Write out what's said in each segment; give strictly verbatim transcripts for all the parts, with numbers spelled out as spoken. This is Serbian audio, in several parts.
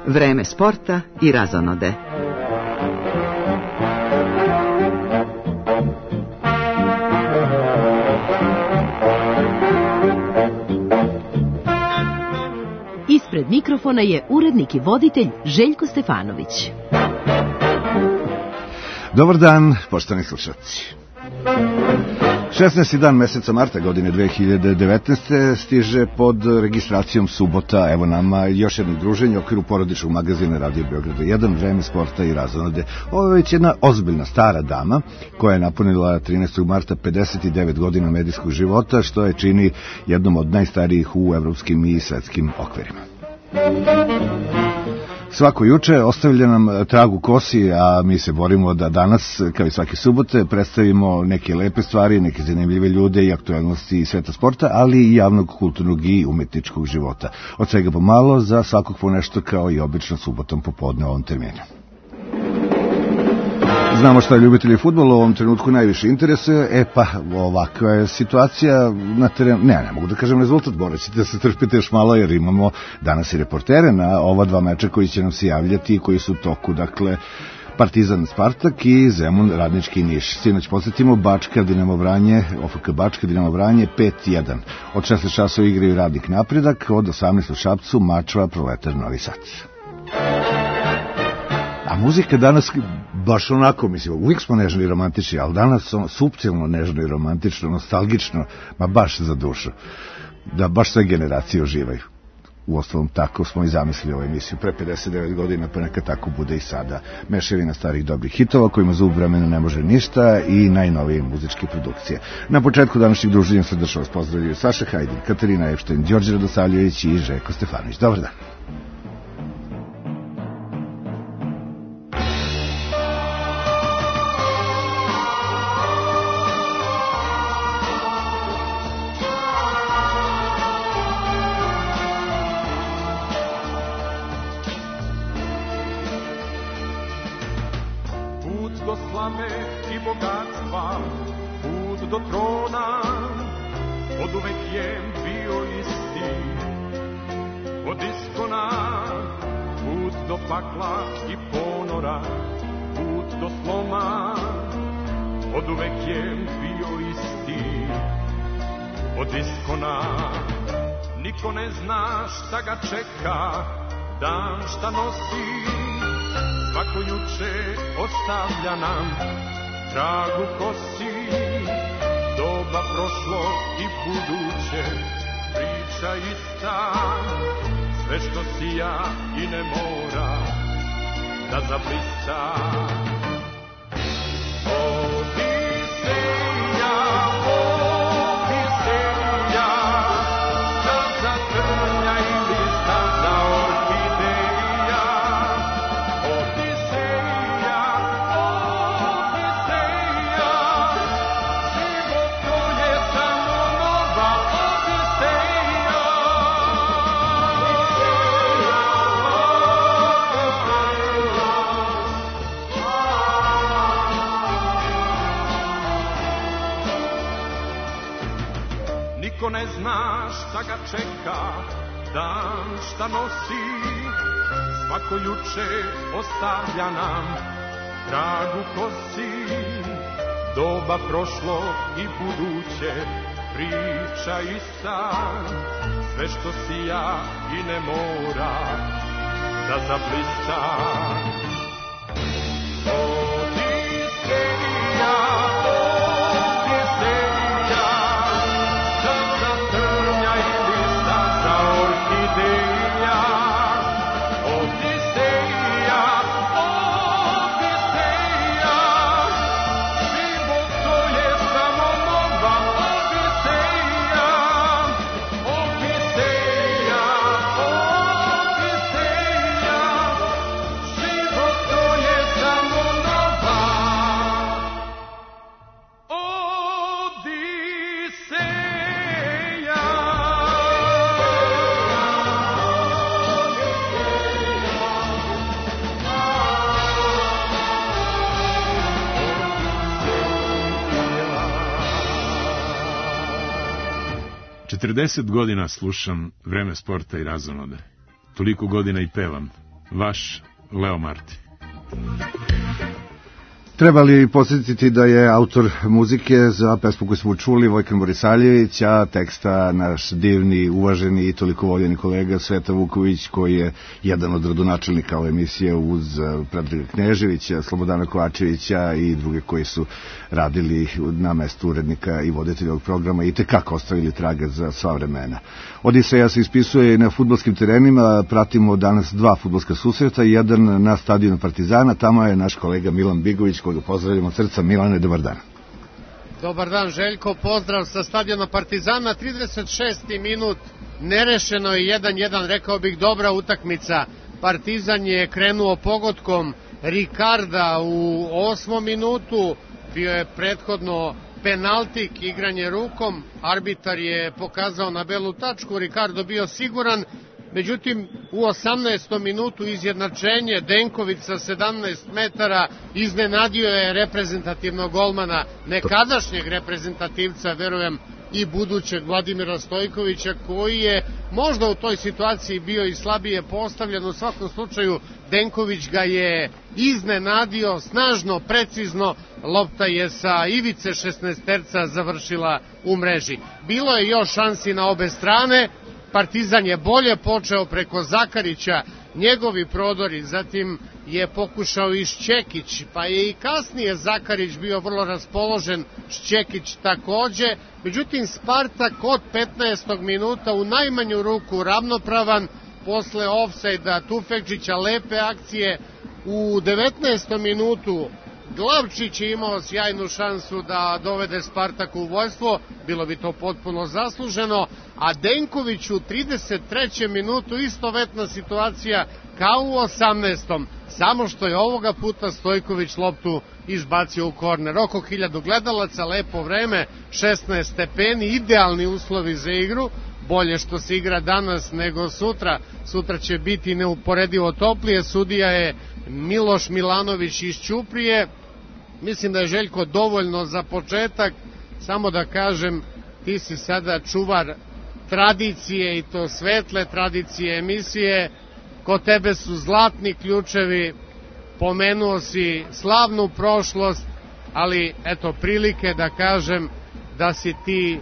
Vreme sporta i razonode. Ispred mikrofona je urednik i voditelj Željko Stefanović. Dobar dan, poštovani slušalci. šesnaesti dan meseca marta godine dve hiljade devetnaeste. stiže pod registracijom subota. Evo nama još jedno druženje u okviru porodičnog magazina Radio Beograda jedan, Vreme sporta i razonode. Ovo je već jedna ozbiljna stara dama koja je napunila trinaestog marta pedeset devet godina medijskog života, što je čini jednom od najstarijih u evropskim i svetskim okvirima. Svako juče ostavlja nam trag u kosi, a mi se borimo da danas, kao i svake subote, predstavimo neke lepe stvari, neke zanimljive ljude i aktuelnosti sveta sporta, ali i javnog, kulturnog i umetničkog života. Od svega pomalo, za svakog po nešto, kao i obično subotom popodne u ovom terminu. Znamo šta ljubitelji fudbala u ovom trenutku najviše interesuje, e pa ovakva je situacija na terenu. Ne, ne mogu da kažem rezultat, morat ćete da se trpite još malo jer imamo danas i reportere na ova dva meča koji će nam se javljati i koji su u toku, dakle Partizan Spartak i Zemun Radnički Niš. Sinoć podsjetimo, Bačka Dinamo Vranje, O F K Bačka Dinamo Vranje pet jedan. Od šesnaest časova igraju Radnik Napredak, od osamnaest u Šapcu Mačva Proletar Novi Sad. A muzika danas baš onako, mislim, uvijek smo nežno i romantični, ali danas ono suptilno nežno i romantično, nostalgično, ma baš za dušu. Da baš sve generacije uživaju. Uostalom, tako smo i zamislili ovu emisiju pre pedeset devet godina, pa neka tako bude i sada. Mešavina starih dobrih hitova kojima zub vremena ne može ništa i najnovije muzičke produkcije. Na početku današnjeg druženja srdačno vas pozdravljaju Saša Hajdin, Katarina Epštajn, Đorđe Radosavljević i Željko Stefanović. Dobar dan. Niko ne zna šta ga čeka, dan šta nosi, svako juče ostavlja nam trag u kosi. Doba prošlo i buduće, priča ista, sve što sija i ne mora da zablista. Niko ne zna šta ga čeka, dan šta nosi, svako juče ostavlja nam trag u kosi. Doba prošlo i buduće, priča i san, sve što sija i ne mora da zablista. četrdeset godina slušam Vreme sporta i razonode. Toliko godina i pevam. Vaš Leo Marti. Treba li podsjetiti da je autor muzike za pesmu koju smo čuli Vojkan Borisaljević, a teksta naš divni, uvaženi i toliko voljeni kolega Sveta Vuković, koji je jedan od rodonačelnika ove emisije uz Predraga Kneževića, Slobodana Kovačevića i druge koji su radili na mestu urednika i voditelja ovog programa i tekako ostavili traga za sva vremena. Odiseja se ispisuje i na fudbalskim terenima, pratimo danas dva fudbalska susreta, jedan na stadionu Partizana, tamo je naš kolega Milan Bigović, koga pozdravljamo od srca. Milane, dobar dan. Dobar dan, Željko, pozdrav sa stadiona Partizana, trideset šesti minut, nerešeno je jedan jedan, rekao bih dobra utakmica. Partizan je krenuo pogodkom Ricarda u osmom minutu, bio je prethodno penaltik, igranje rukom, arbitar je pokazao na belu tačku, Ricardo bio siguran, međutim u osamnaestom minutu izjednačenje, Denković sa sedamnaest metara iznenadio je reprezentativnog golmana, nekadašnjeg reprezentativca, verujem i budućeg Vladimira Stojkovića, koji je možda u toj situaciji bio i slabije postavljen. U svakom slučaju Denković ga je iznenadio, snažno, precizno, lopta je sa ivice šesnaesterca završila u mreži. Bilo je još šansi na obe strane, Partizan je bolje počeo preko Zakarića, njegovi prodori, zatim je pokušao i Šćekić, pa je i kasnije Zakarić bio vrlo raspoložen, Šćekić takođe, međutim Spartak od petnaestog minuta u najmanju ruku ravnopravan, posle ofsajda Tufekčića, lepe akcije, u devetnaestom minutu Glavčić je imao sjajnu šansu da dovede Spartak u vojstvo, bilo bi to potpuno zasluženo, a Denković u trideset trećem minutu istovetna situacija kao u osamnaestom, samo što je ovoga puta Stojković loptu izbacio u korner. Oko hiljadu gledalaca, lepo vreme, šesnaest stepeni, idealni uslovi za igru, bolje što se igra danas nego sutra, sutra će biti neuporedivo toplije, sudija je Miloš Milanović iz Ćuprije. Mislim da je, Željko, dovoljno za početak, samo da kažem, ti si sada čuvar tradicije i to svetle tradicije emisije, kod tebe su zlatni ključevi, pomenuo si slavnu prošlost, ali eto prilike da kažem da si ti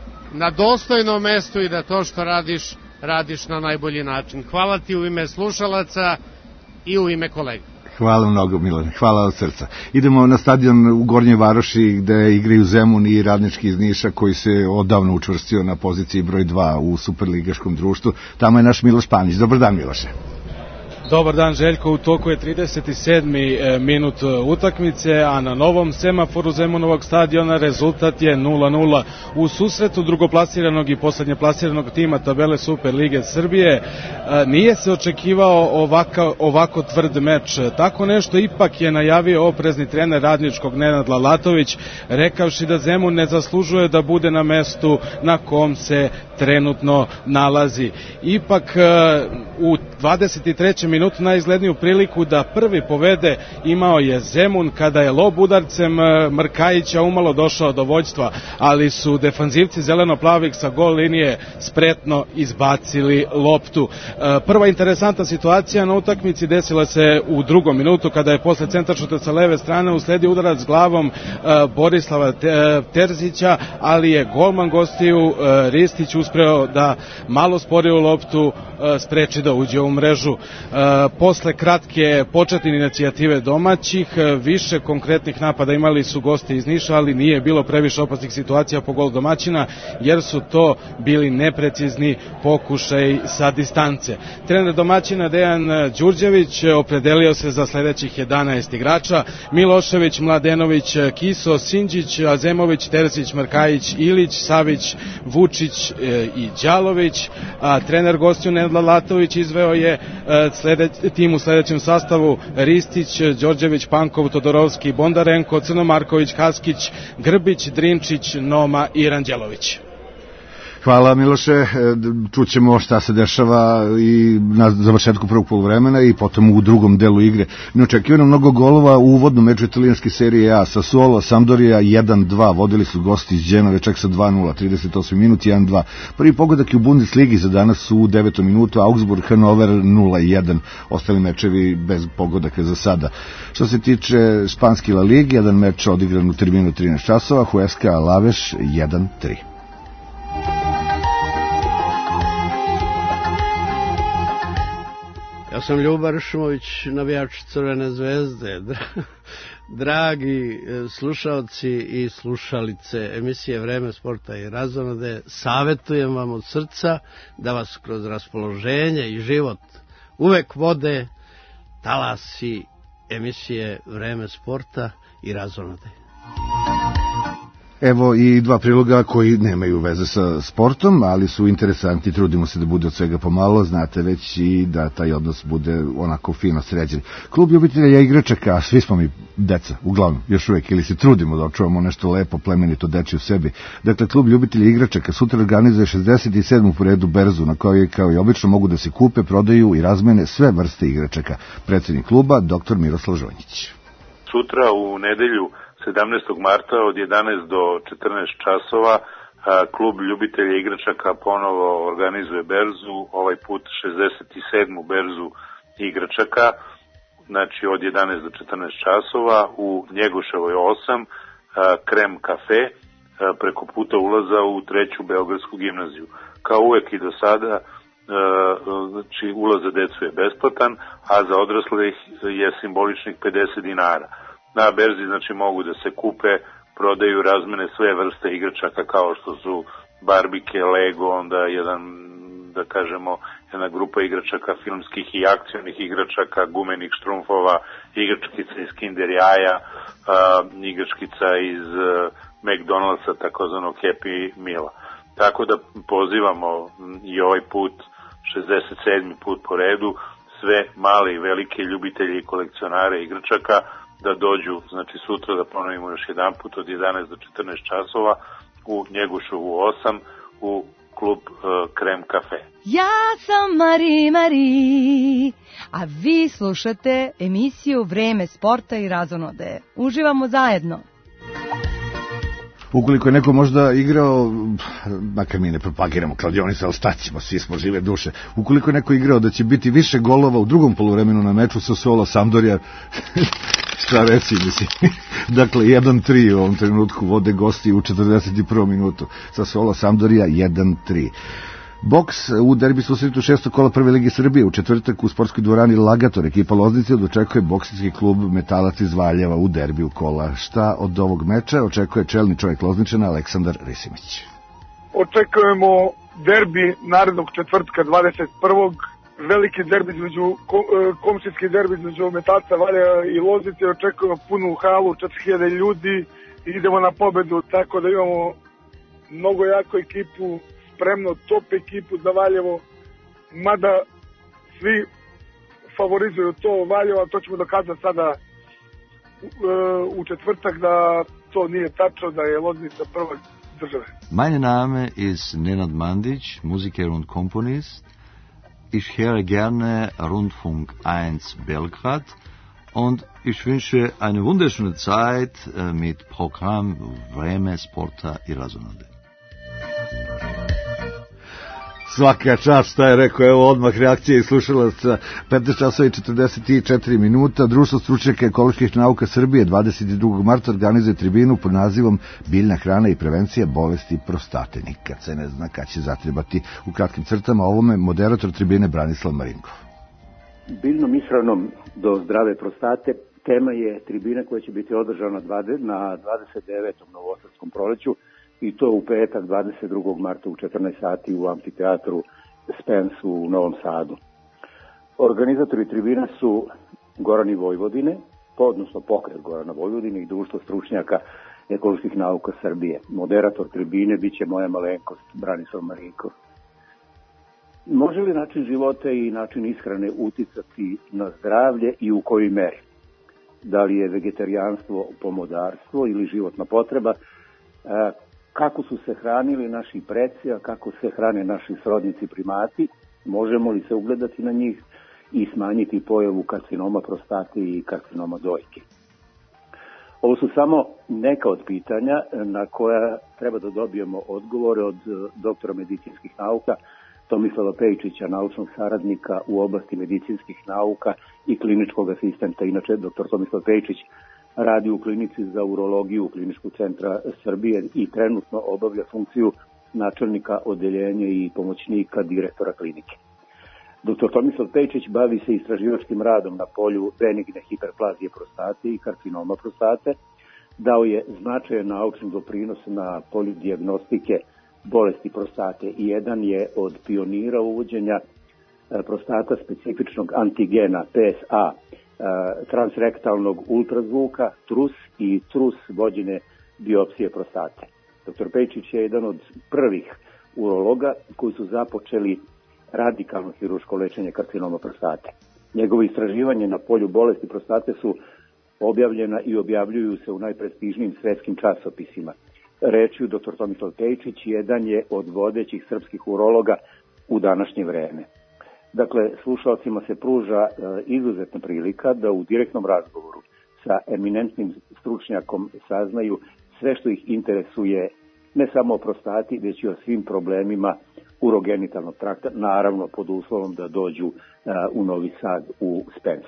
na dostojnom mestu i da to što radiš, radiš na najbolji način. Hvala ti u ime slušalaca i u ime kolega. Hvala mnogo, Milane, hvala od srca. Idemo na stadion u Gornjoj Varoši gde igraju Zemun i Radnički iz Niša, koji se odavno učvrstio na poziciji broj dva u superligaškom društvu. Tamo je naš Miloš Panić. Dobar dan, Miloše. Dobar dan, Željko, u toku je trideset sedmi minut utakmice, a na novom semaforu Zemunovog stadiona rezultat je nula nula. U susretu drugoplasiranog i poslednje plasiranog tima tabele Superlige Srbije nije se očekivao ovako, ovako tvrd meč. Tako nešto ipak je najavio oprezni trener Radničkog Nenad Lalatović, rekavši da Zemun ne zaslužuje da bude na mestu na kom se trenutno nalazi. Ipak u dvadeset trećem minutu najizgledniju priliku da prvi povede imao je Zemun kada je lob udarcem Mrkajića umalo došao do vođstva, ali su defanzivci zeleno-plavih sa gol linije spretno izbacili loptu. Prva interesantna situacija na utakmici desila se u drugom minutu kada je posle centaršuta sa leve strane usledio udarac glavom Borislava Terzića, ali je golman gostiju Ristić uspeo da malo sporiju loptu spreči da uđe u mrežu. Posle kratke početne inicijative domaćih, više konkretnih napada imali su gosti iz Niša, ali nije bilo previše opasnih situacija po gol domaćina, jer su to bili neprecizni pokušaj sa distance. Trener domaćina Dejan Đurđević opredelio se za sledećih jedanaest igrača: Milošević, Mladenović, Kiso, Sinđić, Azemović, Terzić, Mrkajić, Ilić, Savić, Vučić i Đalović. A trener gostiju Nenad Lalatović izveo je Sledeć, tim u sledećem sastavu: Ristić, Đorđević, Pankov, Todorovski, Bondarenko, Crnomarković, Haskić, Grbić, Drinčić, Noma i Ranđelović. Hvala Miloše, čućemo šta se dešava i na završetku prvog poluvremena i potom u drugom delu igre. Neočekivano mnogo golova u uvodnom meču italijanske serije A. Sassuolo, Sampdoria jedan dva, vodili su gosti iz Dženove čak sa dva nula, trideset osmi minut, jedan dva. Prvi pogodak je u Bundesligi za danas u devetom minutu, Augsburg, Hannover nula jedan, ostali mečevi bez pogodaka za sada. Što se tiče španske La Lige, jedan meč odigran u terminu trinaest časova, Huesca Alaveš jedan tri. Ja sam Ljuba Ršumović, navijač Crvene zvezde. Dragi slušalci i slušalice emisije Vreme sporta i razonode, savjetujem vam od srca da vas kroz raspoloženje i život uvek vode talasi emisije Vreme sporta i razonode. Evo i dva priloga koji nemaju veze sa sportom, ali su interesanti, trudimo se da bude od svega pomalo, znate već i da taj odnos bude onako fino sređen. Klub ljubitelja igračaka, a svi smo mi deca, uglavnom, još uvek, ili se trudimo da očuvamo nešto lepo, plemenito deči u sebi. Dakle, klub ljubitelja igračaka sutra organizuje šezdeset sedmu po redu berzu na kojoj kao i obično mogu da se kupe, prodaju i razmene sve vrste igračaka. Predsjednik kluba, doktor Miroslav Žonjić. Sutra u nedelju sedamnaestog marta od jedanaest do četrnaest časova klub ljubitelja igračaka ponovo organizuje berzu, ovaj put šezdeset sedmu berzu igračaka, znači od jedanaest do četrnaest časova u Njegoševoj osam, Krem kafe, preko puta ulaza u treću Beogradsku gimnaziju. Kao uvek i do sada, znači ulaz za decu je besplatan, a za odrasle je simboličnih pedeset dinara. Na berzi znači mogu da se kupe, prodaju, razmene sve vrste igračaka kao što su barbike, Lego, onda jedan, da kažemo, jedna grupa igračaka filmskih i akcionih igračaka, gumenih štrumfova, igračkica iz Kinder Jaja, uh, igračkica iz uh, McDonald'sa, takozvanog Happy Meala. Tako da pozivamo i ovaj put, šezdeset sedmi put po redu, sve male i velike ljubitelje i kolekcionare igračaka da dođu, znači sutra da ponovimo još jedan put od jedanaest do četrnaest časova u Njegošovu osam u klub uh, Krem kafe. Ja sam Mari Mari, a vi slušate emisiju Vreme sporta i razonode. Uživamo zajedno. Ukoliko je neko možda igrao, makar mi ne propagiramo kladionica, ali staćemo, svi smo žive duše, ukoliko je neko igrao da će biti više golova u drugom poluvremenu na meču Sassuolo Sampdoria, šta reći, mislim. Dakle, jedan tri u ovom trenutku vode gosti u četrdeset prvom minutu. Sassuolo Sampdoria jedan tri. Boks u derbi susretu šestog kola Prve lige Srbije u četvrtak u sportskoj dvorani Lagator. Ekipa Loznice očekuje bokserski klub Metalac iz Valjeva u derbiju kola. Šta od ovog meča očekuje čelni čovjek Lozničana Aleksandar Risimić? Očekujemo derbi narednog četvrtka dvadeset prvog veliki derbi između, komšijski derbi između Metalca, Valjeva i Loznice. Očekujemo punu halu, četiri hiljade ljudi i idemo na pobedu, tako da imamo mnogo jaku ekipu, spremno top ekipu za Valjevo, mada svi favorizuju to Valjevo, to ćemo dokazati sada u četvrtak da to nije tačno, da je Loznica prva države. Mein Name ist Nenad Mandić, Musiker und Komponist. Ich höre gerne Rundfunk eins Belgrad und ich wünsche eine wunderschöne Zeit mit Programm Vreme sporta i razonode. Svaka čast, šta je rekao, evo odmah reakcija i slušalaca. petnaest časova i četrdeset četiri minuta, Društvo stručnjaka ekoloških nauka Srbije dvadeset drugog marta organizuje tribinu pod nazivom Biljna hrana i prevencija bolesti prostate. Nikad se ne zna kad će zatrebati. U kratkim crtama ovome moderator tribine Branislav Marinkov. Biljnom ishranom do zdrave prostate tema je tribina koja će biti održana na dvadeset devetom Novosadskom proleću, i to u petak dvadeset drugog marta u četrnaest sati u amfiteatru Spens u Novom Sadu. Organizatori tribina su Gorani Vojvodine, odnosno pokret Gorana Vojvodine i Društvo stručnjaka ekoloških nauka Srbije. Moderator tribine biće moja malenkost Branislav Marinkov. Može li način života i način ishrane uticati na zdravlje i u kojoj meri? Da li je vegetarijanstvo pomodarstvo ili životna potreba? kako su se hranili naši preci, a kako se hrane naši srodnici primati, možemo li se ugledati na njih i smanjiti pojavu karcinoma prostate i karcinoma dojke. Ovo su samo neka od pitanja na koja treba da dobijemo odgovore od doktora medicinskih nauka Tomislava Pejčića, naučnog saradnika u oblasti medicinskih nauka i kliničkog asistenta. Inače, doktor Tomislav Pejčić radi u klinici za urologiju Kliničkog centra Srbije i trenutno obavlja funkciju načelnika odeljenja i pomoćnika direktora klinike. doktor Tomislav Pejčić bavi se istraživačkim radom na polju benigne hiperplazije prostate i karcinoma prostate. Dao je značajan naučni doprinos na polju dijagnostike bolesti prostate i jedan je od pionira uvođenja prostata specifičnog antigena P S A, transrektalnog ultrazvuka, trus i trus vođene biopsije prostate. doktor Pejčić je jedan od prvih urologa koji su započeli radikalno hiruško lečenje karcinoma prostate. Njegovo istraživanje na polju bolesti prostate su objavljena i objavljuju se u najprestižnijim svetskim časopisima. Rečju doktor Tomislav Pejčić jedan je od vodećih srpskih urologa u današnje vreme. Dakle, slušalcima se pruža e, izuzetna prilika da u direktnom razgovoru sa eminentnim stručnjakom saznaju sve što ih interesuje ne samo o prostati, već i o svim problemima urogenitalnog trakta, naravno pod uslovom da dođu uh, u Novi Sad, u Spens.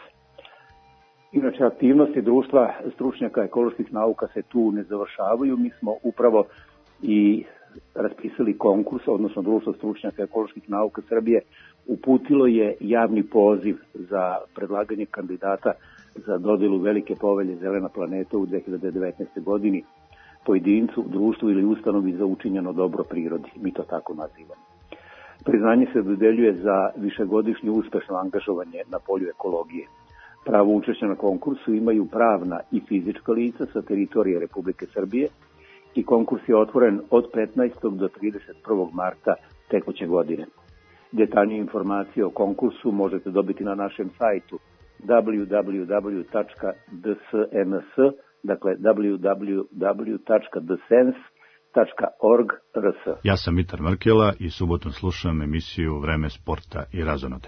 Inače, aktivnosti društva stručnjaka ekoloških nauka se tu ne završavaju. Mi smo upravo i raspisali konkurs, odnosno društvo stručnjaka ekoloških nauka Srbije uputilo je javni poziv za predlaganje kandidata za dodelu velike povelje Zelena planeta u dve hiljade devetnaestoj. godini pojedincu, društvu ili ustanovi za učinjeno dobro prirodi. Mi to tako nazivamo. Priznanje se dodeljuje za višegodišnje uspešno angažovanje na polju ekologije. Pravo učešća na konkursu imaju pravna i fizička lica sa teritorije Republike Srbije i konkurs je otvoren od petnaestog do trideset prvog marta tekuće godine. Detaljnije informacije o konkursu možete dobiti na našem sajtu w w w tačka d s n s, dakle w w w tačka d sens tačka org tačka r s. Ja sam Mitar Markela i subotom slušam emisiju Vreme sporta i razonode.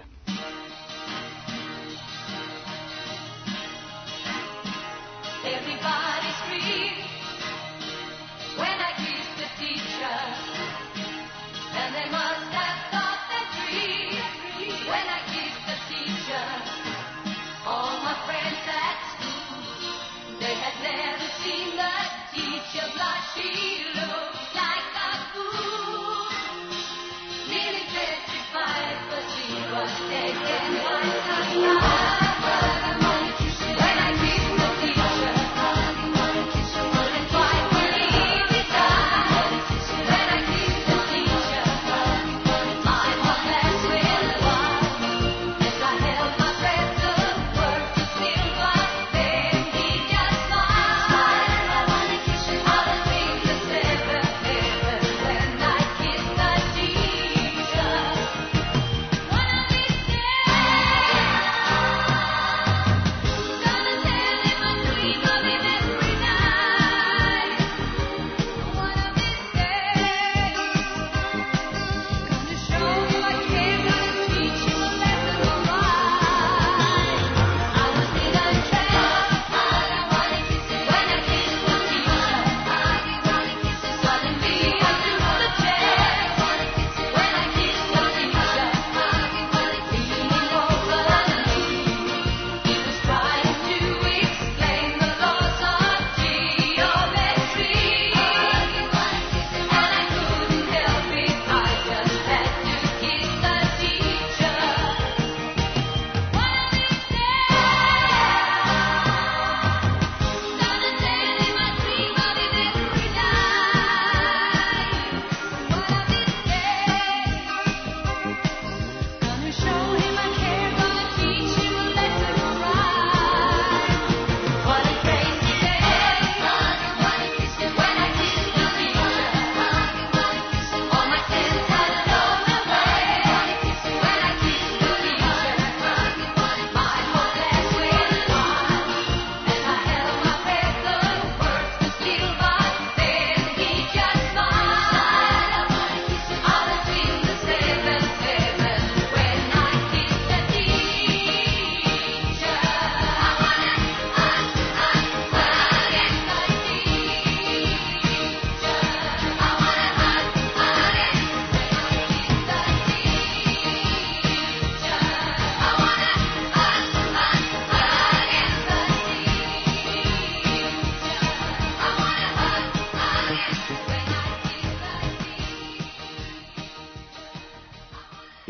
Was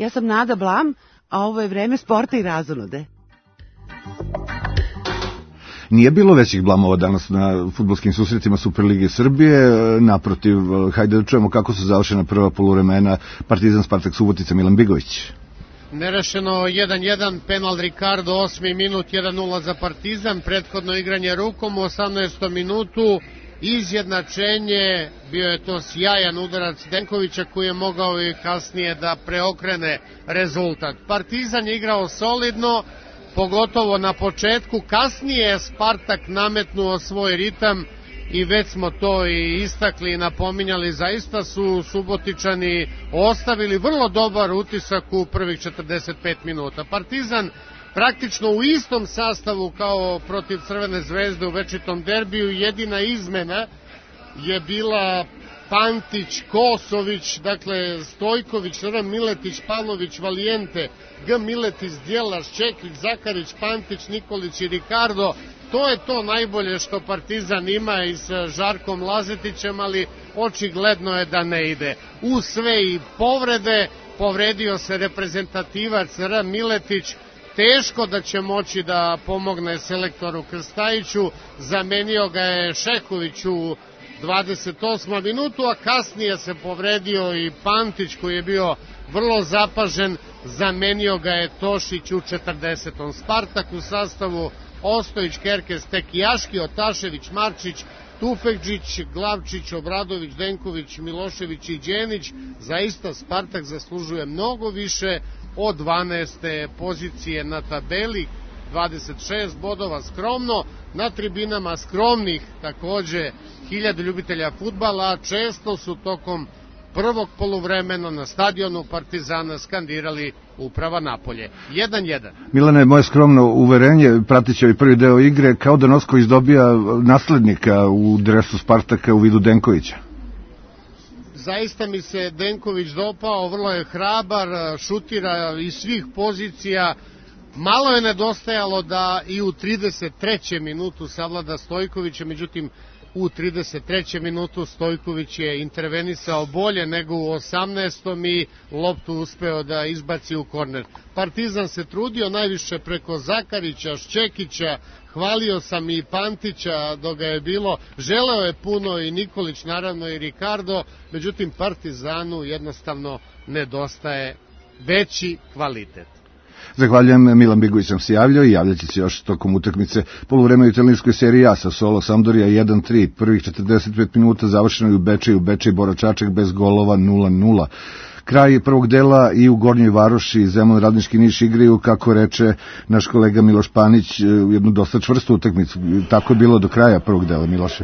Ja sam Nada Blam, a ovo je Vreme sporta i razonode. Nije bilo većih blamova danas na fudbalskim susretima Superlige Srbije, naprotiv, hajde da čujemo kako su završena prva poluvremena Partizan, Spartak, Subotica, Milan Bigović. Nerešeno jedan jedan, penal Ricardo, osmi minut, jedan nula za Partizan, prethodno igranje rukom u osamnaestom minutu, izjednačenje, bio je to sjajan udarac Denkovića koji je mogao i kasnije da preokrene rezultat. Partizan je igrao solidno, pogotovo na početku, kasnije je Spartak nametnuo svoj ritam i već smo to i istakli i napominjali, zaista su Subotičani ostavili vrlo dobar utisak u prvih četrdeset pet minuta. Partizan praktično u istom sastavu kao protiv Crvene zvezde u večitom derbiju, jedina izmena je bila Pantić, Kosović, dakle Stojković, R. Miletić, Pavlović, Valijente, G. Miletić, Djelaš, Čekić, Zakarić, Pantić, Nikolić i Ricardo. To je to najbolje što Partizan ima i sa Žarkom Lazetićem, ali očigledno je da ne ide. U sve i povrede, povredio se reprezentativac R. Miletić, teško da će moći da pomogne selektoru Krstajiću, zamenio ga je Šeković u dvadeset osmom minutu, a kasnije se povredio i Pantić koji je bio vrlo zapažen, zamenio ga je Tošić u četrdesetom Spartak u sastavu Ostojić, Kerkez, Tekijaški, Otašević, Marčić, Tufekđić, Glavčić, Obradović, Denković, Milošević i Đenić. Zaista Spartak zaslužuje mnogo više od dvanaeste pozicije na tabeli, dvadeset šest bodova skromno, na tribinama skromnih takođe hiljade ljubitelja fudbala, često su tokom prvog poluvremena na stadionu Partizana skandirali uprava napolje. jedan jedan. Milane, moje skromno uverenje, pratit će ovaj prvi deo igre, kao da Nosković dobija naslednika u dresu Spartaka u vidu Denkovića. Zaista mi se Denković dopao, vrlo je hrabar, šutira iz svih pozicija. Malo je nedostajalo da i u trideset trećem minutu savlada Stojkovića, međutim u trideset trećem minutu Stojković je intervenisao bolje nego u osamnaestom i loptu uspeo da izbaci u korner. Partizan se trudio najviše preko Zakarića, Šćekića, hvalio sam i Pantića dok ga je bilo, želeo je puno i Nikolić, naravno i Ricardo, međutim Partizanu jednostavno nedostaje veći kvalitet. Zahvaljujem, Milan Bigović sam se javljao i javljat će se još tokom utakmice poluvremena u italijanskoj seriji A sa Solo Sampdoria jedan tri, prvih četrdeset pet minuta završeno i u Bečeju, Bečej Bora Čačak bez golova nula nula. Kraj prvog dela i u Gornjoj Varoši Zemun Radnički Niš igraju, kako reče naš kolega Miloš Panić, jednu dosta čvrstu utakmicu. Tako je bilo do kraja prvog dela, Miloše.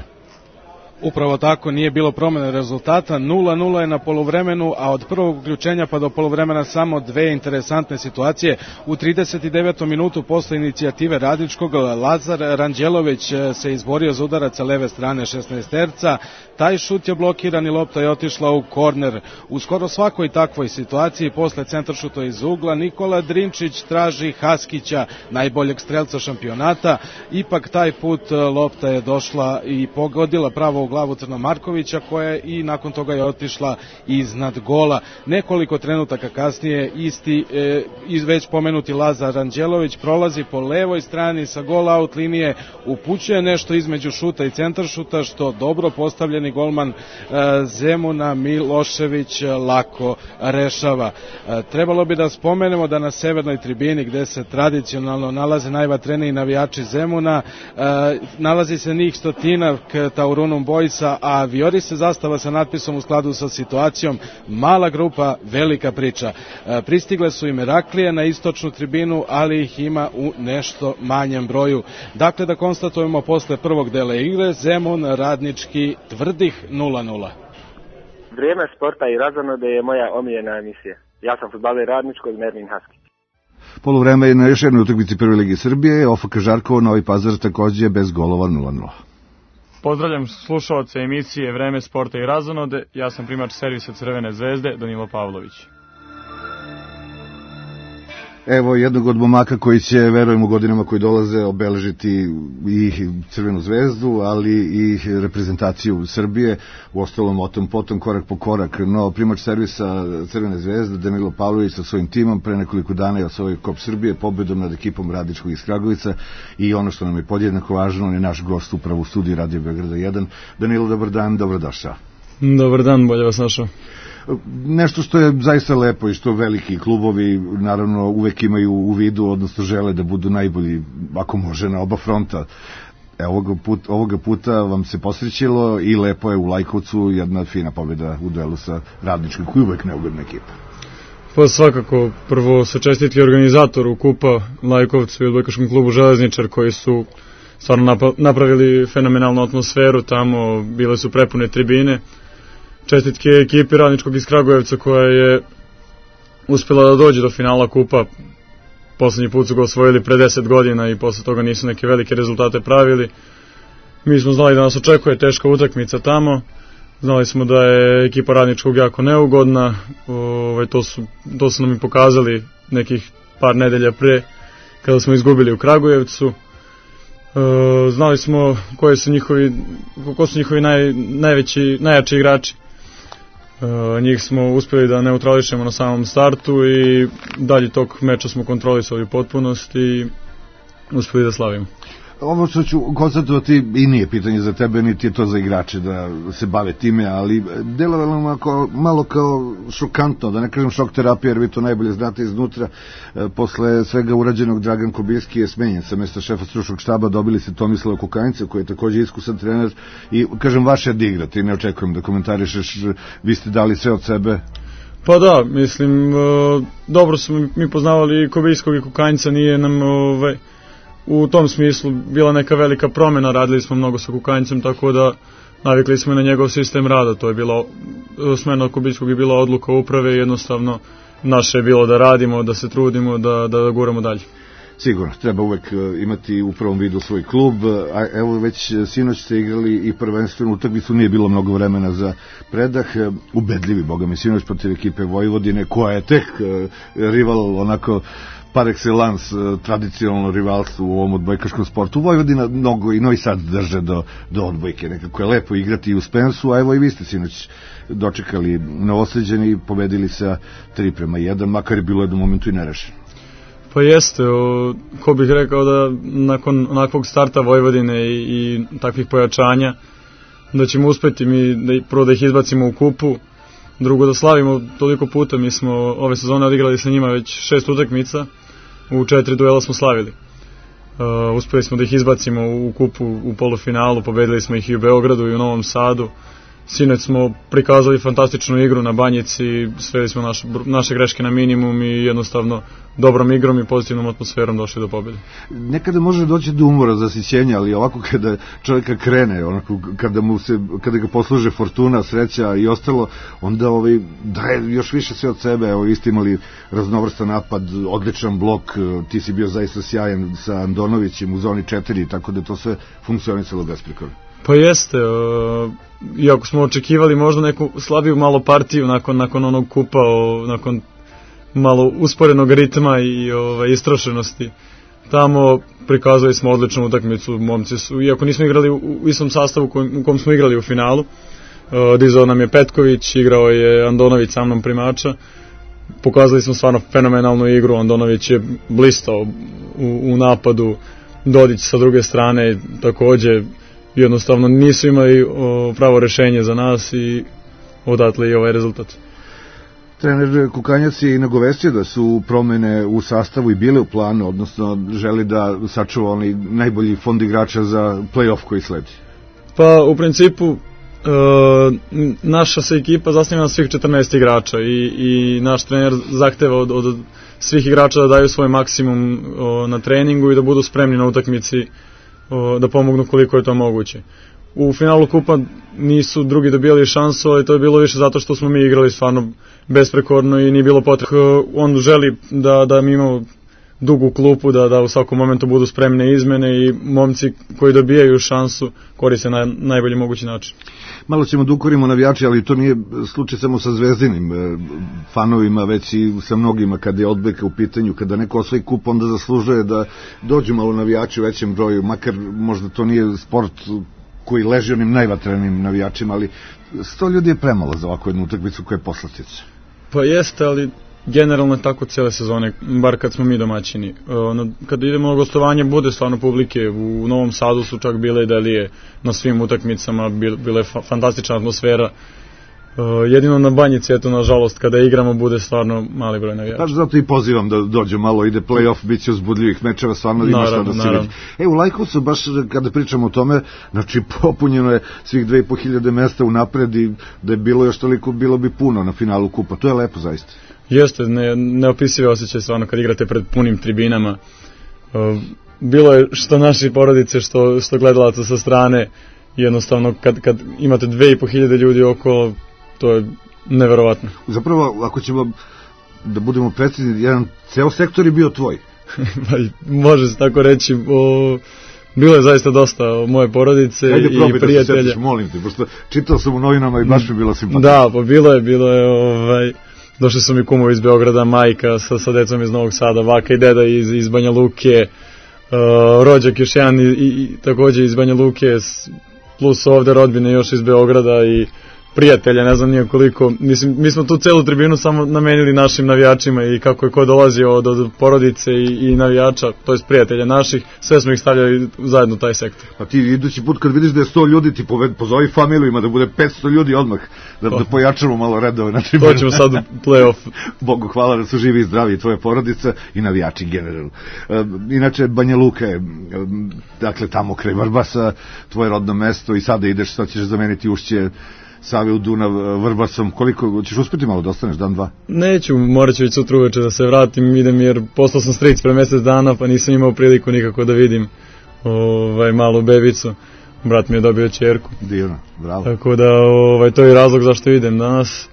Upravo tako, nije bilo promjene rezultata, nula nula je na poluvremenu, a od prvog uključenja pa do poluvremena samo dve interesantne situacije. U trideset devetom minutu posle inicijative Radničkog, Lazar Ranđelović se izborio za udarac sa leve strane šesnaesterca, taj šut je blokiran i lopta je otišla u korner. U skoro svakoj takvoj situaciji posle centaršuta iz ugla Nikola Drinčić traži Haskića, najboljeg strelca šampionata, ipak taj put lopta je došla i pogodila pravo u glavu Crnomarkovića, koja i nakon toga je otišla iznad gola. Nekoliko trenutaka kasnije isti e, već pomenuti Lazar Ranđelović prolazi po levoj strani sa gol out linije, upućuje nešto između šuta i centaršuta, što dobro postavljeni golman e, Zemuna Milošević lako rešava. E, trebalo bi da spomenemo da na severnoj tribini, gde se tradicionalno nalaze najvatreniji navijači Zemuna, e, nalazi se njih stotinak Taurunum Bojsa, a vijori se zastava sa natpisom u skladu sa situacijom mala grupa, velika priča. E, pristigle su i Meraklije na istočnu tribinu, ali ih ima u nešto manjem broju. Dakle, da konstatujemo posle prvog dela igre, Zemun Radnički tvrdih nula nula. Vrijeme sporta i razonode je moja omiljena emisija. Ja sam fudbaler Radničkog, Merlin Haskić. Poluvreme je na još jednoj utakmici Prve lige Srbije, O F K Žarkovo, Novi Pazar takođe bez golova nula nula. Pozdravljam slušaoce emisije Vreme sporta i razonode, ja sam primač servisa Crvene zvezde Danilo Pavlović. Evo jednog od momaka koji će, verujem, u godinama koji dolaze obeležiti i Crvenu zvezdu, ali i reprezentaciju Srbije, u ostalom o tom potom, korak po korak. No, primač servisa Crvene zvezde, Danilo Pavlović sa svojim timom, pre nekoliko dana je osvojio Kop Srbije pobedom nad ekipom Radničkog iz Kragovica i ono što nam je podjednako važno, on je naš gost upravo u studiju Radio Beograda jedan. Danilo, dobar dan, dobrodošao. Dobar dan, bolje vas našao. Nešto što je zaista lepo i što veliki klubovi naravno uvek imaju u vidu, odnosno žele da budu najbolji, ako može, na oba fronta. E, ovoga, put, ovoga puta vam se posrećilo i lepo je u Lajkovcu jedna fina pobjeda u duelu sa Radničkim, koji je uvek neugodna ekipa. Pa svakako, prvo sa čestitke organizatoru Kupa Lajkovcu i odbojkaškom klubu Železničar, koji su stvarno napravili fenomenalnu atmosferu tamo, bile su prepune tribine. Čestitke ekipi Radničkog iz Kragujevca koja je uspjela da dođe do finala Kupa. Poslednji put su ga osvojili pre deset godina i posle toga nisu neke velike rezultate pravili. Mi smo znali da nas očekuje teška utakmica tamo. Znali smo da je ekipa Radničkog jako neugodna. Ove, to, su, to su nam i pokazali nekih par nedelja pre kada smo izgubili u Kragujevcu. E, znali smo koji su njihovi, ko su njihovi naj, najveći, najjači igrači. Uh, njih smo uspjeli da neutrališemo na samom startu i dalje tog meča smo kontrolisali u potpunosti i uspjeli da slavimo. Ovo što ću konstatovati i nije pitanje za tebe, niti je to za igrače da se bave time, ali delovalo malo, malo kao šokantno, da ne kažem šok terapija, jer vi to najbolje znate iznutra. E, posle svega urađenog Dragan Kobirski je smenjen sa mesta šefa stručnog štaba, dobili ste Tomislava Kukanjica koji je također iskusan trener i kažem vaše je da igrate i ne očekujem da komentarišeš, vi ste dali sve od sebe. Pa da, mislim, dobro smo mi poznavali i Kobirskog i Kukanjica, nije nam ovaj, u tom smislu bila neka velika promjena, radili smo mnogo sa Kukanjicom, tako da navikli smo na njegov sistem rada. To je bilo, smena od Kobirskog je bila odluka uprave i jednostavno naše je bilo da radimo, da se trudimo, da, da guramo dalje. Sigurno, treba uvek imati u prvom vidu svoj klub, a evo već sinoć ste igrali i prvenstvenu utakmicu, nije bilo mnogo vremena za predah, ubedljivi, boga mi, sinoć protiv ekipe Vojvodine, koja je tek rival onako par excellence, tradicionalno rivalstvo u ovom odbojkaškom sportu. Vojvodina mnogo i Novi Sad drže do, do odbojke, nekako je lepo igrati i u Spensu, a evo i vi ste sinoć dočekali Novosađani i pobedili sa tri prema jedan, makar je bilo u jednom momentu i nerešeno. Pa jeste, o, ko bih rekao da nakon onakvog starta Vojvodine i, i takvih pojačanja da ćemo uspeti mi da, prvo da ih izbacimo u kupu, drugo da slavimo toliko puta. Mi smo ove sezone odigrali sa njima već šest utakmica, u četiri duela smo slavili. Uh, uspeli smo da ih izbacimo u kupu u polufinalu, pobedili smo ih i u Beogradu i u Novom Sadu. Sinoć smo prikazali fantastičnu igru na Banjici, sveli smo naš, naše greške na minimum i jednostavno dobrom igrom i pozitivnom atmosferom došli do pobjede. Nekada može doći do umora, zasićenja, ali ovako kada čovjeka krene, onako, kada, mu se, kada ga posluže fortuna, sreća i ostalo, onda ovaj, daje još više sve od sebe. Evo, vi ste imali raznovrstan napad, odličan blok, ti si bio zaista sjajan sa Andonovićem u zoni četiri, tako da to sve funkcionisalo besprekorno. Pa jeste, uh, iako smo očekivali možda neku slabiju malo partiju nakon, nakon onog kupa, o, nakon malo usporenog ritma i ove, istrošenosti, tamo prikazali smo odličnu utakmicu. Momci su, iako nismo igrali u, u istom sastavu kojim, u kom smo igrali u finalu, uh, dizao nam je Petković, igrao je Andonović sa mnom primača, pokazali smo stvarno fenomenalnu igru. Andonović je blistao u, u napadu, Dodić sa druge strane takođe. Jednostavno nisu imali o, pravo rešenje za nas i odatle i ovaj rezultat. Trener Kukanjac je i nagovestio da su promene u sastavu i bile u planu, odnosno želi da sačuva onaj najbolji fond igrača za play-off koji sledi. Pa u principu e, naša se ekipa zasniva na svih četrnaest igrača i, i naš trener zahteva od, od svih igrača da daju svoj maksimum o, na treningu i da budu spremni na utakmici, da pomognu koliko je to moguće. U finalu kupa nisu drugi dobijali šansu, ali to je bilo više zato što smo mi igrali stvarno besprekorno i nije bilo potrebe. On želi da, da mi imamo dugu klupu, da, da u svakom momentu budu spremne izmene i momci koji dobijaju šansu koriste na najbolji mogući način. Malo ćemo da ukorimo navijači, ali to nije slučaj samo sa Zvezdinim fanovima, već i sa mnogima kada je odbojka u pitanju. Kada neko osvoji kup, onda zaslužuje da dođu malo navijači u većem broju, makar možda to nije sport koji leži onim najvatrenim navijačima, ali sto ljudi je premalo za ovakvu jednu utakmicu koja je poslastica. Pa jeste, ali generalno je tako cijele sezone, bar kad smo mi domaćini. Kada idemo na gostovanje, bude stvarno publike. U Novom Sadu su čak bile delije na svim utakmicama, bila je fantastična atmosfera. Jedino na Banjici, eto, nažalost, kada igramo, bude stvarno mali broj navijača. Pa zato i pozivam da dođe malo, ide play-off, bit će uzbudljivih mečeva, stvarno ima šta da se vidi. E, u Lajkovcu, baš kada pričamo o tome, znači popunjeno je svih dve i po hiljade mesta u napred i da je bilo još toliko, bilo bi puno na finalu kupa. To je lepo zaista. Jeste, ne, neopisive osjećaj stvarno kad igrate pred punim tribinama. Bilo je što naši porodice, što, što gledalaca sa strane, jednostavno kad, kad imate dve i po hiljade ljudi okolo, to je neverovatno. Zapravo, ako ćemo da budemo precizni, jedan ceo sektor je bio tvoj. Može se tako reći. O, bilo je zaista dosta moje porodice. Ajde, i probaj prijatelje. Da se setiš, molim te, pošto čitao sam u novinama i baš mi bilo simpatično. Da, pa bilo je, bilo je, ovaj, došli su mi kumovi iz Beograda, majka sa, sa decom iz Novog Sada, baka i deda iz, iz Banja Luke, uh, rođak još jedan i, i, takođe iz Banja Luke, plus ovde rodbine još iz Beograda i prijatelja, ne znam nije koliko. Mislim, mi smo tu celu tribinu samo namenili našim navijačima i kako je ko dolazio od, od porodice i, i navijača, to jest prijatelja naših, sve smo ih stavljali zajedno u taj sektor. A ti idući put kad vidiš da je sto ljudi, ti poved, pozovi familiju, ima da bude petsto ljudi odmah, da, da pojačamo malo redove. Znači, to ćemo sad u play-off. Bogu hvala da su živi i zdravi i tvoje porodice i navijači generalno. E, inače, Banja Luka je, dakle, tamo kraj Vrbasa, tvoje rodno mesto i sada ideš, sad ćeš zameniti Ušće Save u Dunav Vrbasom. Koliko ćeš uspjeti malo da ostaneš, dan, dva? Neću, morat ću već sutra uveče da se vratim, idem jer poslao sam stric pre mesec dana pa nisam imao priliku nikako da vidim ovaj, malu bebicu. Brat mi je dobio ćerku. Divno, bravo. Tako da ovaj, to je razlog zašto idem danas.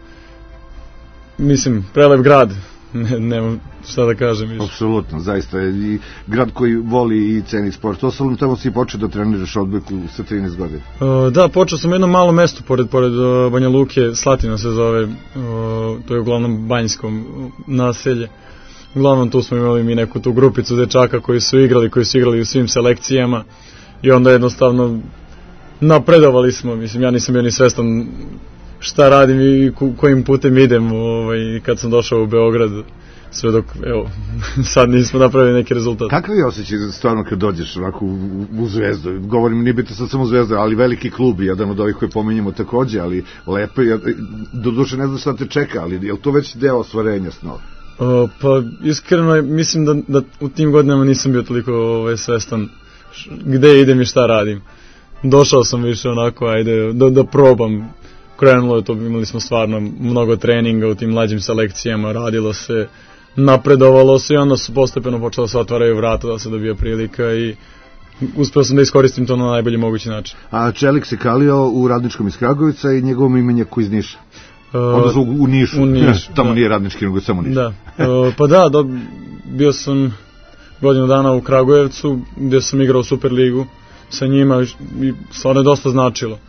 Mislim, prelep grad. Ne, nemam šta da kažem više. Apsolutno, zaista je i grad koji voli i ceni sport. Osobno tamo si počeo da treniraš odbojku sa trinaest godina. Uh, da, počeo sam u jednom malom mestu pored, pored uh, Banja Luke, Slatina se zove, uh, to je uglavnom banjsko naselje. Uglavnom tu smo imali mi neku tu grupicu dečaka koji su igrali, koji su igrali u svim selekcijama i onda jednostavno napredovali smo, mislim ja nisam bio ni svestan šta radim i kojim putem idem ovaj, kad sam došao u Beograd, sve dok, evo, sad nismo napravili neki rezultat. Kakav je osjećaj stvarno kad dođeš ovako u, u Zvezdu? Govorim, nije biti sad samo Zvezda, ali veliki klub, jedan od ovih koje pominjemo takođe, ali lepo, do duše ne znam šta te čeka, ali je li to već deo ostvarenja snova? Uh, pa, iskreno, mislim da, da u tim godinama nisam bio toliko ovaj, svestan gde idem i šta radim. Došao sam više onako, ajde, da, da probam. Krenulo je to, imali smo stvarno mnogo treninga u tim mlađim selekcijama, radilo se, napredovalo se i onda su postepeno počelo da se otvaraju vrata, da se dobija prilika i uspeo sam da iskoristim to na najbolji mogući način. A Čelik se kalio u Radničkom iz Kragovica i njegovom imenjaku iz Niša? Uh, Odnosno u, u Nišu, u Niš, tamo da. Nije Radnički, nego samo Niš. Da. Uh, pa da, da, bio sam godinu dana u Kragujevcu gdje sam igrao Superligu sa njima i stvarno je dosta značilo.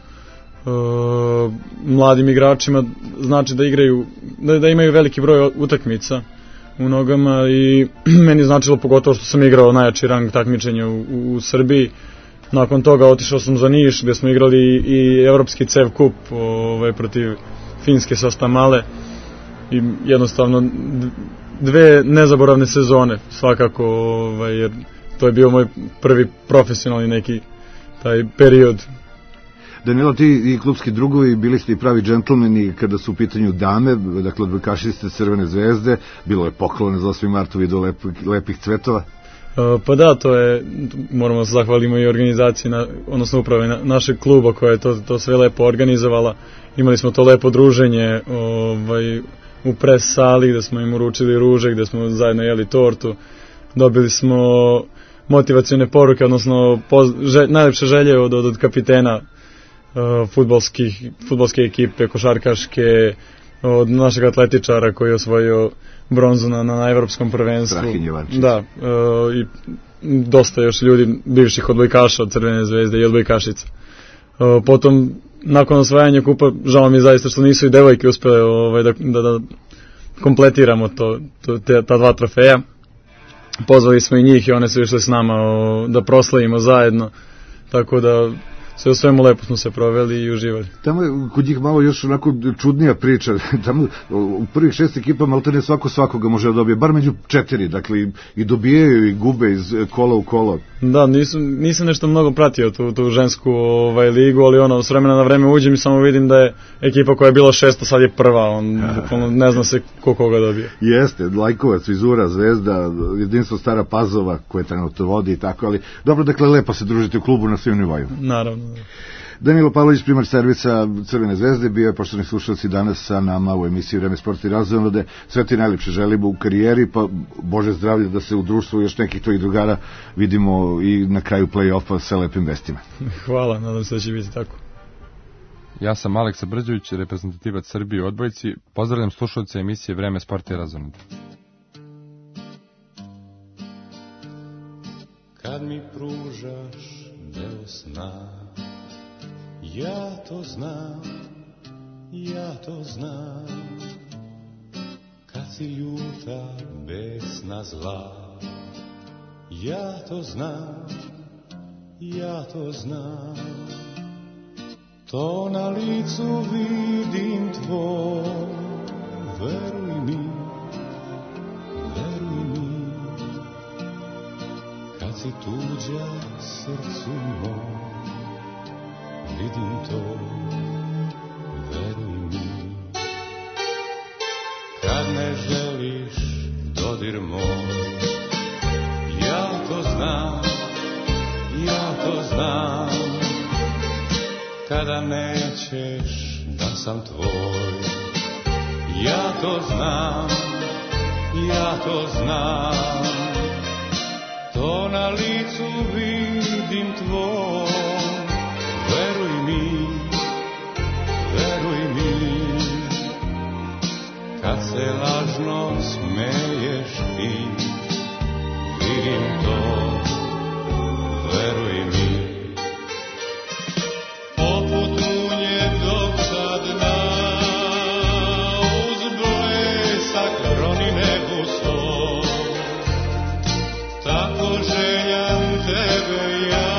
Uh, mladim igračima znači da igraju, da, da imaju veliki broj utakmica u nogama i meni značilo pogotovo što sam igrao najjači rang takmičenja u, u, u Srbiji. Nakon toga otišao sam za Niš gdje smo igrali i evropski C E V kup ovaj, protiv Finske Sastamale i jednostavno dve nezaboravne sezone svakako, ovaj, jer to je bio moj prvi profesionalni neki taj period. Danilo, ti i klubski drugovi bili ste i pravi džentlmeni kada su u pitanju dame, dakle odbojkaši ste Crvene zvezde, bilo je poklone za osmi mart u vidu lep, lepih cvetova. Uh, pa da, to je, moramo se zahvalimo i organizaciji, na, odnosno uprave na, našeg kluba koja je to, to sve lepo organizovala. Imali smo to lepo druženje ovaj, u pres sali gde smo im uručili ruže, gde smo zajedno jeli tortu, dobili smo motivacione poruke, odnosno poz, žel, najlepše želje od, od, od kapitena Uh, fudbalskih, fudbalske ekipe, košarkaške, od našeg atletičara koji je osvojio bronzu na, na evropskom prvenstvu. Strahinj Jovančić. Da, e, i dosta još ljudi, bivših odbojkaša od Crvene zvezde i odbojkašica. E, potom, nakon osvajanja kupa, žao mi je zaista što nisu i devojke uspele ovaj, da, da, da kompletiramo to, to, te, ta dva trofeja. Pozvali smo i njih i one su išle s nama o, da proslavimo zajedno, tako da sve u svemu lepo smo se proveli i uživali. Tamo je kod njih malo još onako čudnija priča. Tamo u prvih šest ekipa maltene svako svakoga može da dobije, bar među četiri, dakle i dobijaju i gube iz kola u kolo. Da, nisam, nisam nešto mnogo pratio tu, tu žensku ovaj, ligu, ali ono, s vremena na vreme uđem i samo vidim da je ekipa koja je bila šesta, sad je prva, on bukvalno ne zna se ko koga dobije. Jeste, Lajkovac, Vizura, Zvezda, Jedinstvo Stara Pazova koje trenutno vodi i tako, ali dobro, dakle lepo se družiti u klubu na svim nivojima. Naravno. Danilo Pavlović, primar servisa Crvene zvezde, bio je, poštovani slušalci, danas sa nama u emisiji Vreme sporta i razonode. Sve ti najlepše želimo u karijeri, pa Bože zdravlje da se u društvu još nekih tvojih drugara vidimo i na kraju play-offa sa lepim vestima. Hvala, nadam se da će biti tako. Ja sam Aleksa Brđević, reprezentativac Srbije u odbojci. Pozdravljam slušalce emisije Vreme sporta i razonode. Kad mi pružaš deo sna, ja to znam, ja to znam. Kad si ljuta, besna, zla, ja to znam, ja to znam. To na licu vidim tvoj, veruj mi, veruj mi. Kad si tuđa srcu moj, vidim to, veruj mi. Kad ne želiš dodir moj, ja to znam, ja to znam. Kada nećeš da sam tvoj, ja to znam, ja to znam. To na licu vidim tvoj, veruj mi, veruj mi. Kad se lažno smeješ ti, vidim to, veruj mi. Poput munje dok sad na uz blesak roni nebu svoj, tako željam tebe ja,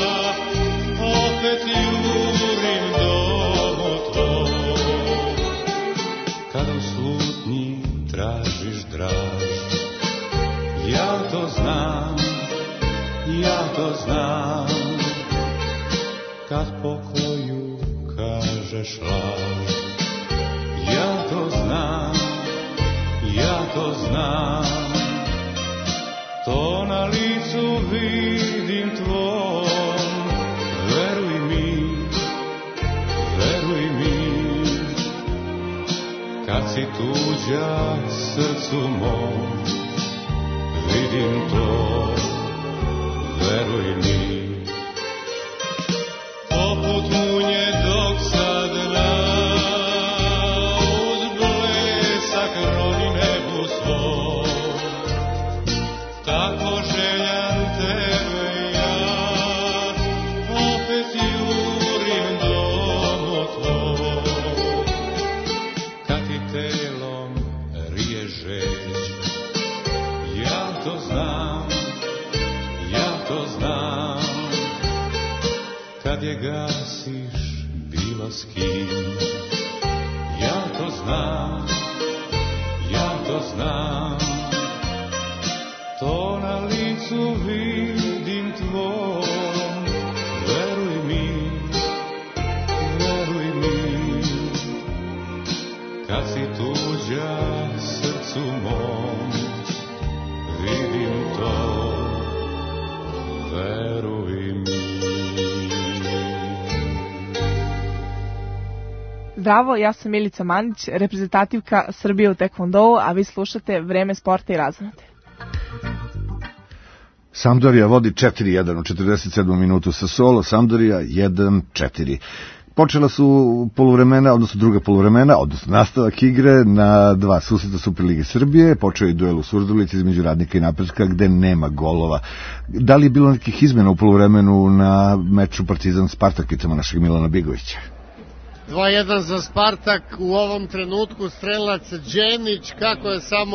opet jurim domu tvoj. Kad u slutnji tražiš draž, ja to znam, ja to znam. Kad pokoju kažeš laž, ja to znam, ja to znam. To na licu vidim tvoj, veruj mi, veruj mi. Kad si tuđa srcu moj, vidim to, veruj mi. Poput munje dok sad na uz blesak roni nebu svoj, tako željam tebe ja, opet jurim domu tvoj. Kad ti telom rije žeć, ja to znam, ja to znam. Kad je gasiš bilo s kim, ja to znam, ja to znam. To na licu vidim tvoj, veruj mi, veruj mi. Kad si tuđa srcu mom, vidim to, veruj mi. Zdravo, ja sam Milica Mandić, reprezentativka Srbije u tekvondou, a vi slušate Vreme sporta i razonode. Sampdoria vodi četiri jedan u četrdeset sedmom minutu sa Solo, Sampdoria jedan četiri. počela su poluvremena, odnosno druga poluvremena, odnosno nastavak igre na dva susreta Superlige Srbije. Počeo je duel u Surdulici između Radnika i Napretka gde nema golova. Da li je bilo nekih izmena u poluvremenu na meču Partizan Spartakicama našeg Milana Bigovića? dva jedan za Spartak, u ovom trenutku strelac Đenić, kako je samo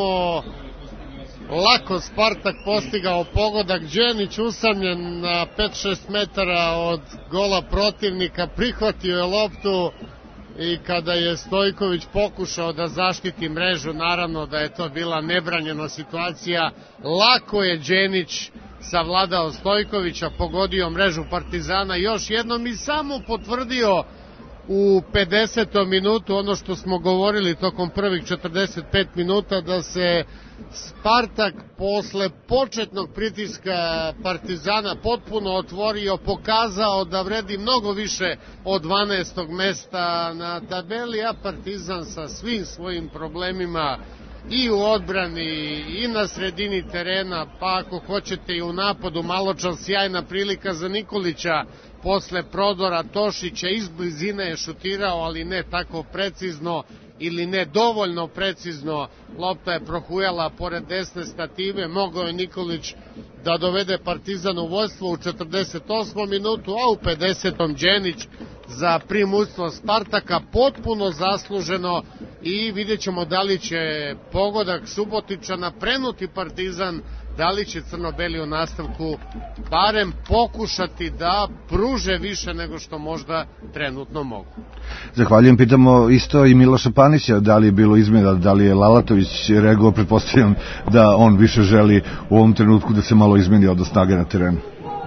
lako Spartak postigao pogodak. Đenić usamljen na pet šest metara od gola protivnika, prihvatio je loptu i kada je Stojković pokušao da zaštiti mrežu, naravno da je to bila nebranjena situacija, lako je Đenić savladao Stojkovića, pogodio mrežu Partizana još jednom i samo potvrdio u pedesetom minutu ono što smo govorili tokom prvih četrdeset pet minuta, da se Spartak posle početnog pritiska Partizana potpuno otvorio, pokazao da vredi mnogo više od dvanaestog mesta na tabeli, a Partizan sa svim svojim problemima i u odbrani i na sredini terena, pa ako hoćete i u napadu, maločas sjajna prilika za Nikolića posle prodora Tošića, iz blizine je šutirao, ali ne tako precizno ili ne dovoljno precizno, lopta je prohujala pored desne stative, mogao je Nikolić da dovede Partizan u vođstvo u četrdeset osmom minutu, a u pedesetom Đenić za primućstvo Spartaka, potpuno zasluženo, i vidjet ćemo da li će pogodak Subotičana prenuti Partizan, da li će crno-beli u nastavku barem pokušati da pruže više nego što možda trenutno mogu. Zahvaljujem, pitamo isto i Miloša Panića, da li je bilo izmjena, da li je Lalatović reagovao, pretpostavljam da on više želi u ovom trenutku da se malo izmeni od snage na terenu.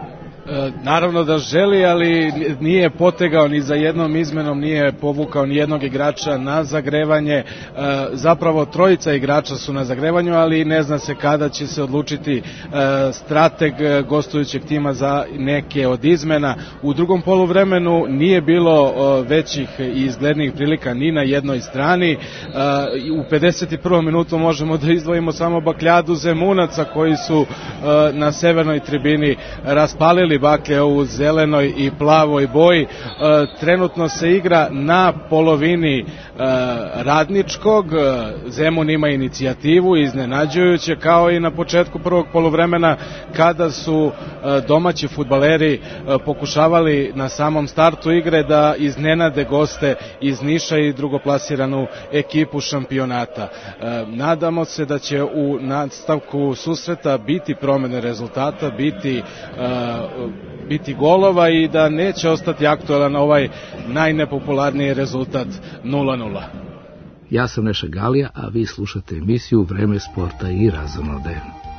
Naravno da želi, ali nije potegao ni za jednom izmenom, nije povukao ni jednog igrača na zagrevanje. Zapravo trojica igrača su na zagrevanju, ali ne zna se kada će se odlučiti strateg gostujućeg tima za neke od izmena. U drugom poluvremenu nije bilo većih i izglednijih prilika ni na jednoj strani. U pedeset prvom minutu možemo da izdvojimo samo bakljadu Zemunaca koji su na severnoj tribini raspalili baklje u zelenoj i plavoj boji. E, trenutno se igra na polovini e, Radničkog. Zemun ima inicijativu, iznenađujuće, kao i na početku prvog poluvremena kada su e, domaći fudbaleri e, pokušavali na samom startu igre da iznenade goste iz Niša i drugoplasiranu ekipu šampionata. E, nadamo se da će u nastavku susreta biti promene rezultata, biti e, biti golova i da neće ostati aktualan ovaj najnepopularniji rezultat nula nula. Ja sam Neša Galija, a vi slušate emisiju Vreme sporta i razonode.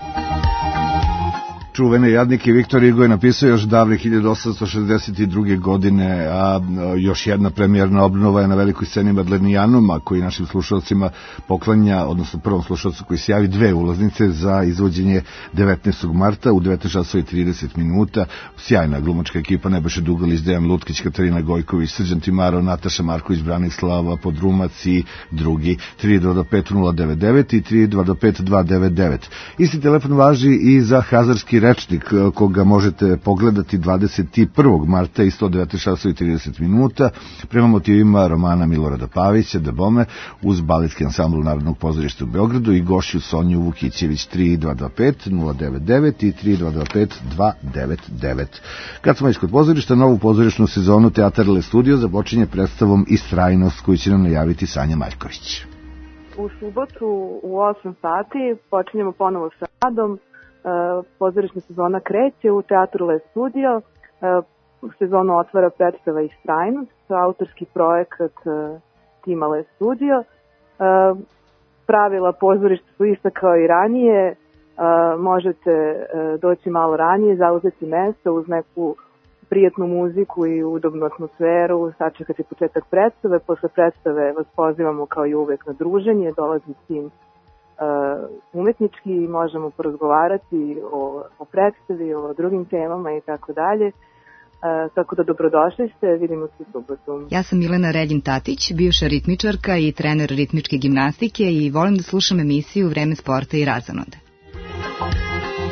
Čuvene jadnike Viktor Hugo je napisao još davne hiljadu osamsto šezdeset druge. godine, a još jedna premijerna obnova je na velikoj sceni Madlenijanuma, koji našim slušalcima poklanja, odnosno prvom slušalcu koji se javi, dve ulaznice za izvođenje devetnaestog marta u devetnaest časova i trideset minuta. Sjajna glumačka ekipa: Nebojša Dugalić, Dejan Lutkić, Katarina Gojković, Srđan Timaro, Nataša Marković, Branislava Podrumac i drugi. tri dva dva pet nula devet devet i tri dva dva pet dva devet devet. Isti telefon važi i za Hazarski rečnik, koga možete pogledati dvadeset prvog marta i sto devetnaest časova i trideset minuta prema motivima romana Milorada Pavića, Da bome, uz baletski ansambl Narodnog pozorišta u Beogradu i gošću Sonju Vukićević. Tri dva dva pet nula devet devet i tri dva dva pet dva devet devet. Kad smo već kod pozorišta, novu pozorišnu sezonu Teatar Le Studio započinje predstavom Istrajnost, koju će nam najaviti Sanja Maljković. U subotu u osam sati počinjemo ponovo sa radom. Pozorišna sezona kreće u Teatru Le Studio. Sezonu otvara predstava Istrajnost, autorski projekat tima Le Studio. Pravila pozorišta su ista kao i ranije. Možete doći malo ranije, zauzeti mesto uz neku prijatnu muziku i udobnu atmosferu, sačekati početak predstave. Posle predstave vas pozivamo kao i uvek na druženje, dolazi tim umetnički, možemo porazgovarati o, o predstavi, o drugim temama i tako dalje. Tako da dobrodošli ste, vidimo se u subotu. Ja sam Milena Reljin-Tatić, bivša ritmičarka i trener ritmičke gimnastike i volim da slušam emisiju Vreme sporta i razonode.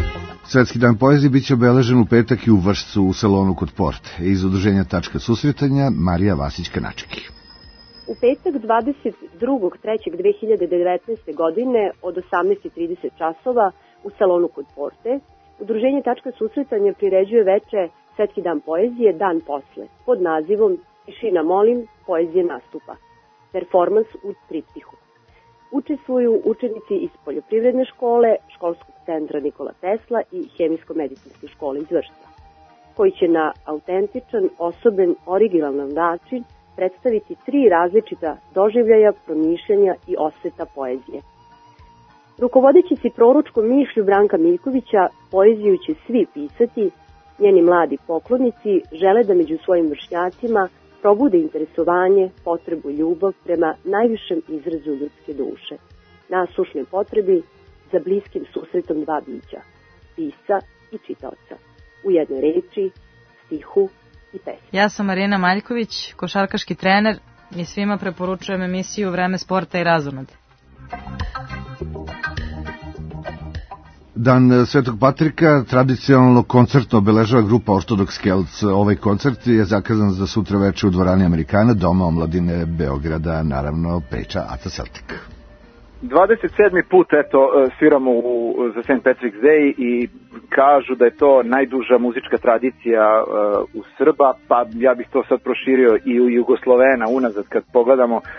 Svetski dan poezije biće obeležen u petak i u Vršcu u salonu kod Porte. Iz udruženja Tačka susretanja Marija Vasić-Kanački. U petak dvadeset drugog trećeg dve hiljade devetnaeste. godine od osamnaest i trideset časova u salonu kod Porte udruženje Tačka susretanja priređuje veče Svetski dan poezije dan posle pod nazivom Tišina molim, poezije nastupa. Performans u triptihu. Učestvuju učenici iz Poljoprivredne škole, Školskog centra Nikola Tesla i Hemijsko-medicinske škole iz Vršca, koji će na autentičan, osoben, originalan način predstaviti tri različita doživljaja, promišljanja i osveta poezije. Rukovodeći se proručkom mišlju Branka Miljkovića, poeziju će svi pisati, njeni mladi poklonici žele da među svojim vršnjacima probude interesovanje, potrebu i ljubav prema najvišem izrazu ljudske duše, nasušnoj potrebi za bliskim susretom dva bića, pisca i čitaoca, u jednoj reči, stihu i pesmi. Ja sam Marina Maljković, košarkaški trener i svima preporučujem emisiju Vreme sporta i razonode. Dan Svetog Patrika tradicionalno koncertno obeležava grupa Ortodoks Kelts. Ovaj koncert je zakazan za sutra veče u dvorani Amerikana, Doma omladine Beograda, naravno Peča Aca Celtic. dvadeset sedmi put eto, sviramo u, za Saint Patrick's Day i kažu da je to najduža muzička tradicija uh, u Srba, pa ja bih to sad proširio i u Jugoslovena unazad kad pogledamo. Uh,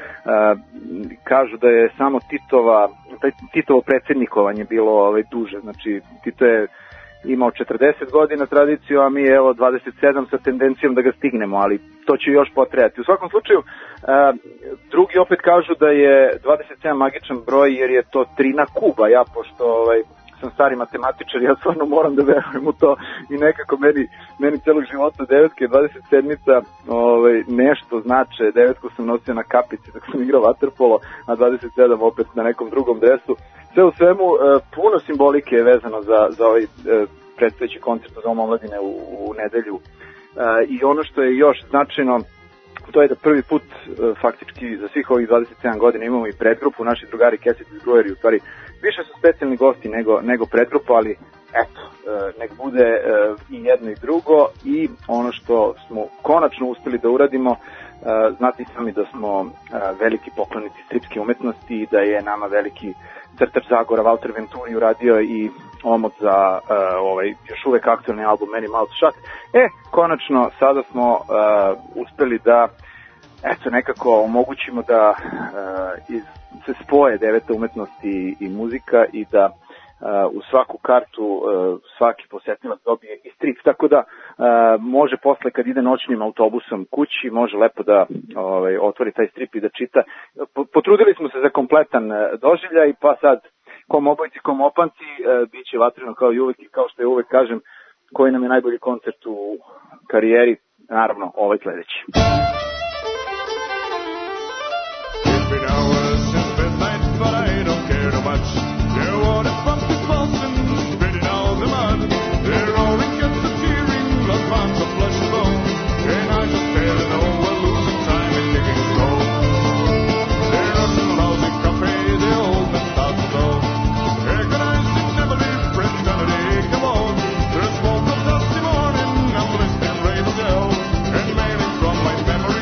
kažu da je samo Titova, Titovo predsjednikovanje bilo ovaj, duže, znači Tito je imao četrdeset godina tradiciju, a mi evo dvadeset sedam sa tendencijom da ga stignemo, ali to će još potrajati. U svakom slučaju, uh, drugi opet kažu da je dvadeset sedam magičan broj jer je to tri na kuba, ja pošto ovaj, sam stari matematičar, ja stvarno moram da verujem u to i nekako meni, meni celog života devetke, dvadeset sedmica ovaj, nešto znače, devetku sam nosio na kapici dok sam igrao vaterpolo, a dvadeset sedam opet na nekom drugom dresu. Sve u svemu, puno simbolike je vezano za, za ovaj predstojeći koncert u Domu omladine u, u nedelju. I ono što je još značajno, to je da prvi put faktički za svih ovih dvadeset sedam godina imamo i predgrupu, naši drugari Cassidy iz Brewery, u stvari više su specijalni gosti nego, nego predgrupa, ali eto, nek bude i jedno i drugo. I ono što smo konačno uspeli da uradimo, znate i sami da smo veliki poklonici stripske umetnosti i da je nama veliki crtač Zagora Walter Venturi uradio i omot za uh, ovaj još uvek aktualni album Many Mouth Shut. E, konačno sada smo uh, uspeli da eto nekako omogućimo da uh, iz, se spoje deveta umetnost i, i muzika i da uh, u svaku kartu uh, svaki posetilac dobije i strip, tako da uh, može posle kad ide noćnim autobusom kući, može lepo da ovaj, otvori taj strip i da čita. Potrudili smo se za kompletan uh, doživljaj, pa sad kom obojci, kom opanci, uh, bit će vatreno kao i uvek i kao što je uvek kažem, koji nam je najbolji koncert u karijeri, naravno ovaj sledeći. But I don't care too much. Their water pump is pulsing, spitting all the mud. Their roaring gets a tearing, blood bonds of flesh and bone. And I just fail to know we're losing time and digging slow. They're up in the lousy cafe, the old man starts to blow. Agonized and never leave, friends on a day, come on. There's smoke of dusty morning, I'm listening ravens yell. And mailing from my memory.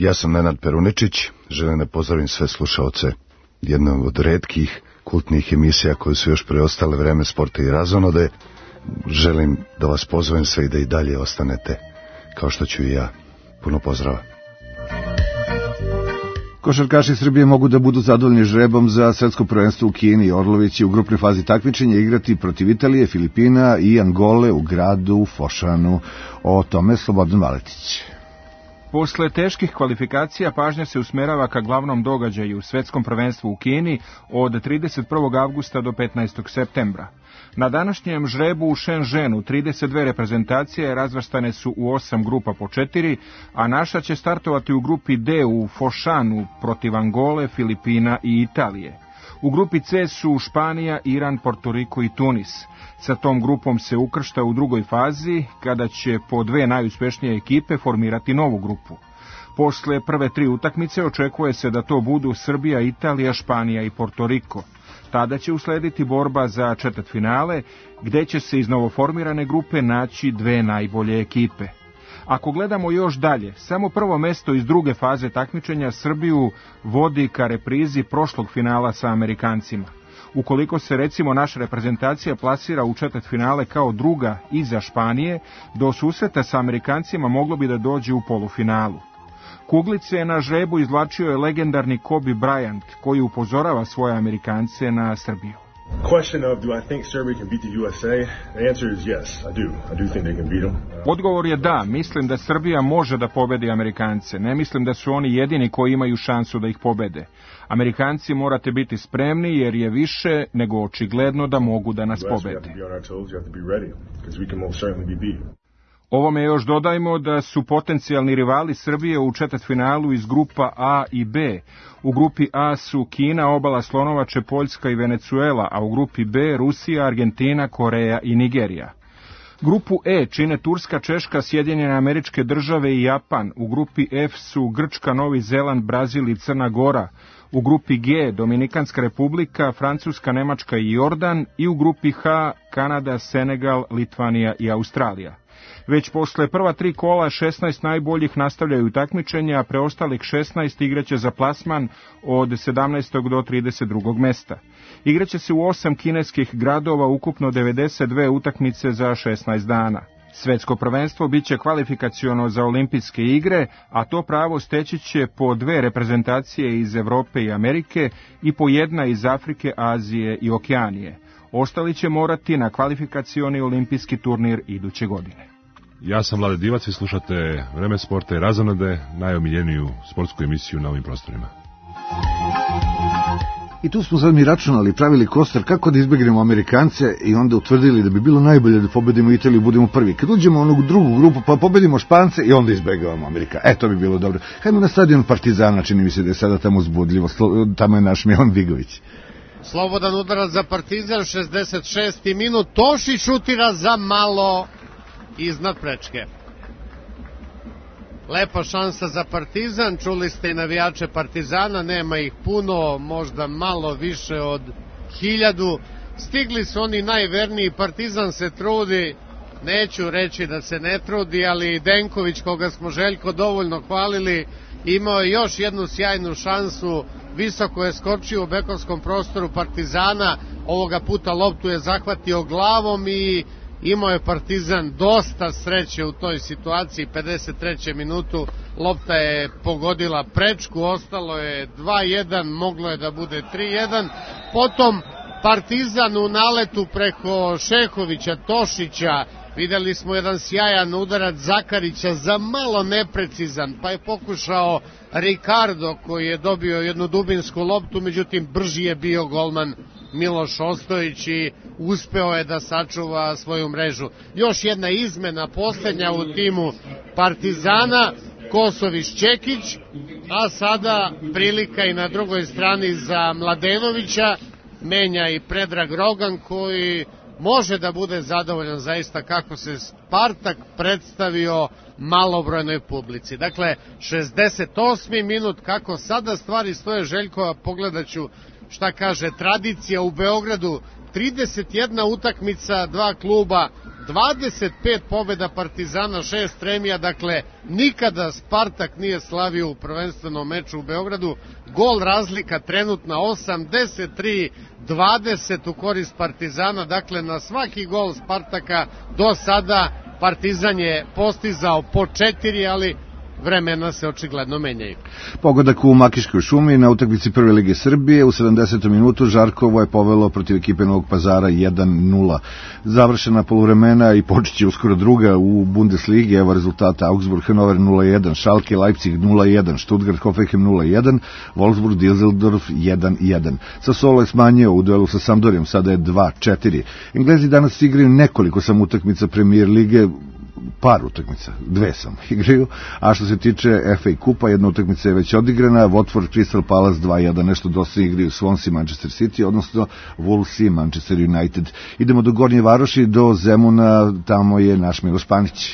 Ja sam Nenad Peruničić, želim da pozdravim sve slušaoce jedne od retkih kultnih emisija koje su još preostale Vreme sporta i razonode. Želim da vas pozovem sve i da i dalje ostanete, kao što ću i ja. Puno pozdrava. Košarkaši Srbije mogu da budu zadovoljni žrebom za svetsko prvenstvo u Kini. Orlović će u grupnoj fazi takmičenja igrati protiv Italije, Filipina i Angole u gradu Fošanu. O tome Slobodan Valetić. Posle teških kvalifikacija pažnja se usmerava ka glavnom događaju u svetskom prvenstvu u Kini od trideset prvog avgusta do petnaestog septembra. Na današnjem žrebu u Shenzhenu trideset dve reprezentacije razvrstane su u osam grupa po četiri, a naša će startovati u grupi D u Fošanu protiv Angole, Filipina i Italije. U grupi C su Španija, Iran, Portoriko i Tunis. Sa tom grupom se ukršta u drugoj fazi, kada će po dve najuspešnije ekipe formirati novu grupu. Posle prve tri utakmice očekuje se da to budu Srbija, Italija, Španija i Portoriko. Tada će uslediti borba za četvrtfinale, gde će se iz novoformirane grupe naći dve najbolje ekipe. Ako gledamo još dalje, samo prvo mesto iz druge faze takmičenja Srbiju vodi ka reprizi prošlog finala sa Amerikancima. Ukoliko se recimo naša reprezentacija plasira u četvrtfinale kao druga iza Španije, do susreta sa Amerikancima moglo bi da dođe u polufinalu. Kuglice na žrebu izvlačio je legendarni Kobe Bryant, koji upozorava svoje Amerikance na Srbiju. Question of do I think Serbia can beat the U S A? The answer is yes, I do. I do think they can beat them. Odgovor je da, mislim da Srbija može da pobedi Amerikance. Ne mislim da su oni jedini koji imaju šansu da ih pobede. Amerikanci morate biti spremni jer je više nego očigledno da mogu da nas pobede. Ovome još dodajmo da su potencijalni rivali Srbije u četvrtfinalu iz grupa A i B. U grupi A su Kina, Obala Slonovače, Poljska i Venecuela, a u grupi B Rusija, Argentina, Koreja i Nigerija. Grupu E čine Turska, Češka, Sjedinjene Američke Države i Japan. U grupi F su Grčka, Novi Zeland, Brazil i Crna Gora. U grupi G Dominikanska Republika, Francuska, Nemačka i Jordan. I u grupi H Kanada, Senegal, Litvanija i Australija. Već posle prva tri kola šesnaest najboljih nastavljaju takmičenja, a preostalih šesnaest igraće za plasman od sedamnaestog do trideset drugog mesta. Igraće se u osam kineskih gradova, ukupno devedeset dve utakmice za šesnaest dana. Svetsko prvenstvo biće kvalifikaciono za olimpijske igre, a to pravo steći će po dve reprezentacije iz Evrope i Amerike i po jedna iz Afrike, Azije i Okeanije. Ostali će morati na kvalifikacioni olimpijski turnir iduće godine. Ja sam Vlade Divac i slušate Vreme sporta i razonode, najomiljeniju sportsku emisiju na ovim prostorima. I tu smo sad mi računali, pravili kostar kako da izbegnemo Amerikance i onda utvrdili da bi bilo najbolje da pobedimo Italiju, budemo prvi. Kad uđemo u onu drugu grupu pa pobedimo Špance i onda izbegavamo Amerika. E, to bi bilo dobro. Hajmo na stadion Partizana, čini mi se da je sada tamo uzbudljivo. Tamo je naš Milan Vigović. Slobodan udarac za Partizan, šezdeset šesti minut. Tošić šutira za malo iznad prečke. Lepa šansa za Partizan, čuli ste i navijače Partizana, nema ih puno, možda malo više od hiljadu. Stigli su oni najverniji, Partizan se trudi, neću reći da se ne trudi, ali Denković, koga smo Željko dovoljno hvalili, imao je još jednu sjajnu šansu, visoko je skočio u bekovskom prostoru Partizana, ovoga puta loptu je zahvatio glavom i imao je Partizan dosta sreće u toj situaciji. pedeset trećoj minutu lopta je pogodila prečku, ostalo je dva jedan, moglo je da bude tri jedan. Potom Partizan u naletu preko Šehovića, Tošića, videli smo jedan sjajan udarac Zakarića, za malo neprecizan, pa je pokušao Ricardo koji je dobio jednu dubinsku loptu, međutim brži je bio golman Miloš Ostojić i uspeo je da sačuva svoju mrežu. Još jedna izmena, posljednja u timu Partizana, Kosović-Čekić, a sada prilika i na drugoj strani za Mladenovića, menja i Predrag Rogan koji može da bude zadovoljan zaista kako se Spartak predstavio malobrojnoj publici. Dakle, šezdeset osmi minut, kako sada stvari stoje, Željko, pogledat ću šta kaže tradicija u Beogradu, trideset jedna utakmica, dva kluba, dvadeset pet pobjeda Partizana, šest remija, dakle nikada Spartak nije slavio u prvenstvenom meču u Beogradu. Gol razlika trenutna osamdeset tri dvadeset u korist Partizana, dakle na svaki gol Spartaka do sada Partizan je postizao po četiri, ali vremena se očigledno menjaju. Pogodak u Makiškoj šumi na utakmici Prve lige Srbije u sedamdesetom minutu Žarkovo je povelo protiv ekipe Novog Pazara jedan nula. Završena poluvremena i počeće uskoro druga u Bundesligi, evo rezultata: Augsburg Hannover nula jedan, Schalke Leipzig nula jedan, Stuttgart Hoffenheim nula jedan, Wolfsburg Düsseldorf jedan jedan. Sassuolo je smanjio u duelu sa Sampdorijem, sada je dva četiri. Englezi danas igraju nekoliko sam utakmica Premier lige, par utakmica, dve samo igraju, a što se tiče F A kupa, jedna utakmica je već odigrana, Watford Crystal Palace dva jedan, nešto dosta igraju Swansea Manchester City, odnosno Wolves i Manchester United. Idemo do Gornje Varoši, do Zemuna, tamo je naš Miloš Panić.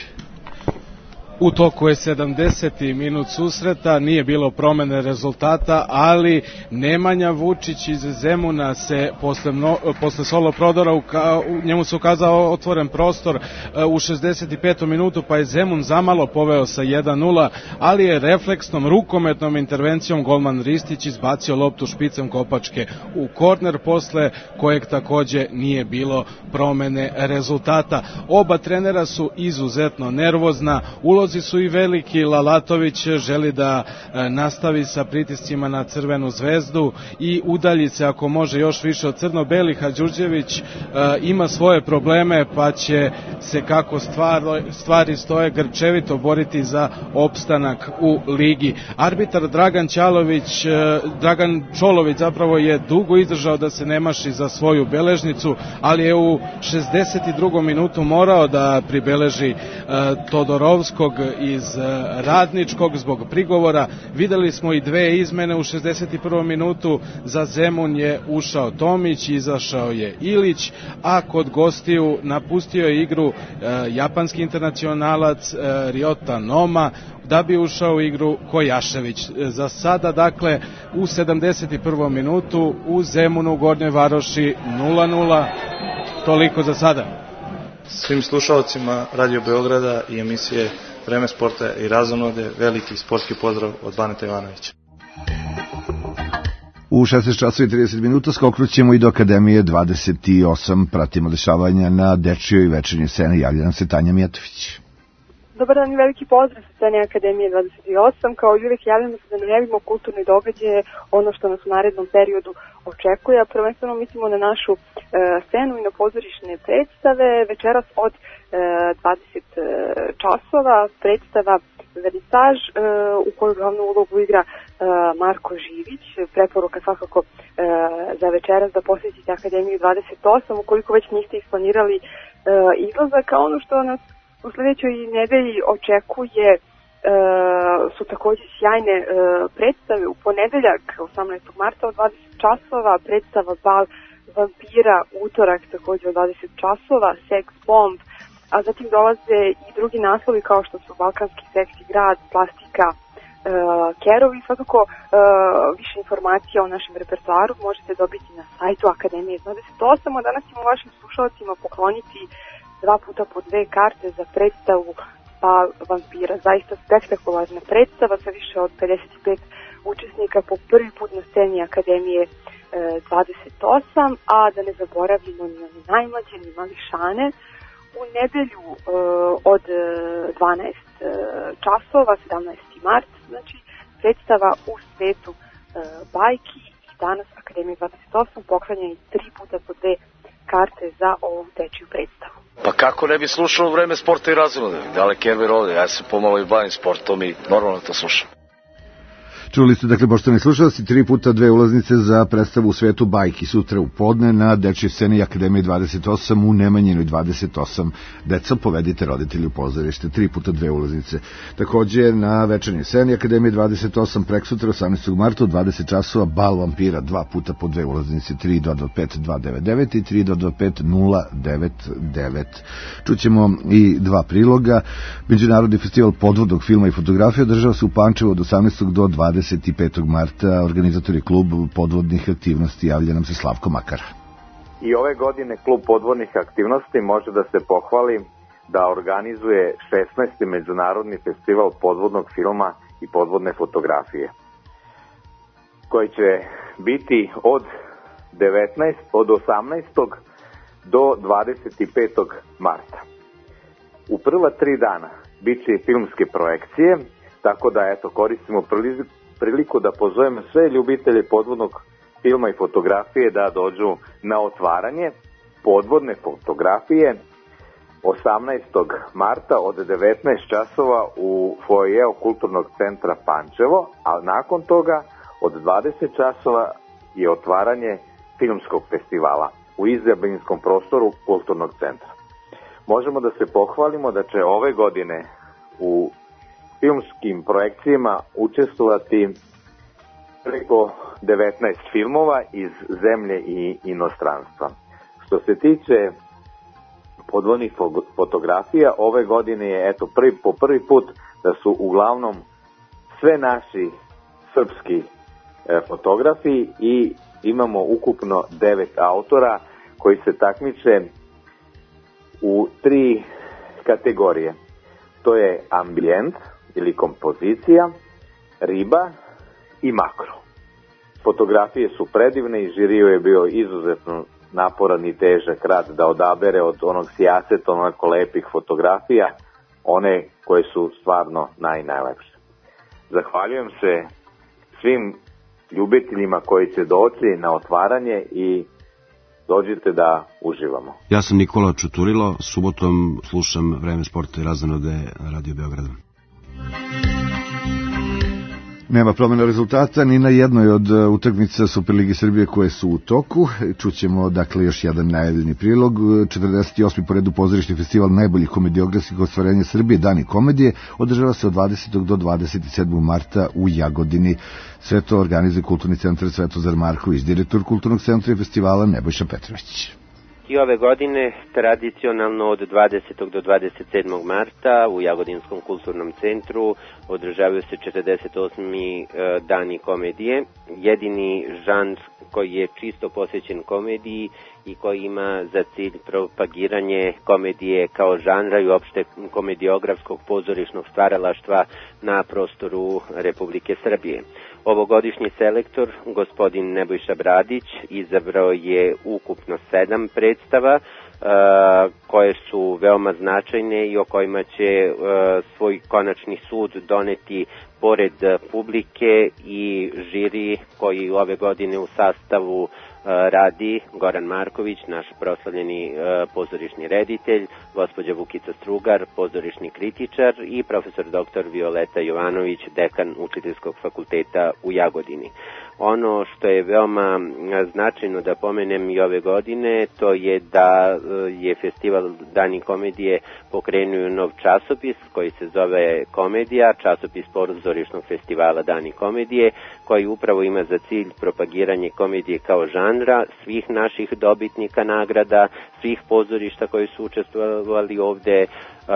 U toku je sedamdeseti minut susreta, nije bilo promene rezultata, ali Nemanja Vučić iz Zemuna se posle, mno, posle solo prodora u, u njemu se ukazao otvoren prostor u šezdeset petom minutu, pa je Zemun zamalo poveo sa jedan nula, ali je refleksnom rukometnom intervencijom golman Ristić izbacio loptu špicem kopačke u korner, posle kojeg takođe nije bilo promene rezultata. Oba trenera su izuzetno nervozna, ulozi su i veliki. Lalatović želi da e, nastavi sa pritiscima na Crvenu zvezdu i udalji se ako može još više od crno-belih, a Đurđević e, ima svoje probleme, pa će se kako stvar, stvari stoje grčevito boriti za opstanak u ligi. Arbitar Dragan Ćalović, e, Dragan Čolović zapravo je dugo izdržao da se ne maši za svoju beležnicu, ali je u šezdeset drugom minutu morao da pribeleži e, Todorovskog iz Radničkog zbog prigovora. Videli smo i dve izmene u šezdeset prvom minutu. Za Zemun je ušao Tomić, izašao je Ilić, a kod gostiju napustio je igru e, japanski internacionalac e, Ryota Noma, da bi ušao u igru Kojašević. Za sada, dakle, u sedamdeset prvom minutu u Zemunu u Gornjoj Varoši nula nula. Toliko za sada. Svim slušalcima Radio Beograda i emisije Vreme sporta i razonode, veliki sportski pozdrav od Baneta Ivanovića. U šesnaest časova i trideset minuta skoknućemo i do Akademije dvadeset osam. Pratimo dešavanja na dečijoj večernjoj sceni. Javlja nam se Tanja Mijatović. Dobar dan i veliki pozdrav sa scene Akademije dvadeset osam. Kao i uvijek javljamo se da najavimo kulturne događaje, ono što nas u narednom periodu očekuje, a prvenstveno mislimo na našu e, scenu i na pozorišne predstave. Večeras od e, dvadeset časova predstava Vernisaž e, u kojoj glavnu ulogu igra e, Marko Živić. Preporuka svakako e, za večeras da posjetite Akademiju dvadeset osam ukoliko već niste isplanirali e, izlazak, a ono što nas u sljedećoj nedelji očekuje e, su također sjajne e, predstave. U ponedeljak osamnaestog marta od dvadeset časova predstava Bal vampira, utorak također od dvadeset časova Sex Bomb, a zatim dolaze i drugi naslovi kao što su Balkanski seksi grad, Plastika, e, Kerovi. Svakako e, više informacija o našem repertoaru možete dobiti na sajtu Akademije dvadeset osam, a danas ćemo vašim slušalcima pokloniti dva puta po dve karte za predstavu Bal vampira. Zaista spektakularna predstava sa više od pedeset pet učesnika po prvi put na sceni Akademije e, dvadeset osam, a da ne zaboravimo ni najmlađe, ni mališane. U nedelju e, od dvanaest časova, sedamnaesti mart, znači predstava u svetu e, bajki, i danas Akademija dvadeset osam poklanja i tri puta po dve karte za ovu dečiju predstavu. Pa kako ne bi slušao Vreme sporta i razonode? Dale Kerber ovde, ja se pomalo i bavim sportom i normalno to slušam. Čuli ste, dakle, poštovani slušalci, tri puta dve ulaznice za predstavu u svetu bajki sutra u podne na dečjoj sceni Akademije dvadeset osam u Nemanjinoj dvadeset osam. Deca, povedite roditelju u pozorište, tri puta dve ulaznice. Takođe na večernjoj sceni Akademije dvadeset osam preksutra osamnaestog marta u dvadeset časova Bal vampira, dva puta po dve ulaznice, tri dva dva pet dva devet devet i tri dva dva pet nula devet devet. Čućemo i dva priloga. Međunarodni festival podvodnog filma i fotografije održava se u Pančevu od osamnaestog do dvadeset petog marta. Organizator je klub podvodnih aktivnosti, javlja nam se Slavko Makar. I ove godine klub podvodnih aktivnosti može da se pohvali da organizuje šesnaesti međunarodni festival podvodnog filma i podvodne fotografije, koji će biti od devetnaestog od osamnaestog do dvadeset petog marta. U prva tri dana bit će filmske projekcije, tako da eto koristimo priliku da pozovemo sve ljubitelje podvodnog filma i fotografije da dođu na otvaranje podvodne fotografije osamnaestog marta od devetnaest časova u foajeu Kulturnog centra Pančevo, a nakon toga od dvadeset časova je otvaranje filmskog festivala u izjabinskom prostoru Kulturnog centra. Možemo da se pohvalimo da će ove godine u filmskim projekcijama učestvovati preko devetnaest filmova iz zemlje i inostranstva. Što se tiče podvodnih fotografija, ove godine je eto prvi, po prvi put da su uglavnom sve naši srpski e, fotografi i imamo ukupno devet autora koji se takmiče u tri kategorije. To je ambijent ili kompozicija, riba i makro. Fotografije su predivne i žiriju je bio izuzetno naporan i težak rad da odabere od onog sjaseta, onako lepih fotografija, one koje su stvarno naj, najlepše. Zahvaljujem se svim ljubiteljima koji će doći na otvaranje i dođite da uživamo. Ja sam Nikola Čuturilo, subotom slušam Vreme sporta i razonode na Radio Beogradu. Nema promjena rezultata ni na jednoj od utakmica Superligi Srbije koje su u toku. Čućemo dakle još jedan najavljeni prilog. četrdeset osmi po redu pozorišni festival najboljih komediografskih ostvarenja Srbije, Dani komedije, održava se od dvadesetog do dvadeset sedmog marta u Jagodini. Sve to organizuje Kulturni centar Svetozar Marković, direktor Kulturnog centra i festivala Nebojša Petrović. I ove godine tradicionalno od dvadesetog do dvadeset sedmog marta u Jagodinskom kulturnom centru održavaju se četrdeset osmi dani komedije. Jedini žanr koji je čisto posvećen komediji i koji ima za cilj propagiranje komedije kao žanra i uopšte komediografskog pozorišnog stvaralaštva na prostoru Republike Srbije. Ovogodišnji selektor, gospodin Nebojša Bradić, izabrao je ukupno sedam predstava uh, koje su veoma značajne i o kojima će uh, svoj konačni sud doneti pored publike i žiri koji ove godine u sastavu radi Goran Marković, naš proslavljeni pozorišni reditelj, gospođa Vukica Strugar, pozorišni kritičar i profesor doktor Violeta Jovanović, dekan Učiteljskog fakulteta u Jagodini. Ono što je veoma značajno da pomenem i ove godine, to je da je festival Dani komedije pokrenuo nov časopis koji se zove Komedija, časopis pozorišnog festivala Dani komedije, koji upravo ima za cilj propagiranje komedije kao žanra, svih naših dobitnika nagrada, svih pozorišta koji su učestvovali ovde uh,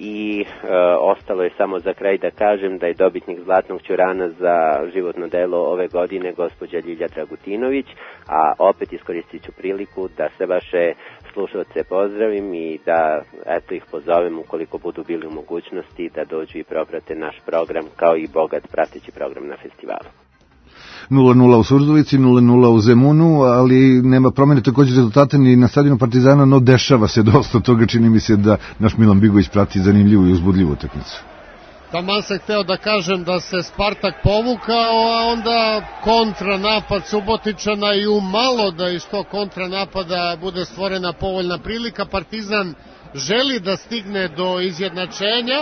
i uh, ostalo je samo za kraj da kažem da je dobitnik Zlatnog ćurana za životno delo ove godine gospođa Ljilja Dragutinović, a opet iskoristit ću priliku da sve vaše slušalce pozdravim i da eto ih pozovem ukoliko budu bili u mogućnosti da dođu i proprate naš program kao i bogat prateći program na festivalu. nula nula u Surdulici, nula nula u Zemunu, ali nema promjene također rezultata ni na stadionu Partizana, no dešava se dosta toga, čini mi se da naš Milan Bigović prati zanimljivu i uzbudljivu utakmicu. Taman sam hteo da kažem da se Spartak povukao, a onda kontranapad Subotičana i umalo da iz tog kontranapada bude stvorena povoljna prilika. Partizan želi da stigne do izjednačenja,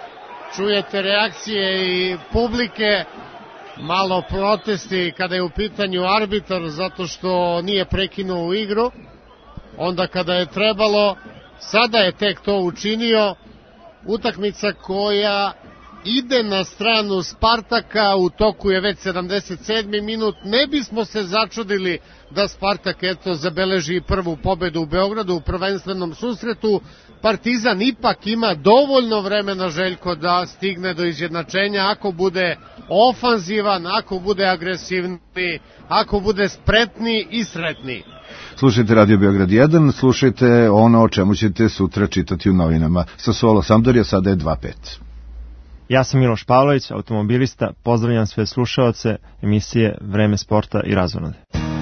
čujete reakcije i publike, malo protesti kada je u pitanju arbitar zato što nije prekinuo igru, onda kada je trebalo, sada je tek to učinio. Utakmica koja ide na stranu Spartaka, u toku je već sedamdeset sedmi minut, ne bismo se začudili da Spartak eto zabeleži prvu pobedu u Beogradu u prvenstvenom susretu. Partizan ipak ima dovoljno vremena, Željko, da stigne do izjednačenja ako bude ofanzivan, ako bude agresivni, ako bude spretni i sretni. Slušajte Radio Beograd jedan, slušajte ono o čemu ćete sutra čitati u novinama. Sassuolo Sampdoria sada je dva pet. Ja sam Miloš Pavlović, automobilista. Pozdravljam sve slušaoce emisije Vreme sporta i razonode.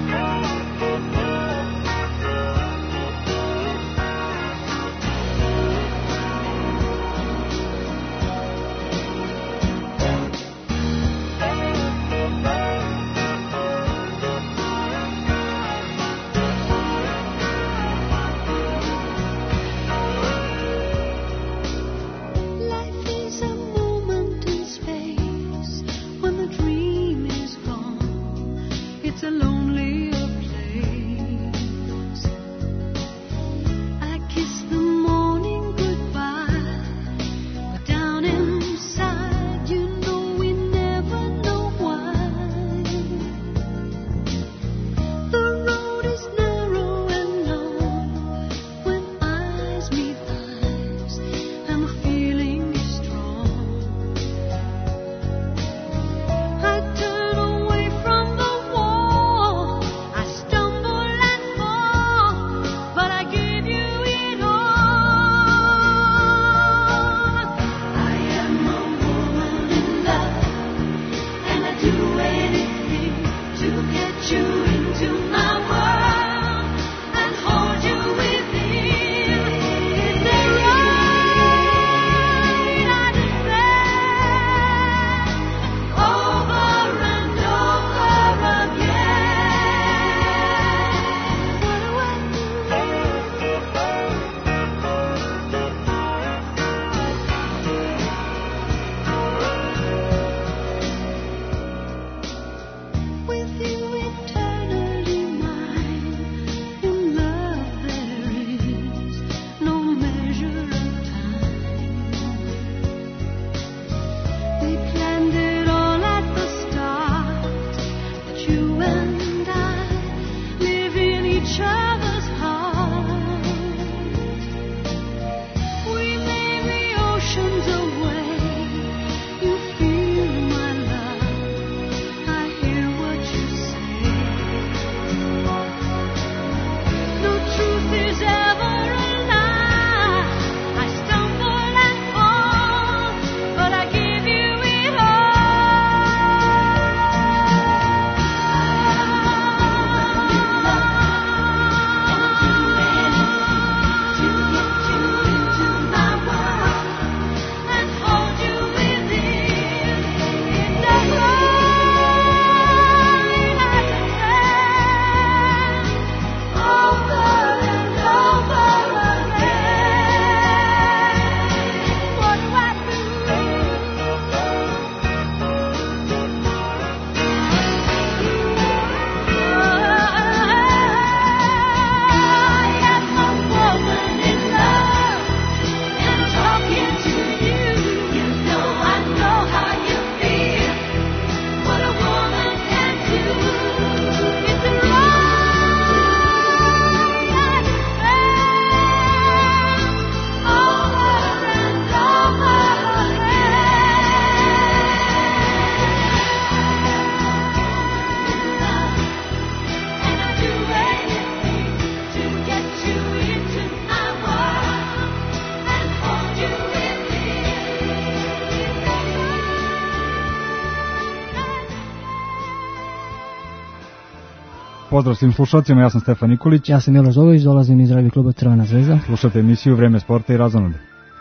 Pozdrav svim slušalcima, ja sam Stefan Nikolić. Ja sam Miloš Zogović, dolazim iz radi kluba Crvena zvezda. Slušate emisiju Vreme sporta i razonode.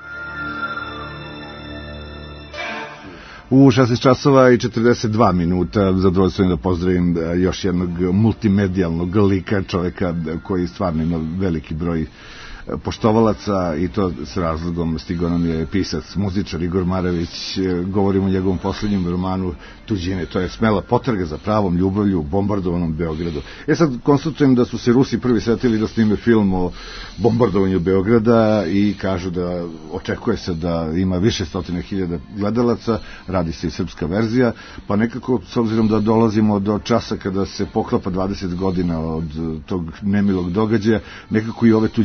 U šesnaest časova i četrdeset dva minuta zadovoljstvo da pozdravim još jednog multimedijalnog lika, čoveka koji stvarno ima veliki broj poštovalaca i to s razlogom. Stigao nam je pisac, muzičar Igor Marević. Govorimo o njegovom poslednjem romanu Tuđine, to je smela potraga za pravom ljubavlju u bombardovanom Beogradu. E sad konstatujem da su se Rusi prvi setili da snime film o bombardovanju Beograda i kažu da očekuje se da ima više stotine hiljada gledalaca, radi se i srpska verzija, pa nekako s obzirom da dolazimo do časa kada se poklapa dvadeset godina od tog nemilog događaja, nekako i ove Tuđine dolaze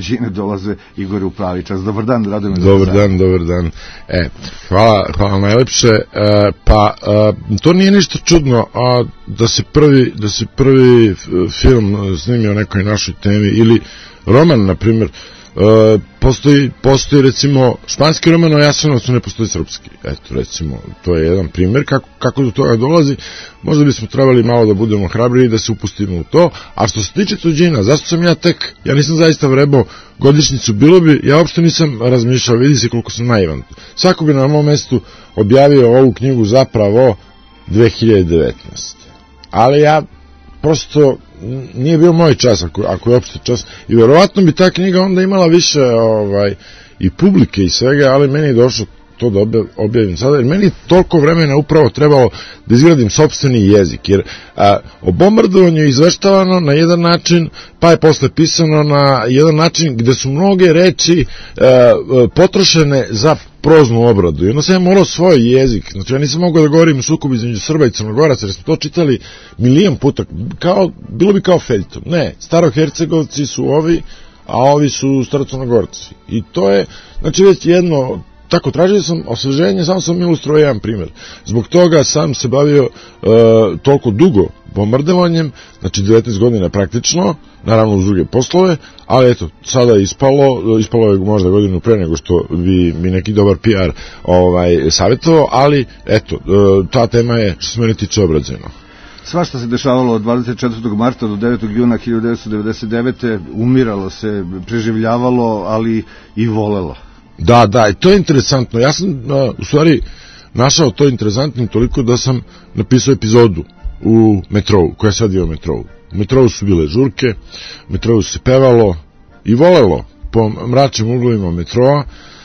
dolaze Igor u pravi čas. Dobar dan, Radomir. Dobar dan, dobar dan. E, hvala, hvala najlepše. E, pa, e, to nije ništa čudno, a da se prvi, da se prvi film snimio o nekoj našoj temi, ili roman, na primjer, e, postoji, postoji recimo španski roman o Jasenovcu, ne postoji srpski. Eto, recimo, to je jedan primjer kako, kako do toga dolazi. Možda bismo trebali malo da budemo hrabri i da se upustimo u to. A što se tiče tuđina, zašto sam ja tek, ja nisam zaista vrebao godišnjicu, bilo bi, ja uopšte nisam razmišljao, vidi se koliko sam naivan. Svako bi na mom mestu objavio ovu knjigu zapravo dve hiljade devetnaeste. Ali ja prosto nije bio moj čas, ako, ako je opšte čas, i verovatno bi ta knjiga onda imala više ovaj, i publike i svega, ali meni je došlo to da objavim sada, jer meni toliko vremena upravo trebalo da izgradim sopstveni jezik, jer a, o bombardovanju je izveštavano na jedan način, pa je posle pisano na jedan način gde su mnoge reči a, a, potrošene za proznu obradu, i onda sam ja morao svoj jezik, znači ja nisam mogao da govorim u sukobu između Srba i Crnogoraca, jer smo to čitali milion puta, kao, bilo bi kao feljton. Ne, Starohercegovci su ovi, a ovi su Starocrnogorci, i to je, znači već jedno. Tako, tražio sam osveženje, samo sam ilustrovao jedan primjer. Zbog toga sam se bavio e, toliko dugo bombardovanjem, znači devetnaest godina praktično, naravno uz druge poslove, ali eto, sada je ispalo, ispalo je možda godinu pre nego što bi mi neki dobar P R ovaj, savjetovao, ali eto, e, ta tema je, što se mene tiče, obrađena. Svašta se dešavalo od dvadeset četvrtog marta do devetog juna hiljadu devetsto devedeset devete. Umiralo se, preživljavalo, ali i volelo. Da, da, i to je interesantno. Ja sam, u stvari, našao to interesantnim toliko da sam napisao epizodu u metrou, koja je sad bio u metrou. U metrou su bile žurke, u metrou se pevalo i volelo po mračnim uglovima metroa.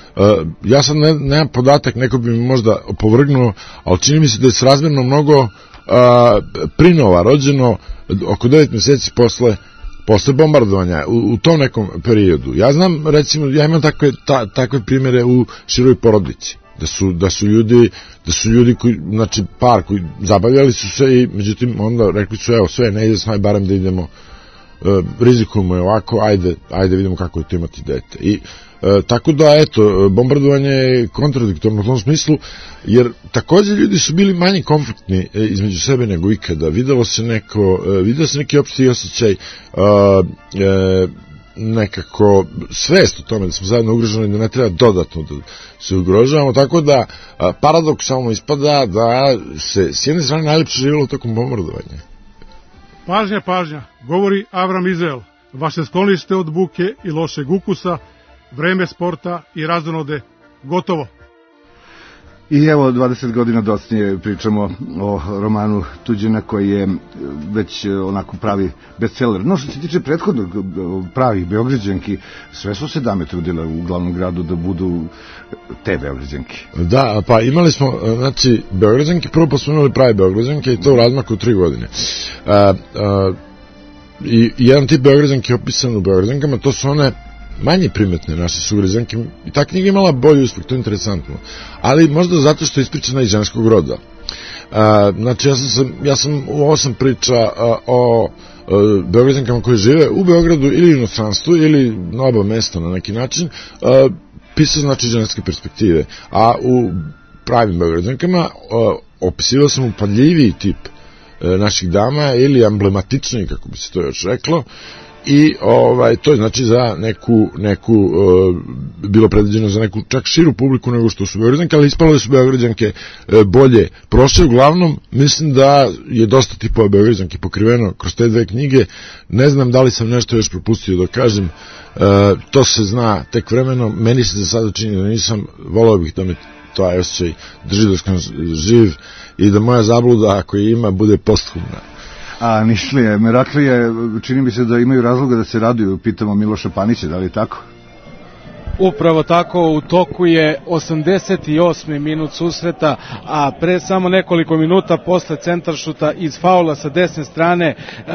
Ja sad ne, nemam podatak, neko bi mi možda opovrgnuo, ali čini mi se da je srazmjerno mnogo a, prinova rođeno oko devet meseci posle posle bombardovanja, u, u tom nekom periodu. Ja znam, recimo, ja imam takve, ta, takve primjere u široj porodici, da su, da su ljudi, da su ljudi koji, znači par koji zabavljali su se i međutim onda rekli su, evo, sve ne ide, snaj barem da idemo, e, rizikujemo je ovako, ajde, ajde vidimo kako je to imati dete. I E, tako da, eto, bombardovanje je kontradiktorno u tom smislu, jer također ljudi su bili manje komfortni e, između sebe nego ikada. Videlo se neko, e, video se neki opšti osjećaj, e, e, nekako svest o tome da smo zajedno ugroženi, da ne treba dodatno da se ugrožavamo, tako da a, paradoksalno ispada da se s jedne strane najlepše živjelo tokom bombardovanja. Pažnja, pažnja, govori Avram Izel, vaše sklonište od buke i lošeg ukusa, vreme sporta i razonode, gotovo. I evo, dvadeset godina docnije pričamo o romanu Tuđina, koji je već onako pravi bestseller. No, što se tiče prethodnog pravih Beograđanki, sve su se dame trudile u glavnom gradu da budu te Beograđanke. Da, pa imali smo, znači, Beograđanke, prvo pa smo imali pravi Beograđanke i to u razmaku tri godine. A, a, I jedan tip Beograđanke je opisan u Beograđankama, to su one manje primetne naše sugrađanke, i ta knjiga imala bolji uspeh, to je interesantno, ali možda zato što je ispričana iz ženskog roda. A, znači ja sam, ja sam u osam priča a, o a, Beograđankama koje žive u Beogradu ili u inostranstvu ili na oba mesta na neki način, a, pisao znači ženske perspektive, a u pravim Beograđankama a, opisivao sam upadljiviji tip a, naših dama ili emblematičniji, kako bi se to još reklo. I ovaj, to je znači za neku, neku uh, bilo predviđeno za neku čak širu publiku nego što su Beograđanke, ali ispalo da su Beograđanke uh, bolje prošle. Uglavnom, mislim da je dosta tipova Beograđanke pokriveno kroz te dve knjige. Ne znam da li sam nešto još propustio da kažem, uh, to se zna tek vremenom. Meni se za sada čini da nisam, volao bih da me taj osjećaj drži dok sam živ i da moja zabluda, ako je ima, bude posthumna. A Nišlije, Meraklije, čini mi se da imaju razloga da se raduju, pitamo Miloša Panića, da li je tako? Upravo tako, u toku je osamdeset osmi minut susreta, a pre samo nekoliko minuta posle centaršuta iz faula sa desne strane,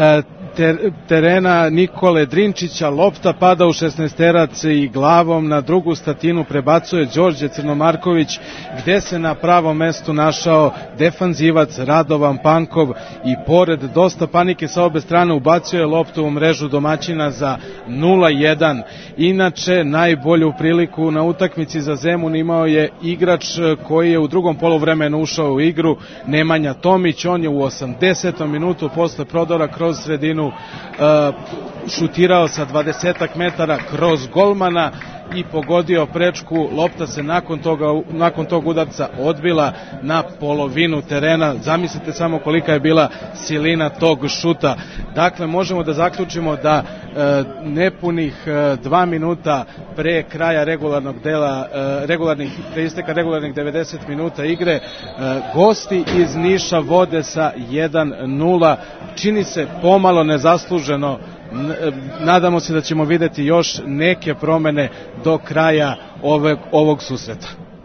ter, terena Nikole Drinčića, lopta pada u šesnaesterac i glavom na drugu statinu prebacuje Đorđe Crnomarković, gde se na pravom mestu našao defanzivac Radovan Pankov i pored dosta panike sa obe strane ubacio je loptu u mrežu domaćina za nula jedan. Inače, najbolju priliku na utakmici za Zemun imao je igrač koji je u drugom poluvremenu ušao u igru, Nemanja Tomić. On je u osamdesetom minutu posle prodora kroz sredinu uh, šutirao sa dvadesetak metara kroz golmana i pogodio prečku. Lopta se nakon toga, nakon tog udarca odbila na polovinu terena. Zamislite samo kolika je bila silina tog šuta. Dakle, možemo da zaključimo da e, nepunih e, dva minuta pre kraja regularnog dela, e, regularnih, pre isteka regularnih devedeset minuta igre, e, gosti iz Niša vode sa jedan nula. Čini se pomalo nezasluženo. Nadamo se da ćemo videti još neke promene do kraja ovog, ovog susreta.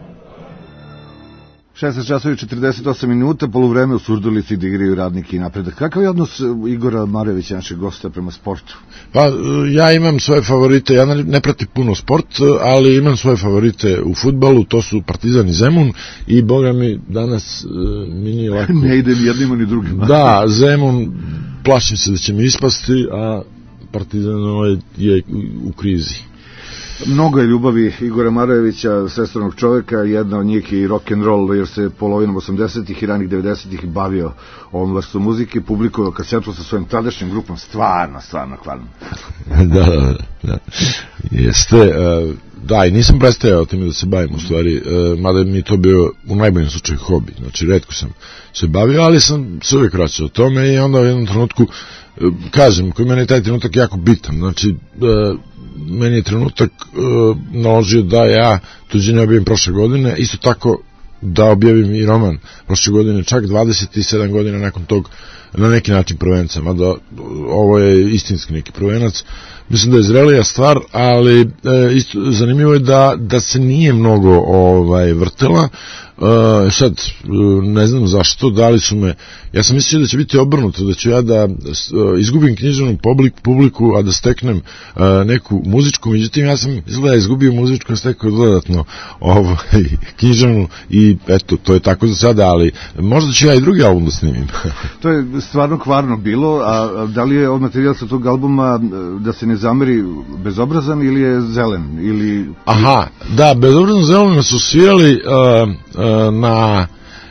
šesnaest časova i četrdeset osam minuta, poluvreme u Surdulici da igraju Radnik i Napredak. Kakav je odnos Igora Marevića, našeg gosta, prema sportu? Pa, ja imam svoje favorite, ja ne pratim puno sport, ali imam svoje favorite u fudbalu, to su Partizan i Zemun i, boga mi, danas mi nije lako. Ne ide ni jednima ni drugima. Da, Zemun, plašim se da će mi ispasti, a Partizan je u krizi. Mnogo je ljubavi Igora Marajevića, svestranog čoveka, jedna od njih je i rock and roll, jer se polovinom osamdesetih i ranih devedesetih bavio ovom vrstom muzike, publikovao kasetu sa svojim tadašnjim grupom, stvarno, stvarno, stvarno. Da, da, da, jeste, da, i nisam prestajao time da se bavim, u stvari, mada mi to bio u najboljem slučaju hobi, znači, retko sam se bavio, ali sam se uvijek vraćao o tome i onda u jednom trenutku, kažem, koji meni je taj trenutak jako bitan, znači, meni je trenutak uh, naložio da ja Tuđenje objavim prošle godine, isto tako da objavim i roman prošle godine, čak dvadeset sedam godina nakon tog, na neki način prvenca, mada ovo je istinski neki prvenac. Mislim da je zrelija stvar, ali e, isto, zanimljivo je da, da se nije mnogo ovaj, vrtela. E, sad, ne znam zašto, dali su me, ja sam mislio da će biti obrnuto, da ću ja da izgubim književnu publiku, publiku a da steknem e, neku muzičku, međutim ja sam izgleda izgubio muzičku, a stekao dodatno ovaj, književnu i eto, to je tako za sada, ali možda ću ja i drugi album da snimim. To je stvarno kvarno bilo, a da li je od materijal sa tog albuma, da se ne zameri, bezobrazan ili je zelen? Ili... Aha, da, bezobrazan zelen su svirali uh, uh, na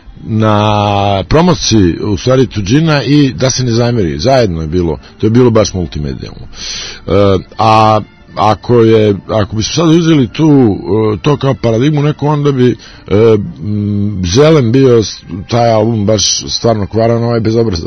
na promociji u stvari Tuđina i Da se ne zameri, zajedno je bilo, to je bilo baš multimedijalno. Uh, a ako je, ako bismo sad uzeli tu, to kao paradigmu neku, onda bi e, zelen bio taj album baš stvarno kvaran, ovaj bezobrazan.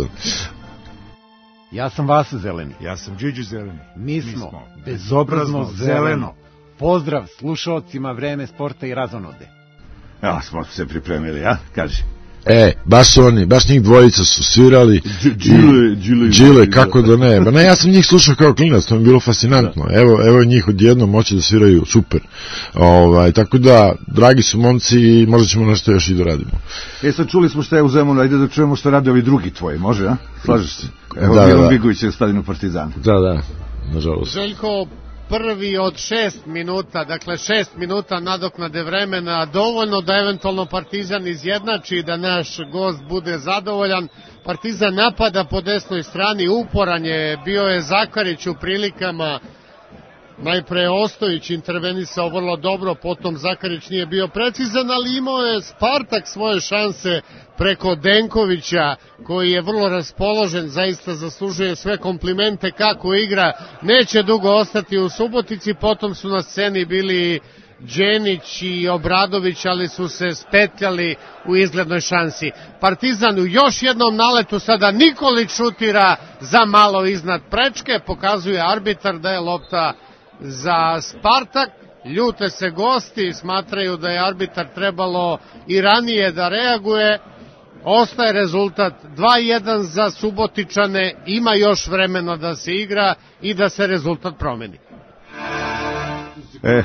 Ja sam Vasa Zeleni. Ja sam Điđu Zeleni. Mi smo, Mi smo bezobrazno zeleno. Pozdrav slušalcima Vreme sporta i razonode. Ja, smo se pripremili, ja? Kaži. E, baš oni, baš njih dvojica su svirali. Džile, džile, džile, kako da ne. Ba ne, ja sam njih slušao kao klinac, to mi je bilo fascinantno. Evo, evo njih odjednom moći da sviraju, super. Ovaj, tako da, dragi su momci i možda ćemo nešto još i da radimo. E, sad čuli smo šta je u Zemunu, ajde da čujemo što radi ovi drugi tvoji, može, a? Slažeš se? Evo, da, Milan da. Bigović je u Stadinu Partizana. Da, da, nažalost. Željko, prvi od šest minuta, dakle šest minuta nadoknade vremena, dovoljno da eventualno Partizan izjednači, da naš gost bude zadovoljan. Partizan napada po desnoj strani, uporan je, bio je Zakarić u prilikama, najpre Ostojić intervenisao vrlo dobro, potom Zakarić nije bio precizan, ali imao je Spartak svoje šanse preko Denkovića, koji je vrlo raspoložen, zaista zaslužuje sve komplimente kako igra, neće dugo ostati u Subotici, potom su na sceni bili Đenić i Obradović, ali su se spetljali u izglednoj šansi. Partizan u još jednom naletu, sada Nikolić šutira za malo iznad prečke, pokazuje arbitar da je lopta za Spartak, ljute se gosti, smatraju da je arbitar trebalo i ranije da reaguje. Ostaje rezultat dva jedan za Subotičane, ima još vremena da se igra i da se rezultat promeni. E,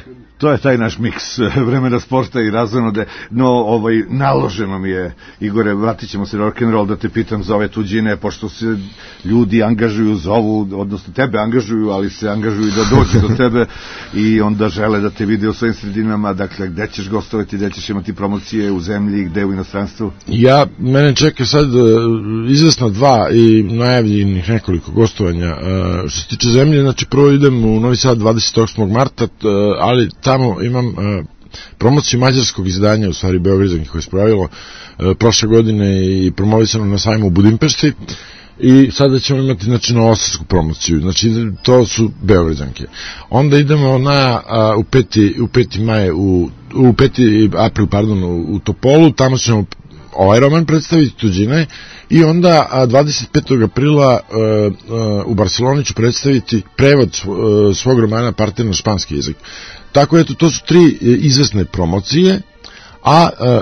To je taj naš miks vremena sporta i razonode, no ovaj, naloženo mi je, Igore, vratit ćemo se rock'n'roll da te pitam za ove tuđine, pošto se ljudi angažuju, zovu, odnosno tebe angažuju, ali se angažuju da dođe do tebe i onda žele da te vide u svojim sredinama, dakle, gde ćeš gostovati, gde ćeš imati promocije u zemlji, gde u inostranstvu? Ja, mene čeka sad izvesna dva i najavljenih nekoliko gostovanja. Što se tiče zemlje, znači prvo idem u Novi Sad dvadeset osmog marta, ali tamo imam promociju mađarskog izdanja, u stvari Beogradski, koje je spravilo prošle godine i promovisano na sajmu u Budimpešti, i sada ćemo imati, znači, novosadsku promociju, znači to su Beograđanke. Onda idemo na u peti u peti maj u u peti april, pardon, u, u Topolu, tamo ćemo ovaj roman predstaviti, tuđine, i onda dvadeset petog aprila uh, uh, u Barceloni ću predstaviti prevod uh, svog romana Parter na španski jezik. Tako, eto, to su tri izvesne promocije, a uh,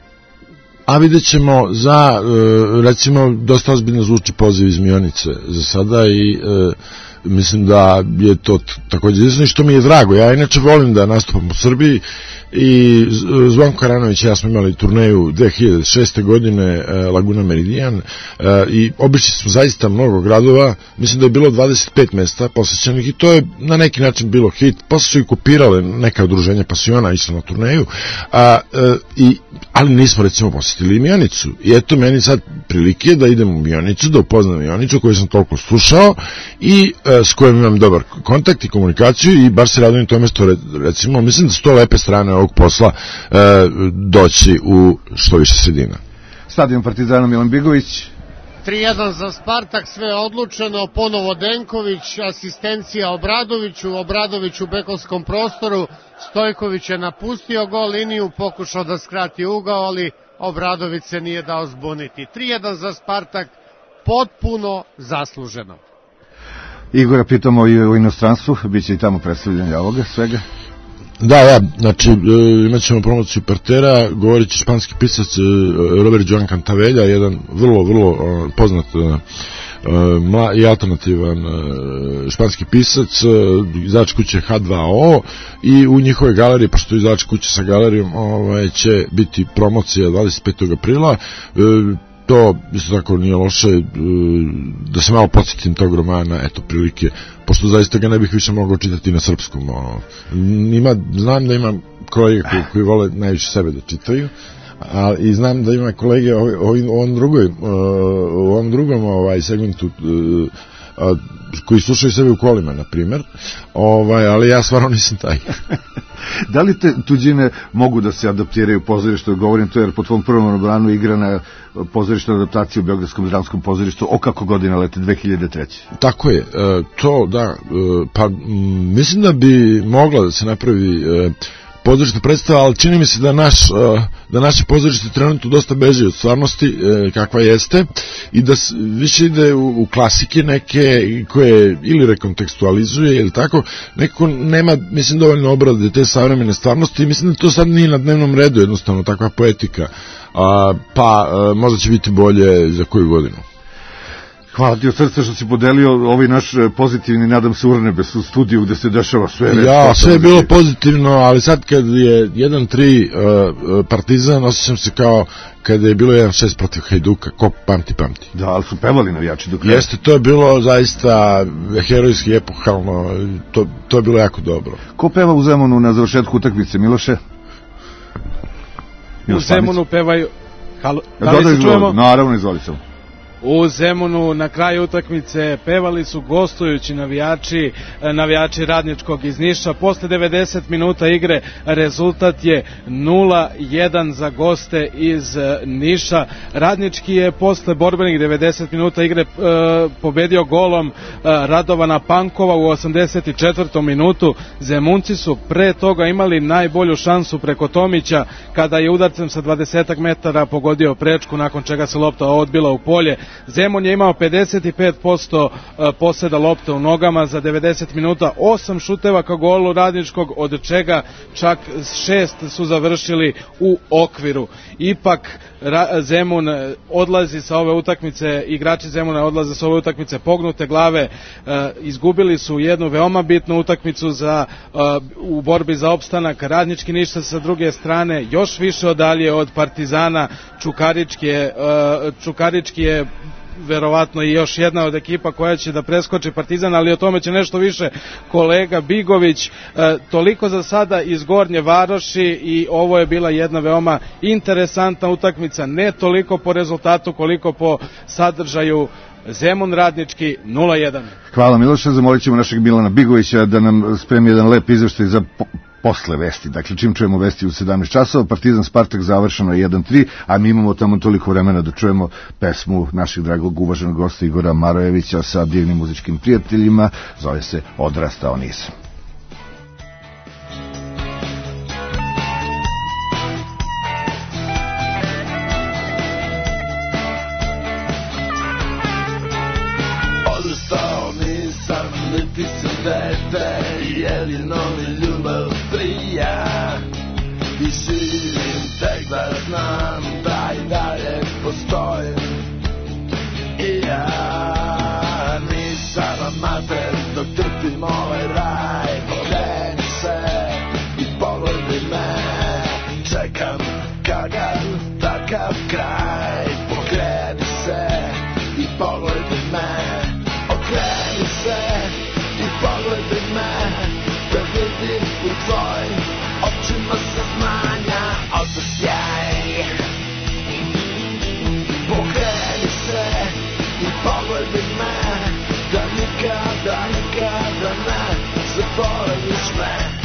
a vidjet ćemo za, uh, recimo, dosta ozbiljno zvuči poziv iz Mionice za sada i uh, mislim da je to također izvesno i što mi je drago. Ja inače volim da nastupam u Srbiji i Zvonko Karanović i ja smo imali turneju dve hiljade šeste godine, Laguna Meridian, i obišli smo zaista mnogo gradova, mislim da je bilo dvadeset pet mesta posjećenih i to je na neki način bilo hit. Posle su i kopirale neka udruženja pasiona, išla na turneju, a, i, ali nismo recimo posjetili i Mionicu, i eto meni sad prilike da idem u Mionicu, da upoznam Mionicu koju sam toliko slušao i s kojom imam dobar kontakt i komunikaciju i baš se radujem tome što, recimo, mislim da su to lepe strane ovog posla, e, doći u što više sredina. Stadion Partizana, Milan Bigović. tri jedan za Spartak, sve odlučeno, ponovo Denković, asistencija Obradoviću, Obradović u bekovskom prostoru, Stojković je napustio gol liniju, pokušao da skrati ugao, ali Obradović se nije dao zbuniti. tri jedan za Spartak, potpuno zasluženo. Igora, pitamo i u inostranstvu, bit će i tamo predstavljanje ovoga svega. Da, ja, znači imat ćemo promociju Partera, govorit će španski pisac Robert Joan Cantavelja, jedan vrlo, vrlo poznat i alternativan španski pisac, izdavač kuće H dva O, i u njihove galerije, pošto je izdavač kuće sa galerijom, ovaj, će biti promocija dvadeset petog aprila. To isto tako nije loše, da se malo podsjetim tog romana, eto, prilike, pošto zaista ga ne bih više mogao čitati na srpskom. Ono. Ima, znam da ima kolege koji, koji vole najviše sebe da čitaju, a, i znam da ima kolege u ovom drugoj, u ovom drugom ovaj, segmentu, a, koji slušaju sebe u kolima, na primjer, ovaj, ali ja stvarno nisam taj. Da li te tuđine mogu da se adaptiraju u pozorištu, govorim to jer po tvom prvom robranu igra na pozorištu adaptaciju u Beogradskom dramskom pozorištu, o kako godina lete, dve hiljade treće. Tako je, to da, pa mislim da bi mogla da se napravi pozorišna predstava, ali čini mi se da, naš, da naše pozorište trenutno dosta beži od stvarnosti kakva jeste i da više ide u, u klasike neke koje ili rekontekstualizuje ili tako, nekako nema, mislim, dovoljno obrade te savremene stvarnosti i mislim da to sad nije na dnevnom redu, jednostavno takva poetika, a, pa a, možda će biti bolje za koju godinu. Hvala ti od srca što si podelio ovaj naš pozitivni, nadam se, urnebes u studiju gde se dešava sve. Ja, sve je bilo pozitivno, ali sad kad je jedan tri uh, Partizan, osjećam se kao kada je bilo jedan šest protiv Hajduka, ko pamti, pamti. Da, ali su pevali navijači do kraja. Jeste, to je bilo zaista herojski, epohalno, to, to je bilo jako dobro. Ko peva u Zemunu na završetku utakmice, Miloše? U Zemunu pevaju... Halo, da li se čujemo? Naravno, izvoli se. U Zemunu na kraju utakmice pevali su gostujući navijači, navijači Radničkog iz Niša. Posle devedeset minuta igre rezultat je nula jedan za goste iz Niša. Radnički je posle borbenih devedeset minuta igre e, pobedio golom e, Radovana Pankova u osamdeset četvrtom minutu. Zemunci su pre toga imali najbolju šansu preko Tomića kada je udarcem sa dvadeset metara pogodio prečku, nakon čega se lopta odbila u polje. Zemun je imao pedeset pet posto poseda lopte u nogama za devedeset minuta, osam šuteva ka golu Radničkog, od čega čak šest su završili u okviru. Ipak Zemun odlazi sa ove utakmice, igrači Zemuna odlaze sa ove utakmice pognute glave, izgubili su jednu veoma bitnu utakmicu za, u borbi za opstanak. Radnički Niš sa druge strane još više odalje od Partizana. Čukarički je, Čukarički je verovatno i još jedna od ekipa koja će da preskoči Partizan, ali o tome će nešto više kolega Bigović. E, toliko za sada iz Gornje Varoši i ovo je bila jedna veoma interesantna utakmica, ne toliko po rezultatu koliko po sadržaju. Zemun Radnički nula jedan. Hvala Miloša, zamolit ćemo našeg Milana Bigovića da nam spremi jedan lep izveštaj za po posle vesti. Dakle, čim čujemo vesti u sedamnaest časova, Partizan Spartak završeno je jedan tri, a mi imamo tamo toliko vremena da čujemo pesmu našeg dragog uvaženog gosta Igora Marojevića sa divnim muzičkim prijateljima, zove se Odrastao nisam. Odrastao nisam, niti se dete, jedino mi ljubav prija. I živim tek da znam da i dalje postojim. I ja nisam amater dok trpim ovaj raj. Pokreni se i pogledaj me, čekam kakav takav kraj. Pokreni se i pogledaj me, okreni se i pogledaj me, da vidim u tvojim očima saznanja osjećaj. Pokreni se i pogledaj me, da nikada, nikada ne zaboraviš me.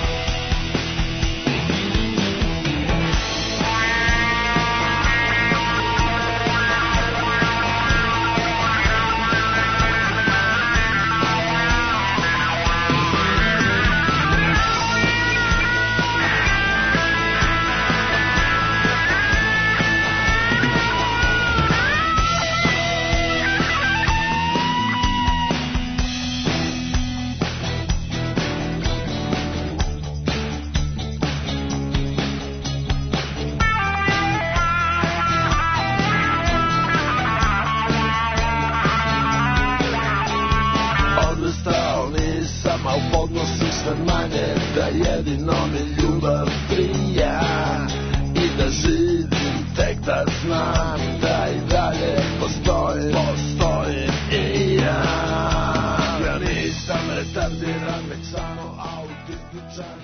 Jedino mi ljubav prija i da živim tek da znam da i dalje postojim, postojim i ja. Ja nisam retardiran, već samo autističan.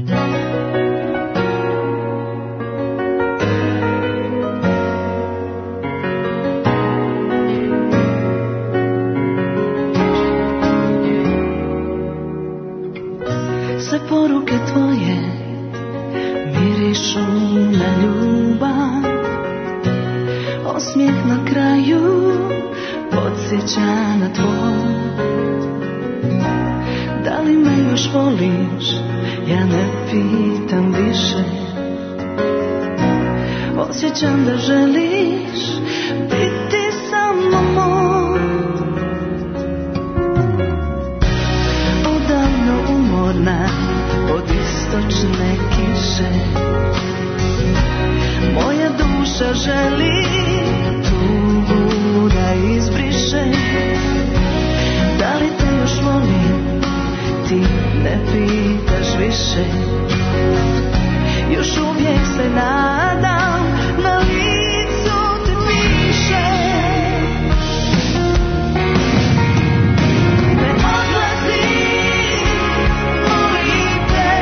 Sve poruke tvoje mirišu na ljubav, osmijeh na kraju podsjeća na tvoj. Da li me još voliš, ja ne pitam više. Osjećam da želiš biti samo moj. Odavno umorna od istočne kiše, moja duša želi tugu da izbriše. Da li te još volim, ti ne pitaš više. Još uvijek se nadam, na licu te piše. Ne odlazi, molim te,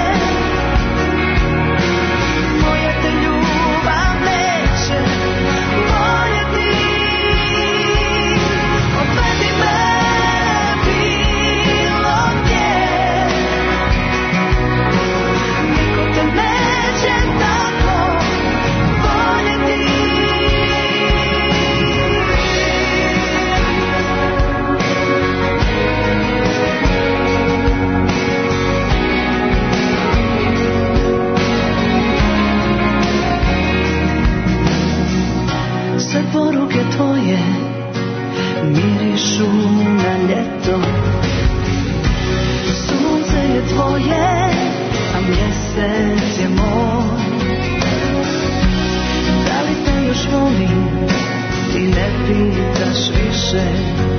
moja te ljubav neće voljeti. Odvedi me bilo gdje, niko te neće tako voljeti. Sve poruke tvoje mirišu na ljeto. Sunce je tvoje, a mjesec je moj. Da li te znaš više.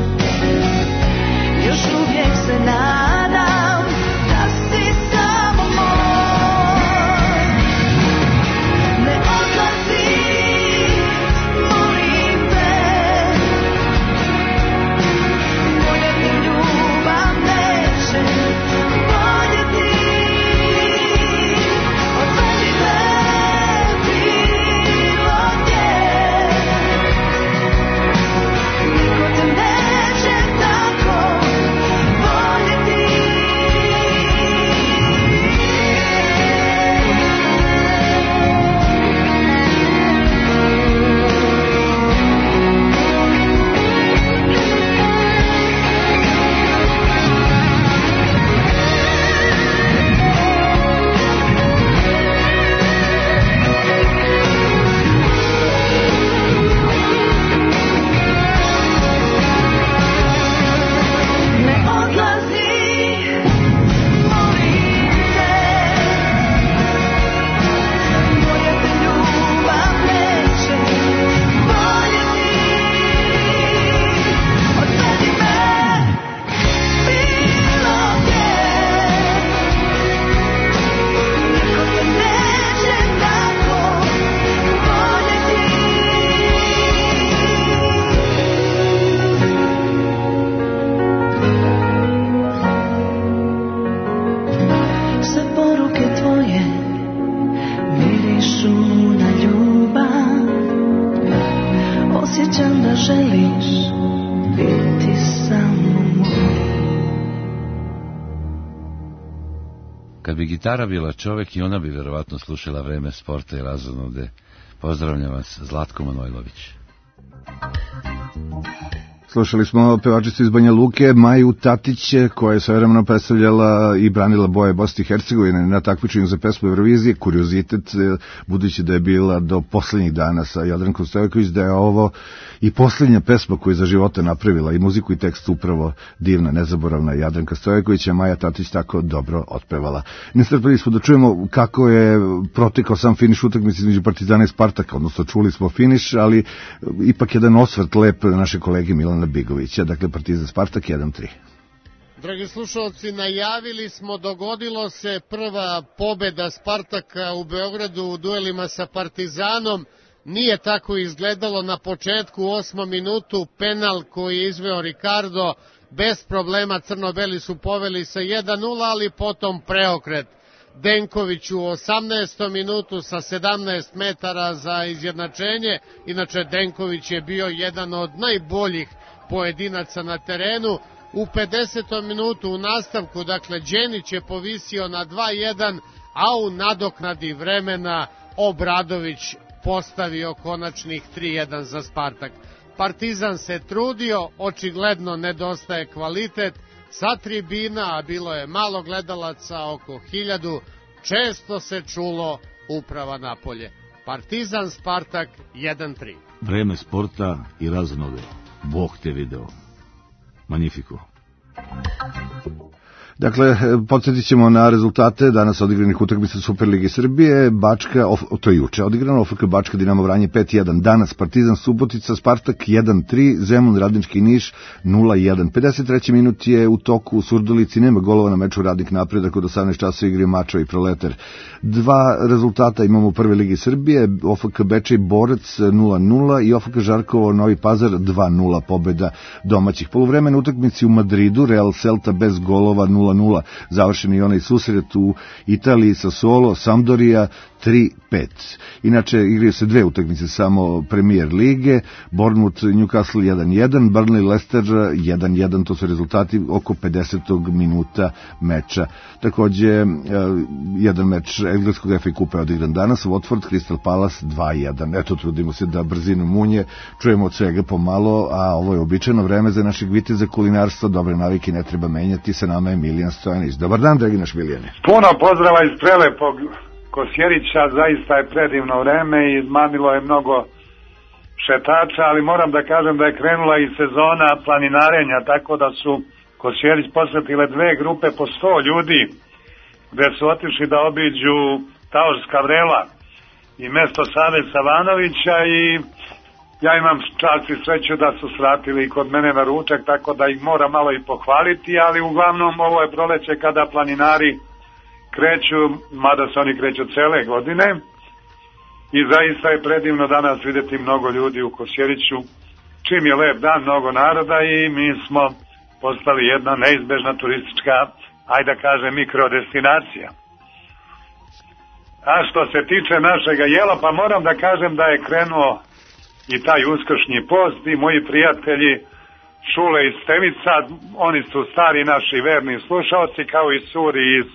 Još uvijek se nadam da si samo moj. Ne odlazi, molim te, moja te ljubav neće voljeti. Odvedi me bilo gdje, niko te neće tako voljeti. Ne odlazi, molim te, moja te ljubav neće voljeti. Odvedi me bilo gdje, niko te neće tako voljeti. Sve poruke tvoje mirišu na ljubav. Osjećam da želiš biti samo moj. Kad bi gitara bila čovek, i ona bi verovatno slušala Vreme sporta i razonode. Pozdravljam vas, Zlatko Manojlović. Slušali smo pevačicu iz Banja Luke, Maju Tatić, koja je svojevremeno predstavljala i branila boje Bosne i Hercegovine na takmičenju za pesmu Eurovizije. Kuriozitet, budući da je bila do poslednjih dana sa Jadrankom Stojković, da je ovo i poslednja pesma koju je za života napravila, i muziku i tekst upravo divna, nezaboravna Jadranka Stojković, a Maja Tatić tako dobro otpevala. Nestrpeli smo da čujemo kako je protekao sam finiš utakmice između Partizana i Spartaka, odnosno čuli smo finiš, ali ipak jedan osvrt lep naše kolege Milana Bigovića, dakle Partizan Spartak jedan tri. Dragi slušalci, najavili smo, dogodilo se prva pobeda Spartaka u Beogradu u duelima sa Partizanom. Nije tako izgledalo na početku, u osmom minutu, penal koji je izveo Ricardo, bez problema crno-beli su poveli sa jedan nula, ali potom preokret. Denković u osamnaestom minutu sa sedamnaest metara za izjednačenje. Inače, Denković je bio jedan od najboljih pojedinaca na terenu. U pedesetom minutu u nastavku, dakle, Đenić je povisio na dva jedan, a u nadoknadi vremena Obradović postavio konačnih tri jedan za Spartak. Partizan se trudio, očigledno nedostaje kvalitet, sa tribina, a bilo je malo gledalaca, oko hiljadu, često se čulo uprava napolje. Partizan Spartak jedan tri. Vreme sporta i raznove. Bog te video. Magnifico. Dakle, podsjetit ćemo na rezultate danas odigranih utakmica Superligi Srbije. Bačka, of, to je juče odigrano, O F K Bačka, Dinamo Vranje pet jedan. Danas Partizan Subotica, Spartak jedan tri, Zemun Radnički Niš nula jedan. pedeset treći minut je u toku u Surdulici, nema golova na meču Radnik Napredak, od osamnaest časova igre Mačva i Proletar. Dva rezultata imamo u Prve Ligi Srbije, O F K Bečej Borac nula nula i O F K Žarkovo Novi Pazar dva nula, pobeda domaćih. Poluvremena utakmici u Madridu, Real Celta bez golova nula nula, završen i onaj susret u Italiji sa Solo, Sampdoria tri pet. Inače, igraju se dve utakmice samo Premier lige, Bournemouth Newcastle jedan jedan, Burnley Leicester jedan jedan, to su rezultati oko pedesetog minuta meča. Takođe, jedan meč engleskog F A kupa je odigran danas, Watford Crystal Palace dva jedan. Eto, trudimo se da brzinu munje čujemo od svega pomalo, a ovo je običajno vreme za našeg viteza kulinarstva, dobre navike ne treba menjati. Sa nama je Miljan Stojanić. Dobar dan, dragi naš Miljane. Puno pozdrava iz prelepog Kosjerića, zaista je predivno vreme i izmanilo je mnogo šetača, ali moram da kažem da je krenula i sezona planinarenja, tako da su Kosjerić posvetile dve grupe po sto ljudi, gde su otišli da obiđu Taorska vrela i mesto Save Savanovića i Ja imam čast i sreću da su svratili kod mene na ručak, tako da ih moram malo i pohvaliti, ali uglavnom ovo je proleće kada planinari kreću, mada se oni kreću cele godine, i zaista je predivno danas vidjeti mnogo ljudi u Kosjeriću. Čim je lep dan, mnogo naroda i mi smo postali jedna neizbežna turistička, ajde da kažem, mikrodestinacija. A što se tiče našega jela, pa moram da kažem da je krenuo i taj uskršnji post i moji prijatelji Šule iz Stevica, oni su stari naši verni slušaoci, kao i Suri iz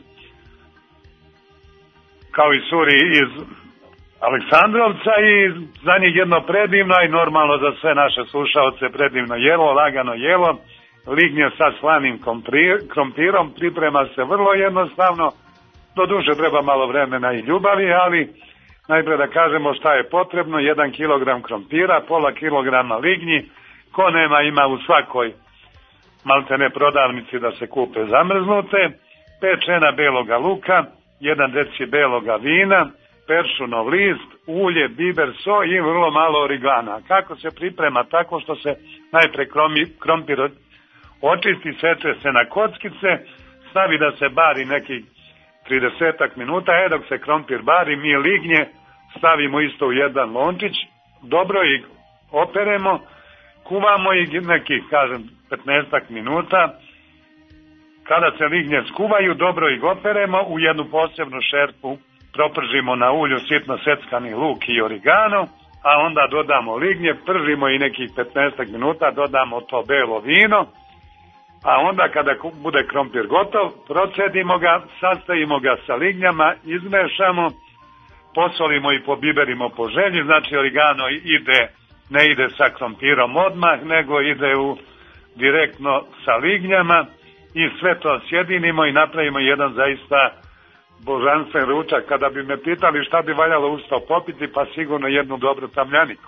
kao i Suri iz Aleksandrovca, i za njih jedno predivno i normalno za sve naše slušaoce predivno jelo, lagano jelo, lignje sa slanim krompirom, priprema se vrlo jednostavno, do duše treba malo vremena i ljubavi, ali najpre da kažemo šta je potrebno: jedan kilogram krompira, pola kilograma lignji, ko nema ima u svakoj maltene prodavnici da se kupe zamrznute, pet čena beloga luka, jedan deci beloga vina, peršunov list, ulje, biber, so i vrlo malo origana. Kako se priprema? Tako što se najpre krompir očisti, seče se na kockice, stavi da se bari nekih tridesetak minuta, e dok se krompir bari, mi lignje stavimo isto u jedan lončić, dobro ih operemo, kuvamo ih nekih, kažem, petnaestak minuta. Kada se lignje skuvaju, dobro ih operemo, u jednu posebnu šerpu propržimo na ulju sitno seckani luk i origano, a onda dodamo lignje, pržimo i nekih petnaestak minuta, dodamo to belo vino, a onda kada bude krompir gotov, procedimo ga, sastavimo ga sa lignjama, izmešamo, posolimo i pobiberimo po želji, znači origano ide, ne ide sa krompirom odmah, nego ide u direktno sa lignjama, i sve to sjedinimo i napravimo jedan zaista božanstven ručak. Kada bi me pitali šta bi valjalo usto popiti, pa sigurno jednu dobru tamljaniku.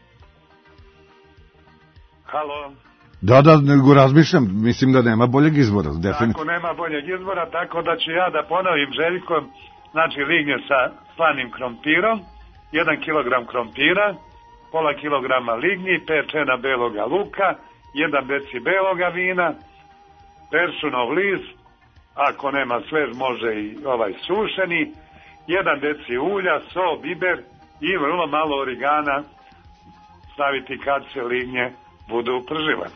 Halo? Da, da, nego razmišljam, mislim da nema boljeg izbora, definitivno. Tako, nema boljeg izbora, tako da ću ja da ponovim Željko, znači lignje sa slanim krompirom, jedan kilogram krompira, pola kilograma lignji, pet čena beloga luka, jedan deci beloga vina, peršunov list, ako nema svež može i ovaj sušeni, jedan deci ulja, so, biber i vrlo malo origana staviti kad se lignje budu uprživane.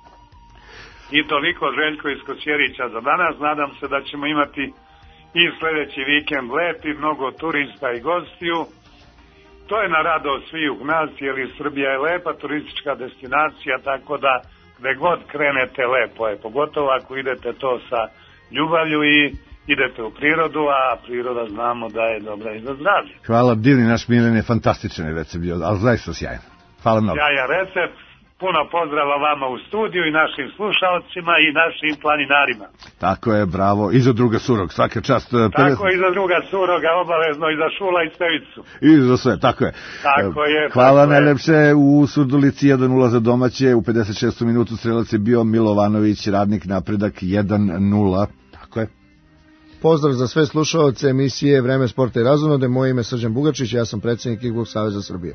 I toliko Željko iz Kosjerića za danas. Nadam se da ćemo imati i sljedeći vikend lep i mnogo turista i gostiju. To je na radost svih nas, jer i Srbija je lepa turistička destinacija, tako da gde god krenete lepo je, pogotovo ako idete to sa ljubavlju i idete u prirodu, a priroda znamo da je dobra i za zdravlje. Hvala, divni naš Milen je fantastičan recept bio, ali zaista sjajan. Hvala mnogo. Sjajan recept, puno pozdrava vama u studiju i našim slušalcima i našim planinarima. Tako je, bravo, i za druga Surog, svaka čast. Tako i za druga Suroga, obavezno i za Šula i Stevicu. I za sve, tako je. Tako je. Hvala tako najlepše, je. U Surdulici jedan nula za domaće, u pedeset šestu minutu strelac je bio Milovanović, Radnik napredak jedan nula. Tako je. Pozdrav za sve slušaoce emisije Vreme sporta i razonode, moje ime je Srđan Bugačić, ja sam predsjednik Kickboks Saveza Srbije.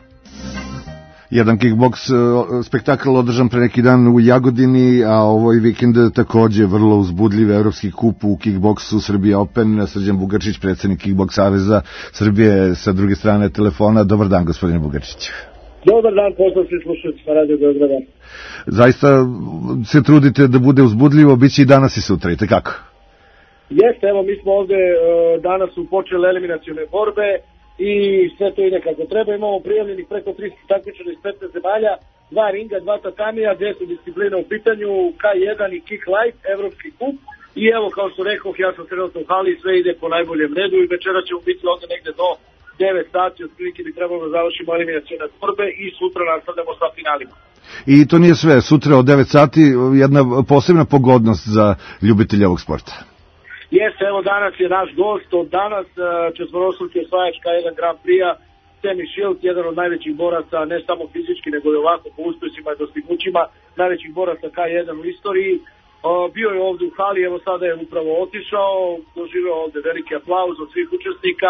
Jedan kickboks spektakl održan pre neki dan u Jagodini, a ovoj vikend takođe vrlo uzbudljiv evropski kup u kickboksu Srbija Open. Srđan Bugačić, predsjednik Kickboks Saveza Srbije, sa druge strane telefona. Dobar dan, gospodine Bugačić. Dobar dan, pozdrav svi slušalci na Radio Beograda. Zaista se trudite da bude uzbudljivo, bit će i danas i sutra, i tekako. Jeste, evo mi smo ovde, danas su počele eliminacione borbe i sve to ide kako treba. Imamo prijavljenih preko tristo takmičara iz petnaest zemalja, dva ringa, dva tatamija, dvije su discipline u pitanju, K jedan i Kick Light, evropski kup. I evo, kao što rekoh, ja sam trenutno u hali, sve ide po najboljem redu i večera ćemo biti ovde negde do devet sati, otprilike bi trebalo da završimo eliminacione borbe i sutra nastavljamo sa finalima. I to nije sve, sutra od devet sati jedna posebna pogodnost za ljubitelja ovog sporta. Jeste, evo danas je naš gost, od danas četvorosluki osvajač K jedan Grand Prix-a, Semi Shield, jedan od najvećih boraca, ne samo fizički, nego i ovako po uspjesima i dostignućima, najvećih boraca K jedan u istoriji. Bio je ovdje u hali, evo sada je upravo otišao, doživeo ovdje veliki aplauz od svih učesnika,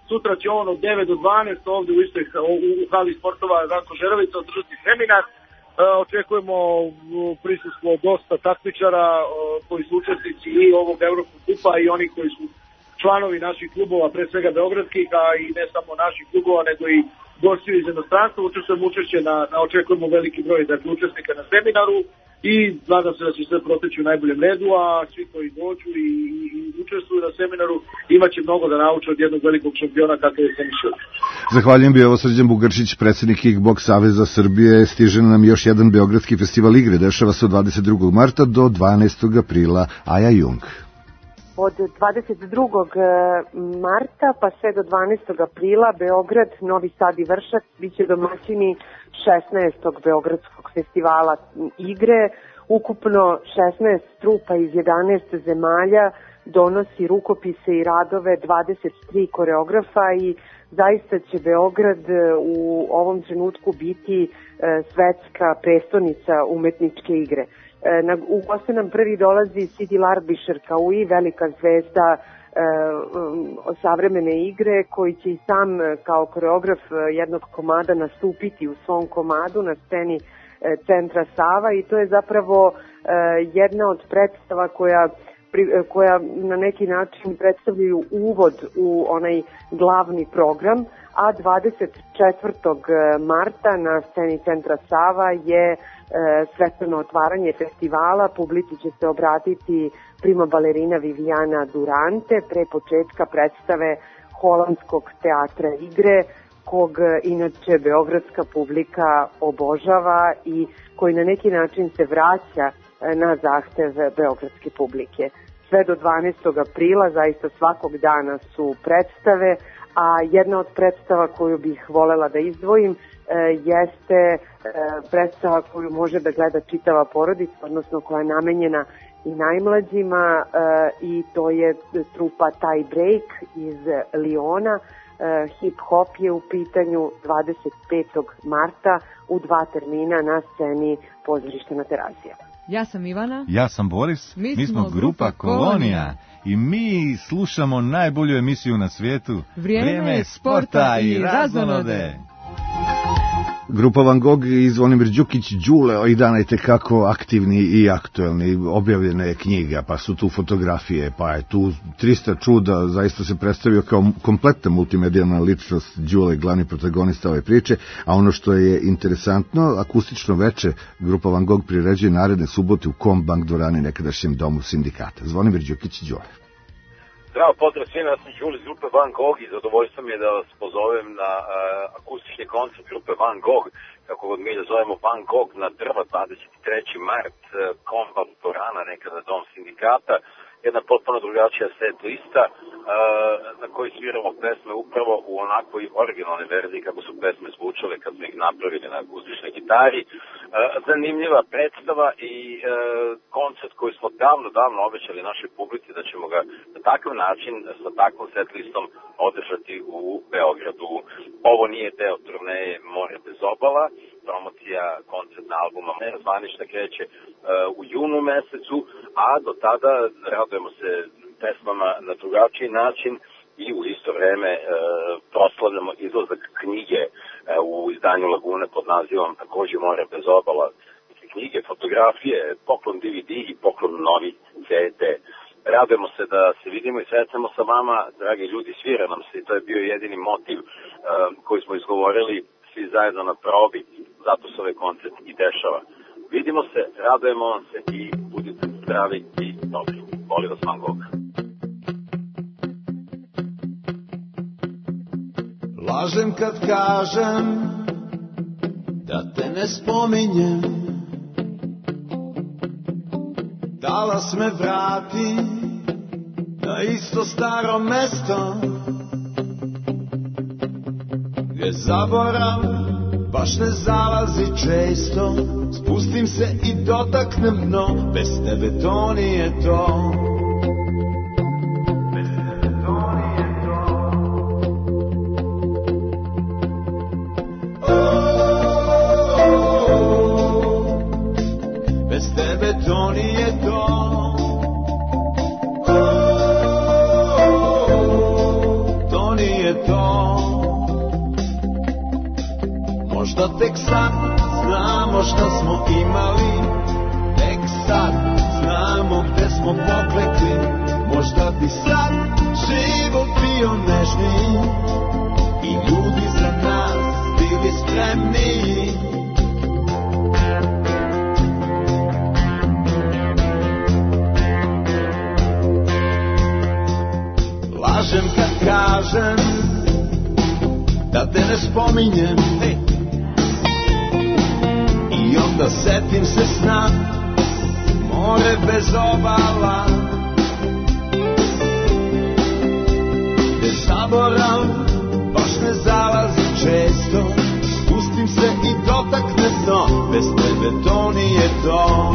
sutra će on od devet do dvanaest ovde u istoj u, u hali sportova Ranko Žerovica održati seminar. E, očekujemo prisustvo dosta takmičara e, koji su učesnici i ovog Evropskog kupa i oni koji su članovi naših klubova, pre svega beogradskih, a i ne samo naših klubova, nego i gosti iz inostranstva. Učestvujemo učešće na, na očekujemo veliki broj dakle, učesnika na seminaru i nadam se da će sve proteći u najboljem redu, a svi koji dođu i, i, i učestvuju na seminaru imaće mnogo da nauče od jednog velikog šampiona kakav je Seniš Jurić. Zahvaljujem, bio ovo Srđan Bugarčić, predsjednik Kickbox Saveza Srbije. Stiže nam još jedan beogradski festival igre, dešava se od dvadeset drugog marta do dvanaestog aprila. Aja Jung. Od dvadeset drugog marta pa sve do dvanaestog aprila Beograd, Novi Sad i Vršac biće domaćini šesnaestog Beogradskog festivala igre. Ukupno šesnaest trupa iz jedanaest zemalja donosi rukopise i radove dvadeset tri koreografa i zaista će Beograd u ovom trenutku biti svetska prestonica umetničke igre. Na, u goste nam prvi dolazi Sidi Larbišer Kaui, velika zvezda e, savremene igre, koji će i sam kao koreograf jednog komada nastupiti u svom komadu na sceni e, Centra Sava i to je zapravo e, jedna od predstava koja, pri, koja na neki način predstavljaju uvod u onaj glavni program, a dvadeset četvrtog marta na sceni Centra Sava je svetlano otvaranje festivala. Publici će se obratiti prima balerina Viviana Durante pre početka predstave Holandskog teatra igre, kog inače beogradska publika obožava i koji na neki način se vraća na zahtev beogradske publike. Sve do dvanaestog aprila, zaista svakog dana su predstave, a jedna od predstava koju bih volela da izdvojim jeste predstava koju može da gleda čitava porodica, odnosno koja je namenjena i najmlađima i to je trupa Tie Break iz Liona. Hip hop je u pitanju dvadeset petog marta u dva termina na sceni pozorišta na Terazija. Ja sam Ivana. Ja sam Boris. Mi, mi smo grupa Kolonija. I mi slušamo najbolju emisiju na svijetu. Vrijeme, Vrijeme sporta i razonode. Grupa Van Gogh i Zvonimir Đukić Đule ovih dana je tekako aktivni i aktuelni, objavljena je knjiga, pa su tu fotografije, pa je tu trista čuda, zaista se predstavio kao kompletna multimedijalna ličnost Đule, glavni protagonista ove priče, a ono što je interesantno, akustično veče grupa Van Gogh priređuje naredne subote u Kombank dvorani, nekadašnjem domu sindikata. Zvonimir Đukić Đule. Zdravo, pozdrav svima, ja sam Đuli iz grupe Van Gogh i zadovoljstvo mi je da vas pozovem na uh, akustični koncert grupe Van Gogh, kako god mi da zovemo Van Gogh, na drva dvadeset treći mart, uh, Kombank dvorana, nekada dom sindikata, jedna potpuno drugačija set lista uh, na kojoj sviramo pesme upravo u onakvoj originalnoj verziji kako su pesme zvučale kad smo ih napravili na akustičnoj gitari. Uh, zanimljiva predstava i uh, koncert koji smo davno, davno obećali našoj publici da ćemo ga na takav način, sa takvom set listom održati u Beogradu. Ovo nije deo turneje More bez obala, promocija koncertna albuma zvanična kreće uh, u junu mesecu, a do tada radujemo se pesmama na drugačiji način i u isto vreme uh, proslavljamo izlazak knjige uh, u izdanju Lagune pod nazivom takođe More bez obala. Knjige, fotografije, poklon D V D i poklon novi C D. Radujemo se da se vidimo i sretnemo sa vama, dragi ljudi, svira nam se i to je bio jedini motiv uh, koji smo izgovorili svi zajedno na probi, zato se ovaj koncert i dešava. Vidimo se, radujemo vam se i budite zdravi i dobri. Volim vas, Van Gogh. Lažem kad kažem da te ne spominjem, talas me vrati na isto staro mesto, gdje zaborav baš ne zalazi često. Spustim se i dotaknem dno, bez tebe to nije to. Bez tebe to nije to. Oh, oh, oh. Bez tebe to nije to. Oh, oh, oh. To nije to. Možda tek sad znamo šta smo imali, tek sad znamo gde smo poklekli. Možda bi sad život bio nežniji i ljudi za nas bili spremni. Lažem kad kažem da te ne spominjem, hey. I onda setim se sna, more bez obala, gde zaborav baš ne zalazi često. Spustim se i dotakne dno, bez tebe to nije to.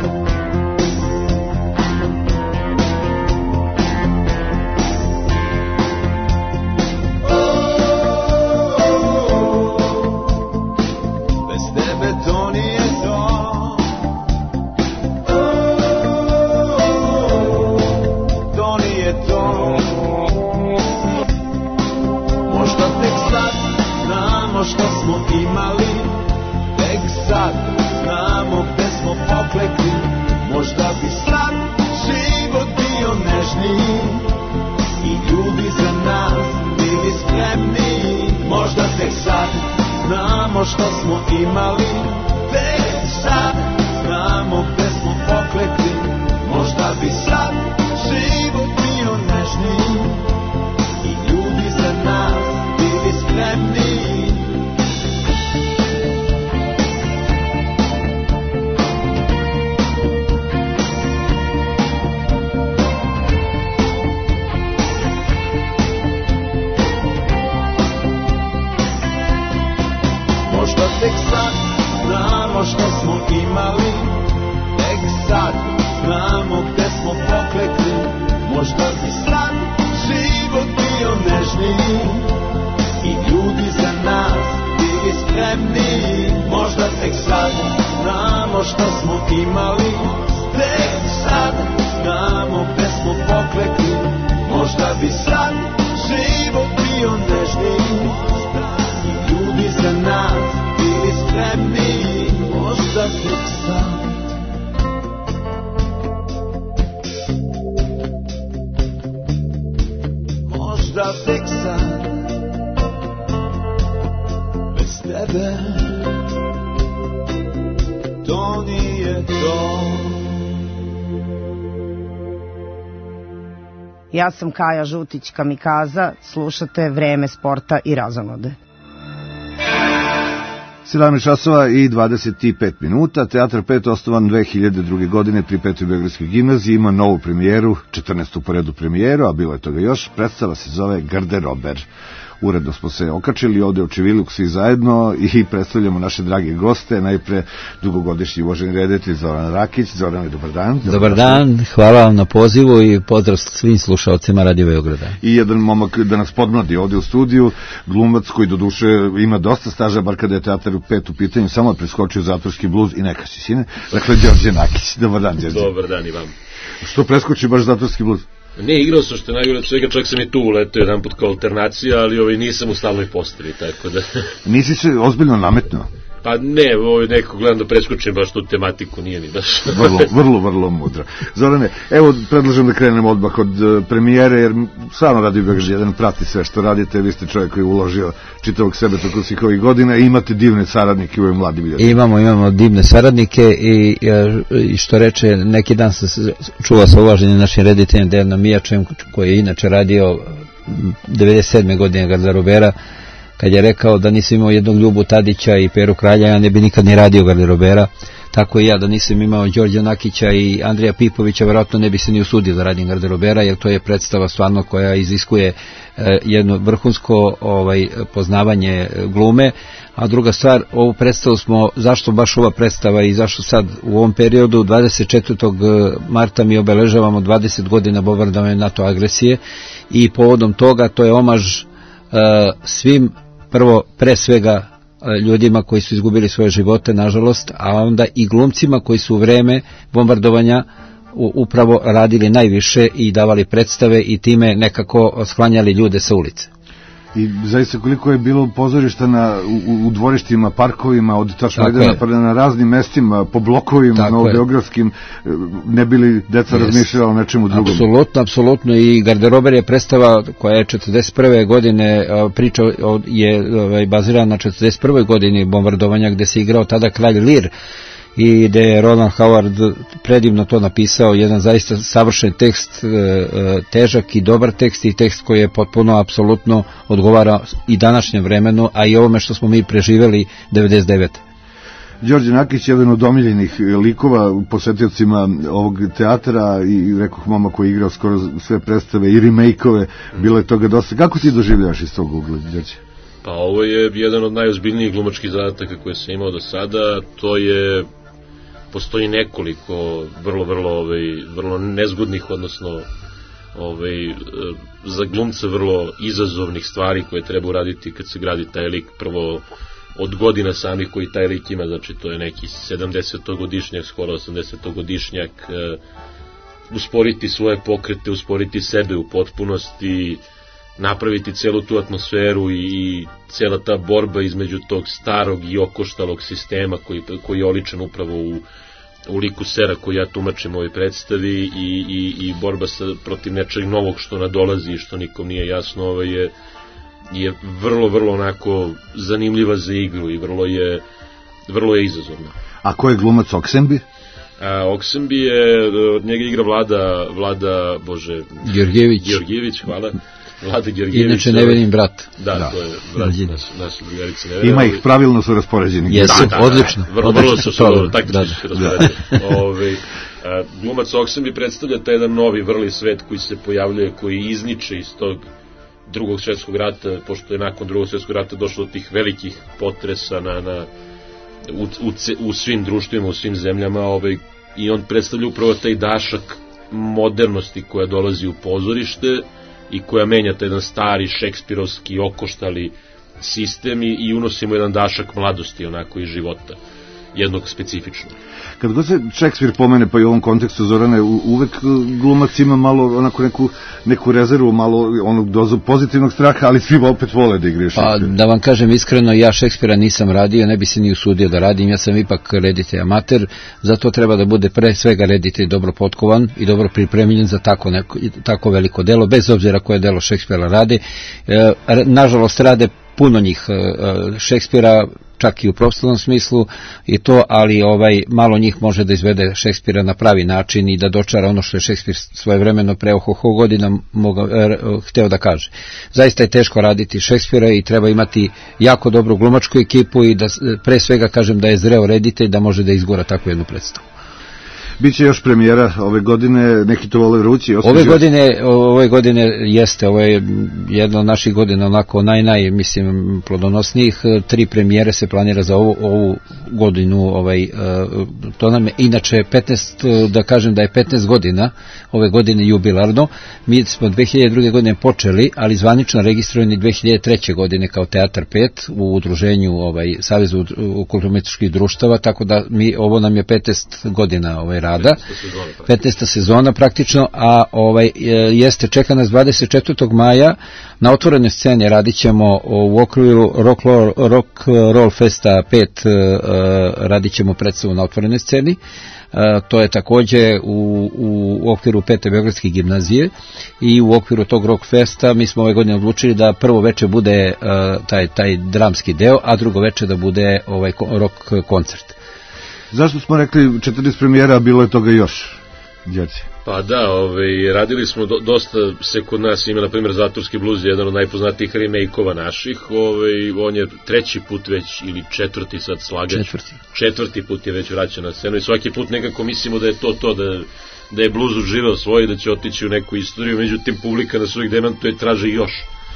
Što smo imali, tek sad znamo gde smo poklekli. Možda bi sad život bio nežniji i ljudi za nas bili spremni. Možda tek sad znamo što smo imali, tek sad znamo gde smo poklekli. Možda bi sad život bio nežniji i ljudi za nas bili spremni. Tek sad znamo što smo imali, tek sad znamo gde smo poklekli. Možda bi sad život bio nežniji i ljudi za nas bili spremni. Možda tek sad znamo što smo imali, tek sad znamo gde smo poklekli. Možda bi sad život bio nežniji i ljudi za nas bili spremni. Možda tek sad. Možda tek sad. Bez tebe to nije to. Ja sam Kaja Žutić Kamikaza, slušate Vreme sporta i razonode. sedamnaest časova i dvadeset pet minuta. Teatar pet, osnovan dve hiljade druge. godine pri Petoj Beogradskoj gimnaziji, ima novu premijeru, četrnaestu po redu premijeru, a bilo je toga još. Predstava se zove Garderober. Uredno smo se okačili ovde u Čiviluk svi zajedno i predstavljamo naše drage goste. Najpre dugogodišnji uvaženi reditelj Zoran Rakić. Zoran, dobar dan. Dobar dan, hvala vam na pozivu i pozdrav svim slušalcima Radio Beograda. I jedan momak da nas podmladi ovde u studiju, glumac koji doduše ima dosta staža, bar kada je Teatar pet u pitanju, samo je preskočio zatvorski bluz i neka si sine. Dakle, Đorđe Nakić. Dobar dan, Đorđe. Dobar dan i vam. Što preskoči baš zatvorski bluz? Ne, igrao sam što je najgore od svega, čak sam i tu uletao jedan put kao alternacija, ali ovaj, nisam u stalnoj postavi, tako da... Nisi se ozbiljno nametnuo? Pa ne, ovaj, neko gledam da preskočim baš tu tematiku, nije mi baš... vrlo, vrlo, vrlo mudro. Zorane, evo, predlažem da krenemo odmah od uh, premijere, jer stvarno Radio Beograd jedan prati sve što radite, vi ste čovjek koji je uložio čitavog sebe tokom svih ovih godina i imate divne saradnike u ovim mladim ljudima. Imamo, imamo divne saradnike i, i što reče, neki dan se čuva sa uvaženim našim rediteljem Dejanom Mijačem, koji je inače radio devedeset sedme. godine Garderobera, kad je rekao da nisam imao jednog Ljubu Tadića i Peru Kralja, ja ne bi nikad ni radio Garderobera. Tako i ja, da nisam imao Đorđa Nakića i Andrija Pipovića, verovatno ne bi se ni usudio da radim Garderobera, jer to je predstava stvarno koja iziskuje e, jedno vrhunsko ovaj, poznavanje glume. A druga stvar, ovu predstavu smo, zašto baš ova predstava i zašto sad u ovom periodu, dvadeset četvrtog marta mi obeležavamo dvadeset godina bombardovanja NATO agresije i povodom toga to je omaž e, svim, prvo pre svega ljudima koji su izgubili svoje živote, nažalost, a onda i glumcima koji su u vreme bombardovanja upravo radili najviše i davali predstave i time nekako sklanjali ljude sa ulice. I zaista koliko je bilo pozorišta na, u, u dvorištima, parkovima, od tačmedena pa na raznim mestima, po blokovima, novobeogradskim, ne bili deca yes. razmišljala o nečemu drugom. Apsolutno, apsolutno i Garderober je predstava koja je četrdeset prve godine, priča je ovaj, bazirana na četrdeset prvoj godini bombardovanja gde se igrao tada kralj Lir i gde je Roland Howard predivno to napisao, jedan zaista savršen tekst, težak i dobar tekst i tekst koji je potpuno apsolutno odgovara i današnjem vremenu, a i ovome što smo mi preživeli devedeset devete. Đorđe Nakić je jedan od omiljenih likova posetiocima ovog teatra i rekoh mama koji je igrao skoro sve predstave i remake-ove, bilo je toga dosta. Kako ti doživljavaš iz tog ugla, Đorđe? Pa ovo je jedan od najozbiljnijih glumačkih zadataka koje sam imao do sada, to je postoji nekoliko vrlo, vrlo, ovaj, vrlo nezgodnih, odnosno ovaj, za glumca vrlo izazovnih stvari koje treba uraditi kad se gradi taj lik. Prvo, od godina samih koji taj lik ima, znači to je neki sedamdesetogodišnjak, skoro osamdesetogodišnjak, usporiti svoje pokrete, usporiti sebe u potpunosti, napraviti celu tu atmosferu i, i cela ta borba između tog starog i okoštalog sistema koji, koji je oličan upravo u, u liku Sera koji ja tumačim u ovoj predstavi i, i, i borba sa, protiv nečeg novog što nadolazi i što nikom nije jasno, ovo je, je vrlo, vrlo onako zanimljiva za igru i vrlo je, vrlo je izazovna. A ko je glumac Oksembi? A, Oksembi je, od njega igra Vlada, Vlada, bože... Georgijević. Georgijević, hvala. Vlada Georgijević. Inače Nevenin brat. Da, da, to je brat naš, naš drugarica Nevenin. Ima ih, pravilno su raspoređeni. Jesu, da, da, odlično. Da, vrlo, vrlo su, su taktično su raspoređeni. Ove, a, glumac Oksembi predstavlja taj jedan novi vrli svet koji se pojavljuje, koji izniče iz tog drugog svjetskog rata, pošto je nakon drugog svjetskog rata došlo do tih velikih potresa na, na, u, u, u svim društvima, u svim zemljama, ovaj, i on predstavlja upravo taj dašak modernosti koja dolazi u pozorište i koja menja taj jedan stari šekspirovski okoštali sistem i, i unosimo jedan dašak mladosti onako iz života, jednog specifičnog. Kad god se Šekspir pomene, pa i u ovom kontekstu, Zorane, uvek glumac ima malo onako neku, neku rezervu, malo onog dozu pozitivnog straha, ali svi opet vole da igraju Šekspira. Pa da vam kažem iskreno, ja Šekspira nisam radio, ne bi se ni usudio da radim, ja sam ipak reditelj amater, zato treba da bude pre svega reditelj dobro potkovan i dobro pripremljen za tako, neko, tako veliko delo, bez obzira koje delo Šekspira rade. E, nažalost rade puno njih e, Šekspira, čak i u profesionalnom smislu i to, ali ovaj malo njih može da izvede Šekspira na pravi način i da dočara ono što je Šekspir svojevremeno pre oko godina moga, eh, hteo da kaže. Zaista je teško raditi Šekspira i treba imati jako dobru glumačku ekipu i da pre svega kažem da je zreo reditelj da može da izgura takvu jednu predstavu. Biće još premijera ove godine, neki to vole vrući. Ove godine, ove godine jeste, ovo je jedna od naših godina onako naj, naj, mislim, plodonosnijih. Tri premijere se planira za ovu, ovu godinu, ovaj, to nam je inače petnaest, da kažem da je petnaest godina, ove godine jubilarno. Mi smo dve hiljade druge godine počeli, ali zvanično registrovani dve hiljade treće godine kao Teatar pet u udruženju ovaj, Savezu kulturno-umetničkih društava, tako da mi, ovo nam je petnaest godina ovaj rada, petnaesta sezona praktično, a ovaj jeste čeka nas dvadeset četvrtog maja na otvorenoj sceni, radit ćemo u okviru Rock, Rock Roll Festa pet, radit ćemo predstavu na otvorenoj sceni. To je takođe u, u okviru pete Beogradske gimnazije i u okviru tog Rock Festa mi smo ove godine odlučili da prvo veče bude taj, taj dramski deo, a drugo veče da bude ovaj rock koncert. Zašto smo rekli četrnaest premijera, a bilo je toga još, djeci? Pa da, ovaj, radili smo do, dosta se kod nas ima, na primjer, Zatvorski bluz je jedan od najpoznatijih remake-ova naših, ovaj, on je treći put već, ili četvrti sad slagač, četvrti. četvrti put je već vraćan na scenu i svaki put nekako mislimo da je to to, da, da je bluz uživao svoje, da će otići u neku istoriju, međutim publika nas uvijek demantuje, traži još.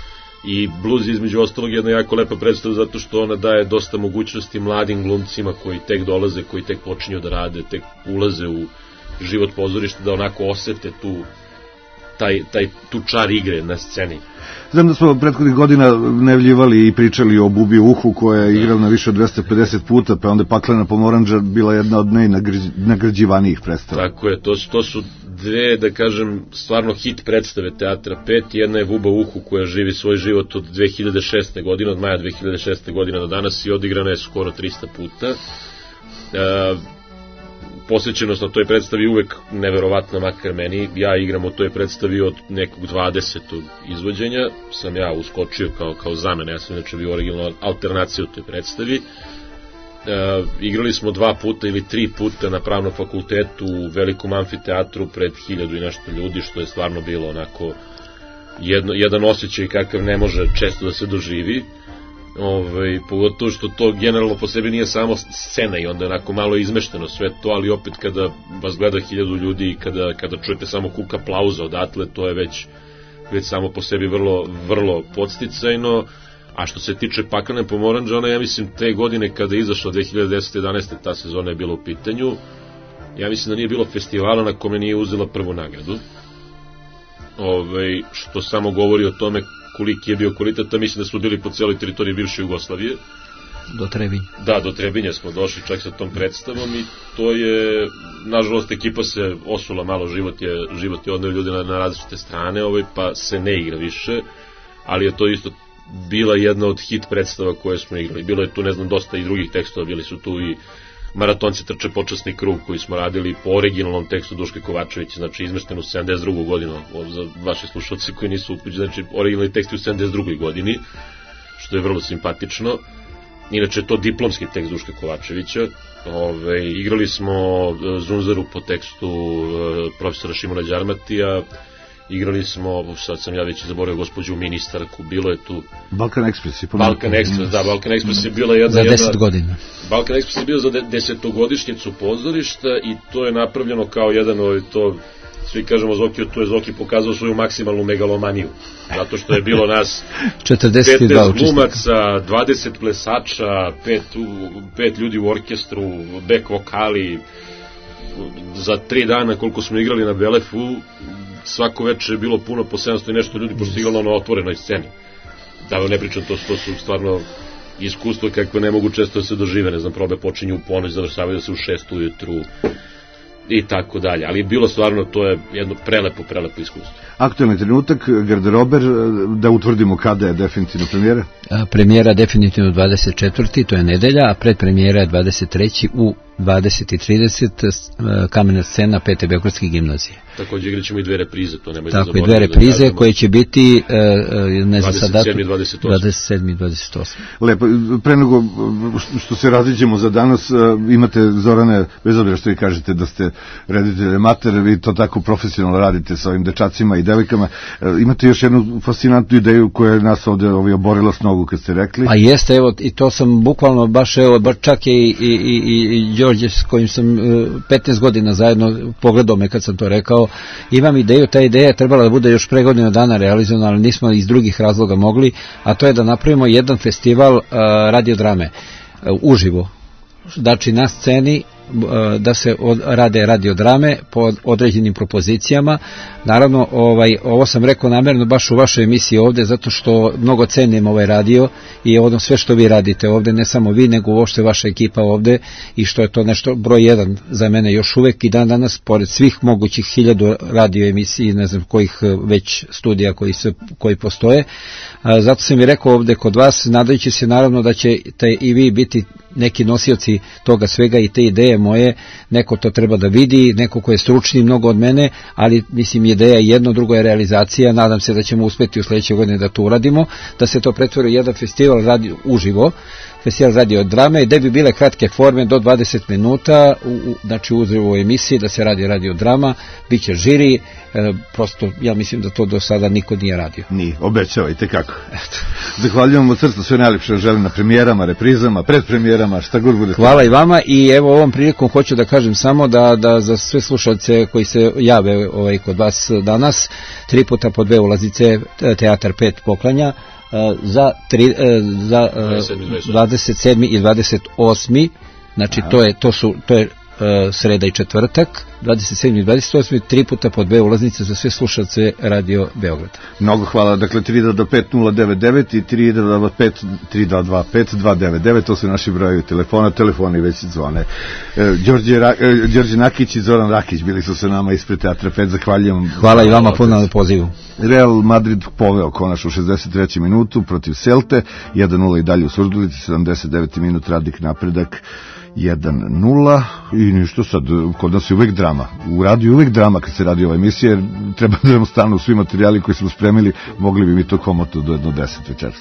I Blues između ostalog je jedna jako lepa predstava zato što ona daje dosta mogućnosti mladim glumcima koji tek dolaze, koji tek počinju da rade, tek ulaze u život pozorišta, da onako osete tu taj, taj tu čar igre na sceni. Znam da smo prethodnih godina nevljivali i pričali o Bubi Uhu koja je igrala na više od dvesta pedeset puta, pa onda Paklena pomoranđa bila jedna od najnagrađivanijih predstava. Tako je, to su, to su dve, da kažem, stvarno hit predstave Teatra pet. Jedna je Buba Uhu koja živi svoj život od dve hiljade šeste godine, od maja dve hiljade šeste godine do danas i odigrana je skoro trista puta. E, posvećenost na toj predstavi uvek neverovatna, makar meni. Ja igram u toj predstavi od nekog dvadesetog izvođenja, sam ja uskočio kao, kao zamena, ja sam inače bio originalna alternacija u toj predstavi. E, igrali smo dva puta ili tri puta na pravnom fakultetu u velikom amfiteatru pred hiljadu i nešto ljudi, što je stvarno bilo onako jedno, jedan osjećaj kakav ne može često da se doživi. Ove, pogotovo što to generalno po sebi nije samo scena i onda je onako malo izmešteno sve to, ali opet kada vas gleda hiljadu ljudi i kada, kada čujete samo kuk aplauza odatle, to je već, već samo po sebi vrlo, vrlo podsticajno. A što se tiče Paklene pomoranđa, ona ja mislim te godine kada je izašla dve hiljade desete jedanaeste ta sezona je bila u pitanju, ja mislim da nije bilo festivala na kome nije uzela prvu nagradu. Ove, što samo govori o tome koliki je bio kvalitet, a mislim da smo bili po celoj teritoriji bivše Jugoslavije. Do Trebinja. Da, do Trebinja smo došli čak sa tom predstavom i to je, nažalost, ekipa se osula malo, život je, život je odneo ljude na, na različite strane, ovaj, pa se ne igra više, ali je to isto bila jedna od hit predstava koje smo igrali. Bilo je tu, ne znam, dosta i drugih tekstova, bili su tu i Maratonci trče počasni krug koji smo radili po originalnom tekstu Duške Kovačevića, znači izmešten u sedamdeset drugoj godinu, za vaše slušalce koji nisu upućeni, znači originalni tekst u sedamdeset drugoj godini, što je vrlo simpatično. Inače je to diplomski tekst Duške Kovačevića. Ove, igrali smo Zunzaru po tekstu e, profesora Šimona Đarmatija, igrali smo, sad sam ja već zaboravio gospođu ministarku, bilo je tu Balkan Ekspres. Balkan Ekspres, da, Balkan Ekspres je bila jedna... Za deset godina. Balkan Ekspres je bio za de, desetogodišnjicu pozorišta i to je napravljeno kao jedan, ovaj, to, svi kažemo Zokiju, tu je Zoki pokazao svoju maksimalnu megalomaniju, zato što je bilo nas četrdeset dva petnaest glumaca, dvadeset plesača, pet, pet ljudi u orkestru, back vokali, za tri dana koliko smo igrali na Belefu, svako večer je bilo puno po sedamsto i nešto ljudi, pošto igralo na otvorenoj sceni. Da, ne pričam, to, to su stvarno iskustvo kakve ne mogu često da se dožive, ne znam, probe počinju u ponoć, završavaju da se u šest ujutru i tako dalje, ali bilo stvarno, to je jedno prelepo, prelepo iskustvo. Aktualni trenutak, garderober, da utvrdimo kada je definitivno premijera? A, premijera definitivno dvadeset četvrti to je nedelja, a predpremijera je dvadeset treći u dvadeset i trideset kamena scena pete Beogradske gimnazije. Također igrat ćemo i dve reprize, to nemoj da Tako zaboravimo. i dve reprize da koje će biti ne znam sad dvadeset sedmi i dvadeset osmi. dvadeset sedmi i dvadeset osmi. Lepo, pre nego što se raziđemo za danas, imate, Zorane, bez obzira što vi kažete da ste reditelj amater, vi to tako profesionalno radite sa ovim dečacima i devojkama, imate još jednu fascinantnu ideju koja je nas ovde ovaj, oborila s nogu kad ste rekli. A jeste, evo, i to sam bukvalno baš, evo, baš čak i, i, i, i Đorđe s kojim sam petnaest godina zajedno, pogledao me kad sam to rekao, imam ideju, ta ideja je trebala da bude još pre godinu dana realizovana, ali nismo iz drugih razloga mogli, a to je da napravimo jedan festival uh, radiodrame uh, uživo, znači na sceni, da se od, rade radiodrame po određenim propozicijama. Naravno, ovaj, ovo sam rekao namjerno baš u vašoj emisiji ovde, zato što mnogo cenim ovaj radio i ono sve što vi radite ovde, ne samo vi, nego uopšte vaša ekipa ovde, i što je to nešto broj jedan za mene još uvek i dan danas, pored svih mogućih hiljadu radio emisiji, ne znam kojih već studija koji, se, koji postoje. A, zato sam i rekao ovde kod vas, nadajući se naravno da ćete i vi biti neki nosioci toga svega i te ideje moje, neko to treba da vidi, neko ko je stručni mnogo od mene, ali mislim ideja je jedno, drugo je realizacija, nadam se da ćemo uspeti u sledećoj godini da to uradimo, da se to pretvori u jedan festival radio uživo, festival radio drame, gde bi bile kratke forme do dvadeset minuta, u, u, znači u emisiji da se radi radio drama, bit će žiri, e, prosto ja mislim da to do sada niko nije radio. Nije, obećavajte kako. Eto. Zahvaljujem od srca, sve najlepše želim na premijerama, reprizama, predpremijerama, šta god bude. Hvala i vama i evo ovom prilikom hoću da kažem samo da, da za sve slušalce koji se jave ovaj, kod vas danas, tri puta po dve ulaznice, Teatar pet poklanja, za, tri, za dvadeset sedmi i dvadeset osmi znači to je, to su, to je sreda i četvrtak, dvadeset sedmi i dvadeset osmi tri puta po dve ulaznice za sve slušalce Radio Beograda. Mnogo hvala, dakle tri dva pet nula devet devet i tri dva pet tri dva dva pet dva devet devet, to su naši brojevi telefona, telefoni već zvone. E, Đorđe, Ra, e, Đorđe Nakić i Zoran Rakić bili su sa nama ispred Teatra pet, zahvaljujem. Hvala i vama puno na pozivu. Real Madrid poveo konačno u šezdeset trećoj minutu protiv Celte, jedan nula i dalje u Surdulici, sedamdeset deveti minut Radik napredak jedan nula i ništa sad, kod nas je uvek drama, u radiju je uvek drama kad se radi ova emisija, jer treba da nam stanu svi materijali koji smo spremili, mogli bi mi to komotno do jedno deset večeras.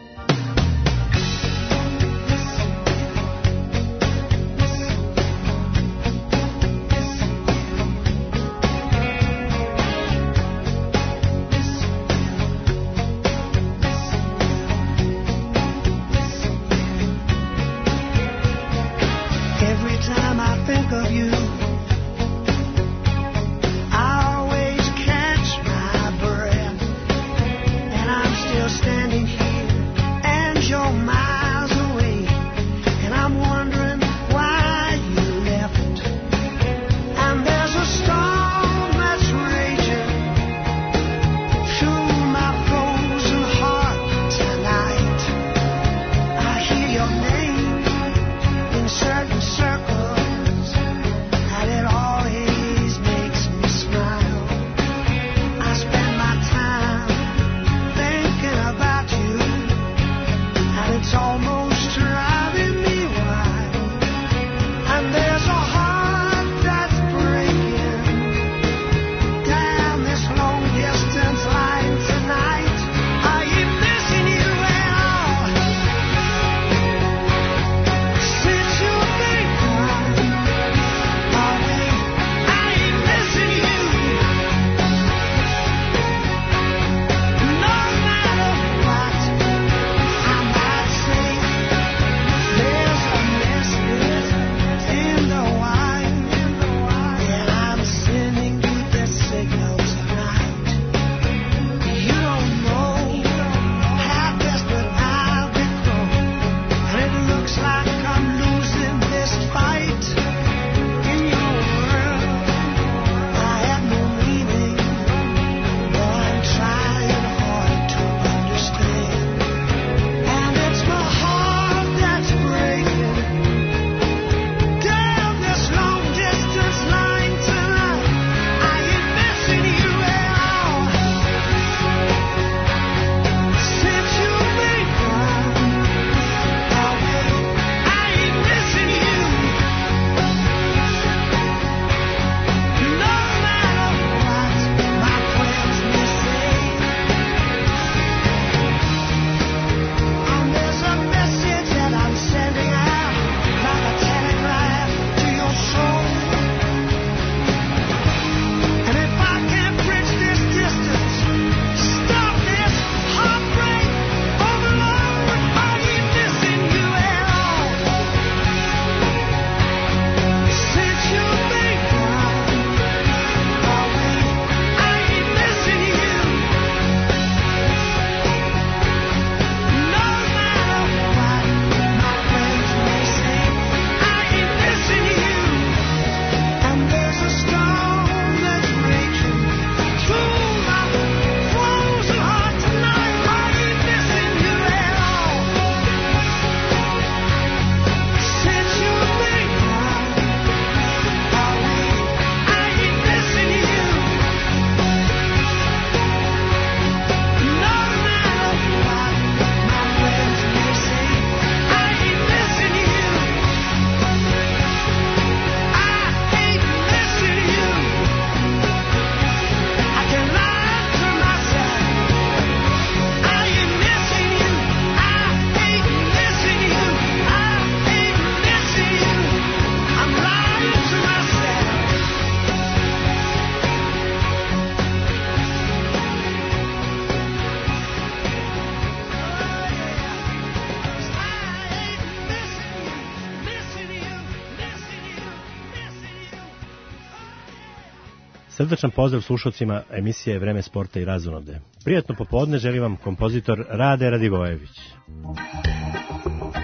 Srdačan pozdrav slušalcima emisije Vreme sporta i razonode. Prijatno popodne želim vam kompozitor Rade Radivojević.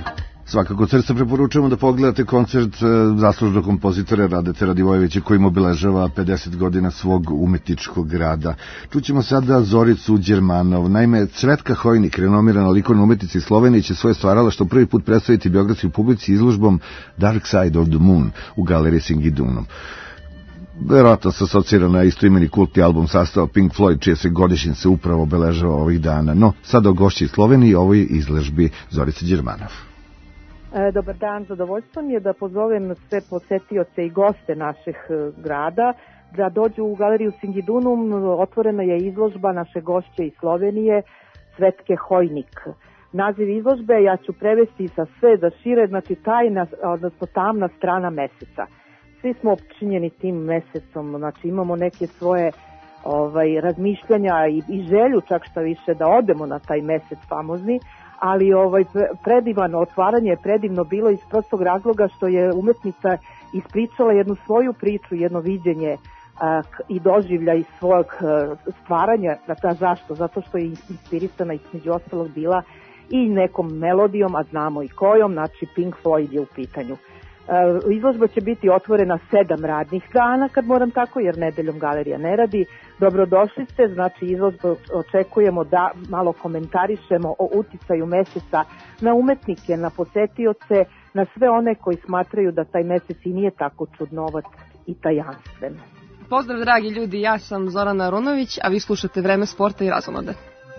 Svakako srce preporučujemo da pogledate koncert zaslužnog kompozitora Radete Radivojevića kojim obeležava pedeset godina svog umetničkog rada. Čućemo sada Zoricu Đermanov. Naime, Cvetka Hojnik, renomirana likovna umetnica iz Slovenije, će svoje stvaralaštvo prvi put predstaviti biografskoj publici izložbom Dark Side of the Moon u galeriji Singidunum. Verovatno se asocira na istoimeni kultni album sastava Pink Floyd, čije se godišnjice upravo obeležava ovih dana. No, sada o gošći iz Slovenije i ovoj izložbi Zorice Đermanov. Dobar dan, zadovoljstvo mi je da pozovem sve posetioce i goste naših grada da dođu u galeriju Singidunum. Otvorena je izložba naše gošće iz Slovenije, Cvetke Hojnik. Naziv izložbe ja ću prevesti sa sve za šire, znači tajna, odnosno tamna strana meseca. Svi smo opčinjeni tim mesecom, znači imamo neke svoje ovaj, razmišljanja i, i želju čak šta više da odemo na taj mesec famozni, ali ovaj predivno otvaranje je predivno bilo iz prostog razloga što je umetnica ispričala jednu svoju priču, jedno viđenje a, i doživlja iz svog a, stvaranja. A zašto? Zato što je inspirisana između ostalog bila i nekom melodijom, a znamo i kojom, znači Pink Floyd je u pitanju. Uh, izložba će biti otvorena sedam radnih dana, kad moram tako, jer nedeljom galerija ne radi. Dobrodošli ste, znači izložbu očekujemo da malo komentarišemo o uticaju meseca na umetnike, na posetioce, na sve one koji smatraju da taj mesec i nije tako čudnovat i tajanstven. Pozdrav dragi ljudi, ja sam Zorana Arunović, a vi slušate Vreme sporta i razonode.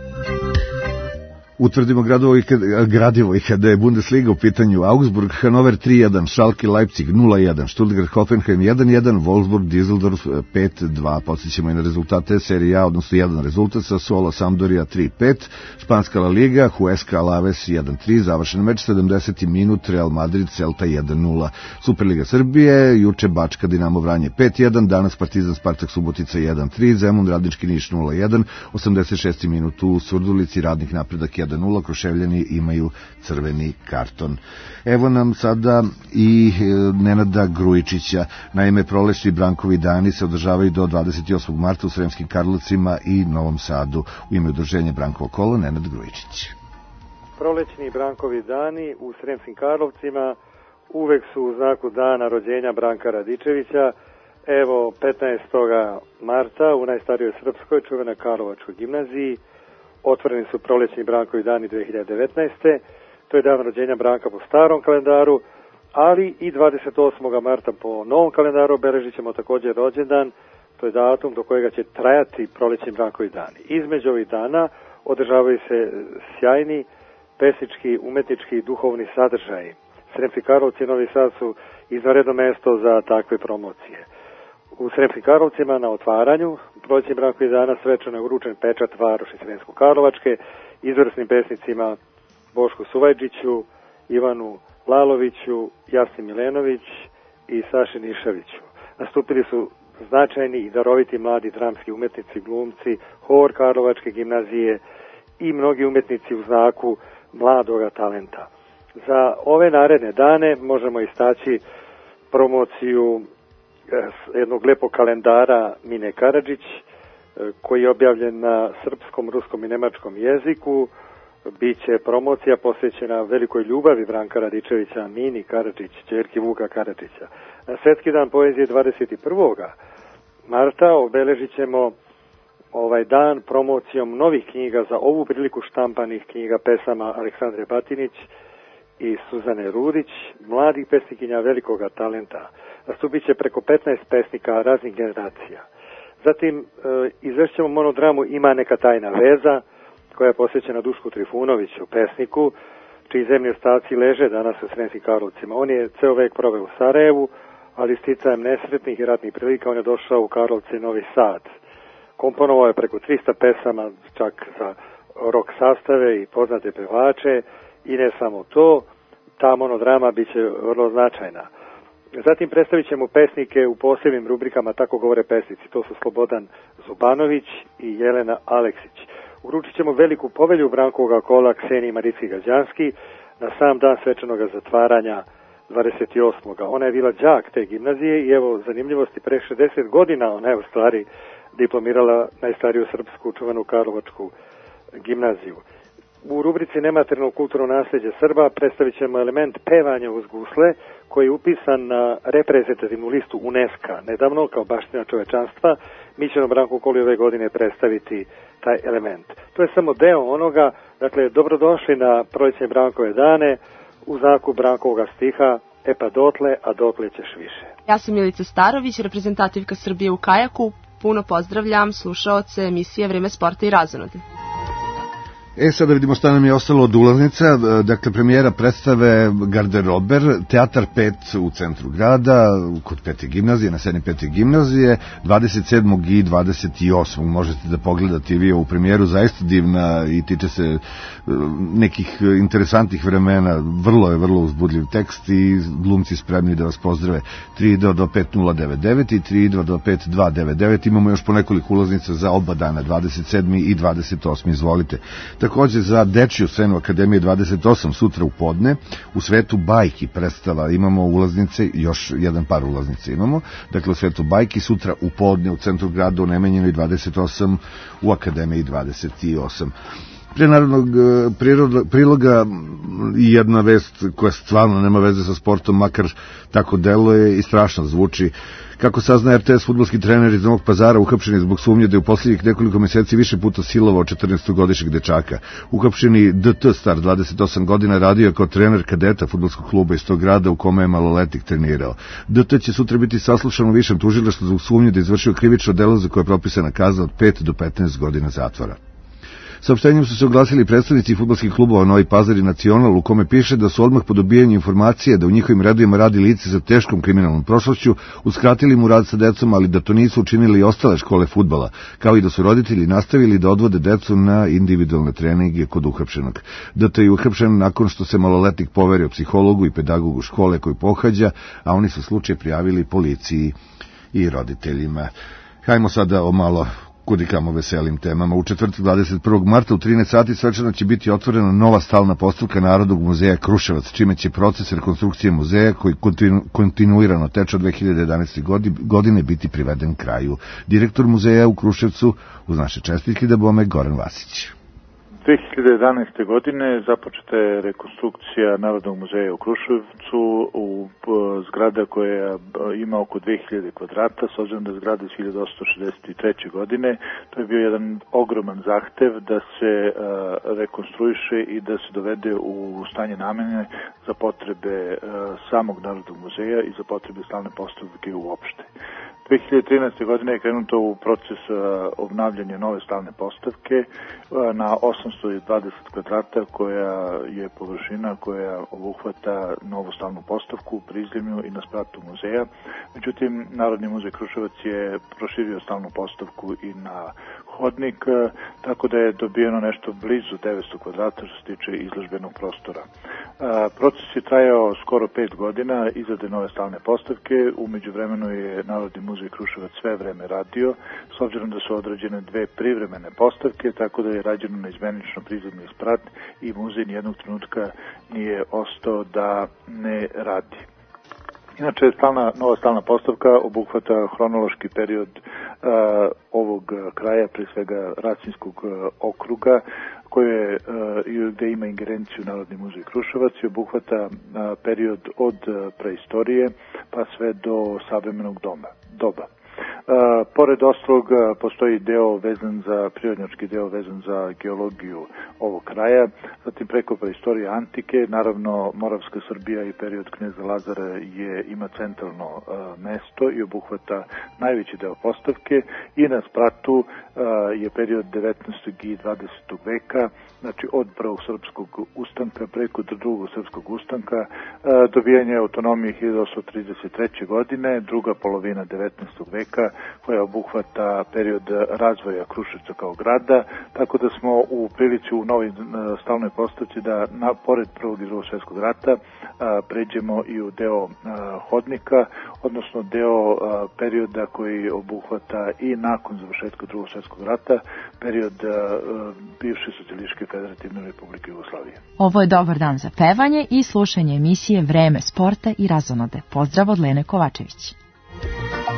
Utvrdimo gradovo i kada, gradivo i kada je Bundesliga u pitanju. Augsburg, Hannover tri jedan, Schalke, Leipzig nula jedan, Stuttgart, Hoffenheim jedan jedan, Wolfsburg, Düsseldorf pet dva. Podsjećamo i na rezultate Serije A, odnosno jedan rezultat, Sassuolo, Sampdoria tri pet, Španska La Liga, Huesca, Alaves jedan tri, završen meč, sedamdeseti minut, Real Madrid, Celta jedan nula. Superliga Srbije, juče Bačka, Dinamo Vranje pet jedan, danas Partizan, Spartak, Subotica jedan tri, Zemun, Radnički Niš nula jedan, osamdeset šesti minut u Surdulici, Radnik Napredak jedan nula, Kruševljani imaju crveni karton. Evo nam sada i Nenada Grujičića. Naime, prolećni Brankovi dani se održavaju do dvadeset osmog marta u Sremskim Karlovcima i Novom Sadu. U ime udruženja Brankovo kolo, Nenad Grujičić. Prolećni Brankovi dani u Sremskim Karlovcima uvek su u znaku dana rođenja Branka Radičevića. Evo, petnaestog marta u najstarijoj srpskoj čuvenoj Karlovačkoj gimnaziji otvoreni su prolećni Brankovi dani dve hiljade devetnaeste. To je dan rođenja Branka po starom kalendaru, ali i dvadeset osmog marta po novom kalendaru obeležit ćemo također rođendan. To je datum do kojega će trajati prolećni Brankovi dani. Između ovih dana održavaju se sjajni pesnički, umetnički i duhovni sadržaji. Sremski Karlovci i Novi Sad su izvanredno mesto za takve promocije. U Sremskim Karlovcima na otvaranju prolećnih Brankovih dana svečano je uručen pečat varoši Sremsko-Karlovačke izvrsnim pesnicima Bošku Suvajđiću, Ivanu Laloviću, Jasni Milenović i Saši Nišaviću. Nastupili su značajni i daroviti mladi dramski umetnici, glumci, hor Karlovačke gimnazije i mnogi umetnici u znaku mladoga talenta. Za ove naredne dane možemo istaći promociju jednog lepog kalendara Mine Karadžić, koji je objavljen na srpskom, ruskom i nemačkom jeziku. Biće promocija posvećena velikoj ljubavi Branka Radičevića, Mini Karadžić, ćerki Vuka Karadžića. Na Svetski dan poezije dvadeset prvog marta obeležit ćemo ovaj dan promocijom novih knjiga, za ovu priliku štampanih knjiga pesama Aleksandre Batinić i Suzane Rudić, mladih pesnikinja velikoga talenta. Nastupit će preko petnaest pesnika raznih generacija. Zatim e, izvešćemo monodramu Ima neka tajna veza, koja je posvećena Dušku Trifunoviću, pesniku, čiji zemlji ostaci leže danas u Sremskim Karlovcima. On je ceo vek proveo u Sarajevu, ali sticajem nesretnih i ratnih prilika on je došao u Karlovce i Novi Sad. Komponovao je preko trista pesama, čak za rock sastave i poznate pevače, i ne samo to, ta monodrama bit će vrlo značajna. Zatim predstavit ćemo pesnike u posebnim rubrikama Tako govore pesnici. To su Slobodan Zubanović i Jelena Aleksić. Uručit ćemo veliku povelju Brankovog kola Kseniji Maricki Gađanski na sam dan svečanog zatvaranja dvadeset osmog Ona je bila đak te gimnazije i evo zanimljivosti, pre šezdeset godina ona je u stvari diplomirala najstariju srpsku čuvenu Karlovačku gimnaziju. U rubrici Nematerijalno kulturno nasljeđe Srba predstavit ćemo element pevanja uz gusle, koji je upisan na reprezentativnu listu UNESCO nedavno kao baština čovečanstva. Mi ćemo Branko Koli ove godine predstaviti taj element. To je samo deo onoga, dakle, dobrodošli na prolećne Brankove dane u znaku Brankovoga stiha E pa dotle, a dotle ćeš više. Ja sam Milica Starović, reprezentativka Srbije u kajaku. Puno pozdravljam slušaoce emisije Vreme sporta i razonode. E, sada vidimo šta nam je ostalo od ulaznica. Dakle, premijera predstave Garderober, Teatar pet u centru grada, kod pete gimnazije, na sceni pete gimnazije, dvadeset sedmog i dvadeset osmog Možete da pogledate i vi ovu premijeru, zaista divna i tiče se nekih interesantnih vremena. Vrlo je, vrlo uzbudljiv tekst i glumci spremni da vas pozdrave. tri dva dva pet nula devet devet i tri dva dva pet dva devet devet. Imamo još po nekoliko ulaznica za oba dana, dvadeset sedmi i dvadeset osmi Izvolite. Takođe za dečiju scenu Akademije dvadeset osam sutra u podne, u Svetu bajki predstava, imamo ulaznice, još jedan par ulaznice imamo, dakle u Svetu bajki sutra u podne u centru grada u Nemanjinoj dvadeset osam, u Akademiji dvadeset osam. Prije narodnog priroda, priloga i jedna vest koja stvarno nema veze sa sportom, makar tako deluje i strašno zvuči. Kako sazna er te es, fudbalski trener iz Novog Pazara uhapšeni zbog sumnje da je u posljednjih nekoliko meseci više puta silovao četrnaestogodišnjeg dečaka. Uhapšeni de te star dvadeset osam godina radio je kao trener kadeta fudbalskog kluba iz tog grada u kome je maloletnik trenirao. de te će sutra biti saslušan u višem tužilaštvu zbog sumnje da je izvršio krivično delo za koje je propisana kazna od pet do petnaest godina zatvora. Saopštenjem su se oglasili predstavnici fudbalskih klubova Novi Pazar i Nacional, u kome piše da su odmah po dobijanju informacije da u njihovim redovima radi lice sa teškom kriminalnom prošlošću uskratili mu rad sa decom, ali da to nisu učinili i ostale škole fudbala, kao i da su roditelji nastavili da odvode decu na individualne treninge kod uhapšenog. de te je uhapšen nakon što se maloletnik poverio psihologu i pedagogu škole koju pohađa, a oni su slučaj prijavili policiji i roditeljima. Hajmo sada o malo kudikamo veselim temama. U četvrtak dvadeset prvog marta u trinaest sati svečano će biti otvorena nova stalna postavka Narodnog muzeja Kruševac, čime će proces rekonstrukcije muzeja koji kontinu, kontinuirano teče od dve hiljade jedanaeste. godine biti priveden kraju. Direktor muzeja u Kruševcu, uz naše čestitke da bome, Goran Vasić. dve hiljade jedanaeste. godine započeta je rekonstrukcija Narodnog muzeja u Kruševcu u zgrada koja ima oko dve hiljade kvadrata, s obzirom da je zgrada iz hiljade osamsto šezdeset treće. godine. To je bio jedan ogroman zahtev da se uh, rekonstruiše i da se dovede u stanje namene za potrebe uh, samog Narodnog muzeja i za potrebe stalne postavke uopšte. dve hiljade trinaeste. godine je krenuto u proces uh, obnavljanja nove stalne postavke uh, na osamsto dvadeset kvadrata, koja je površina koja obuhvata novu stalnu postavku u prizemlju i na spratu muzeja. Međutim, Narodni muzej Kruševac je proširio stalnu postavku i na hodnik, uh, tako da je dobijeno nešto blizu devetsto kvadrata što se tiče izložbenog prostora. Uh, proces je trajao skoro pet godina izrade nove stalne postavke. U međuvremenu je Narodni muzej Kruševac sve vreme radio, s obzirom da su određene dve privremene postavke, tako da je rađeno neizmenično prizemni sprat i muzej nijednog trenutka nije ostao da ne radi. Inače, stalna, nova stalna postavka obuhvata hronološki period uh, ovog kraja, pre svega Rasinskog uh, okruga, koje uh, gde ima ingerenciju Narodni muzej Kruševac i obuhvata uh, period od uh, preistorije pa sve do savremenog doma, doba. Uh, pored ostalog postoji deo vezan za prirodnjački deo vezan za geologiju ovog kraja, zatim preko preistorije antike, naravno Moravska Srbija i period kneza Lazara je ima centralno uh, mesto i obuhvata najveći deo postavke, i na spratu uh, je period devetnaestog i dvadesetog veka, znači od prvog srpskog ustanka preko drugog srpskog ustanka, uh, dobijanje autonomije hiljadu osamsto trideset treće. godine, druga polovina devetnaestog veka, koja obuhvata period razvoja Kruševca kao grada, tako da smo u prilici u novoj stalnoj postavci da na, pored prvog i drugog svjetskog rata a, pređemo i u deo a, hodnika, odnosno deo a, perioda koji obuhvata i nakon završetka drugog svjetskog rata period a, a, bivše socijalističke federativne republike Jugoslavije. Ovo je dobar dan za pevanje i slušanje emisije Vreme sporta i razonode. Pozdrav od Lene Kovačević.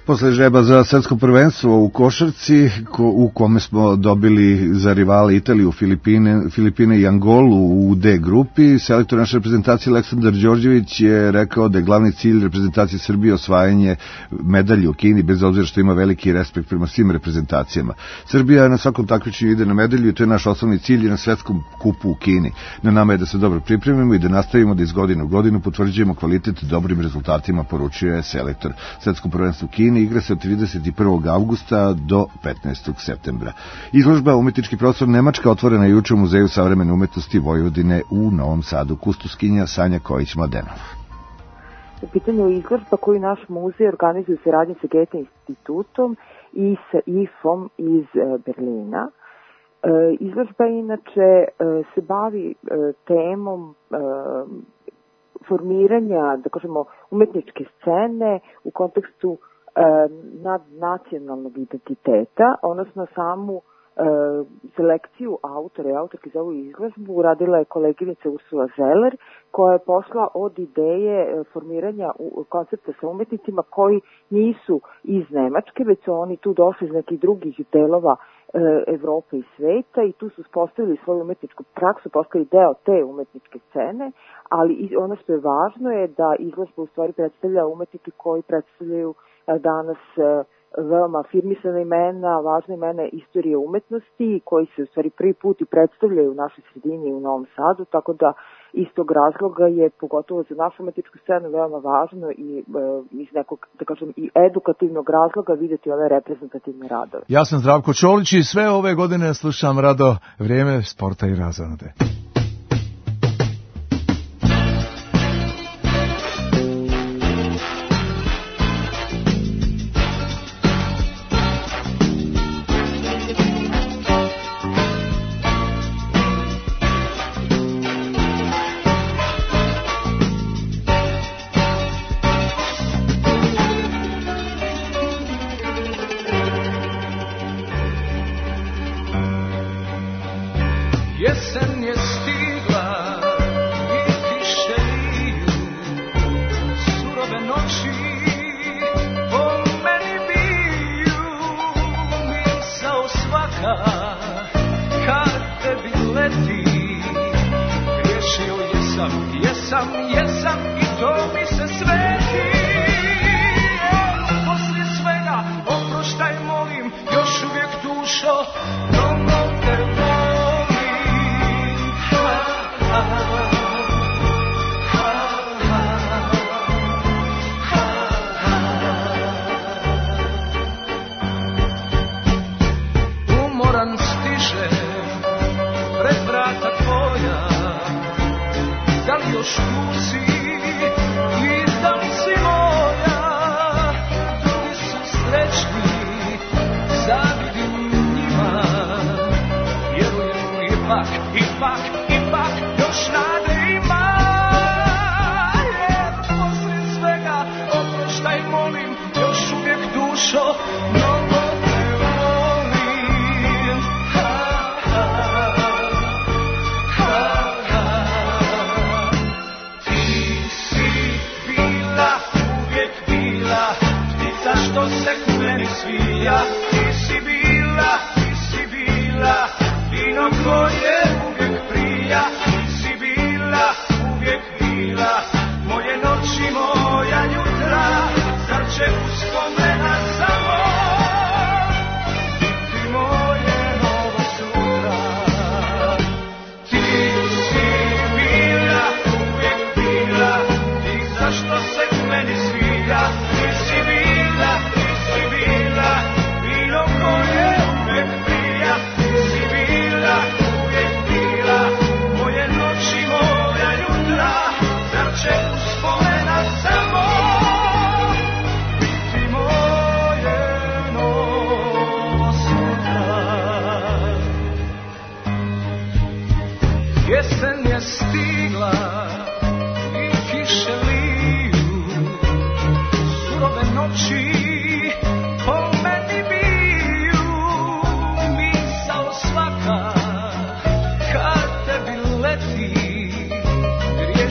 Posle žreba za svetsko prvenstvo u košarci, ko, u kome smo dobili za rivale Italiju, Filipine, Filipine i Angolu u D grupi, selektor naše reprezentacije Aleksandar Đorđević je rekao da je glavni cilj reprezentacije Srbije osvajanje medalje u Kini, bez obzira što ima veliki respekt prema svim reprezentacijama. Srbija na svakom takmičenju ide na medalju i to je naš osnovni cilj na svetskom kupu u Kini. Na nama je da se dobro pripremimo i da nastavimo da iz godine u godinu potvrđujemo kvalitet dobrim rezultatima, poručuje selektor. Svetsko prvenstvo u Kini igra se od trideset prvog avgusta do petnaestog septembra. Izložba Umetnički prostor Nemačka otvorena je juče u Muzeju savremene umetnosti Vojvodine u Novom Sadu. Kustuskinja Sanja Kojić-Mladenov. U pitanju je izložba koju naš muzej organizuje u saradnji sa Goethe institutom i sa I F om iz Berlina. Izložba inače se bavi temom formiranja, da kažemo, umetničke scene u kontekstu nadnacionalnog identiteta, odnosno samu selekciju autora i autorki za ovu izložbu uradila je koleginica Ursula Zeller, koja je pošla od ideje formiranja koncepta sa umetnicima koji nisu iz Nemačke, već su oni tu došli iz nekih drugih delova Evrope i sveta i tu su uspostavili svoju umetničku praksu, postali deo te umetničke scene, ali ono što je važno je da izložba u stvari predstavlja umetnike koji predstavljaju danas veoma afirmisana imena, važna imena istorije umetnosti koji se u stvari prvi put i predstavljaju u našoj sredini u Novom Sadu, tako da iz tog razloga je pogotovo za našu umetničku scenu veoma važno i e, iz nekog, da kažem, i edukativnog razloga vidjeti ove reprezentativne radove. Ja sam Zdravko Čolić i sve ove godine slušam rado Vrijeme sporta i razonode.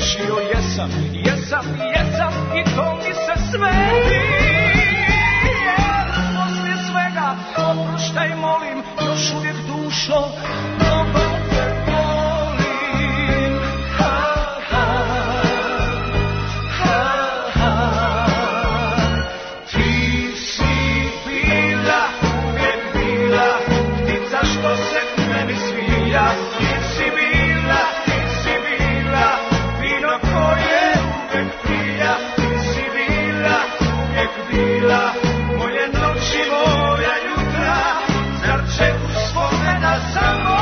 Jesam, jesam i to mi se smeti. oproštaj molim, još uvijek dušo, dobar te volim. Ha, ha, ha, ha. Ti si bila, uvijek bila, ptica što se k meni svija. Ti si bila, ti si bila, vino koje uvijek prija. Ti si bila, uvijek bila, moje noći, moja jutra, zar će uspomena samo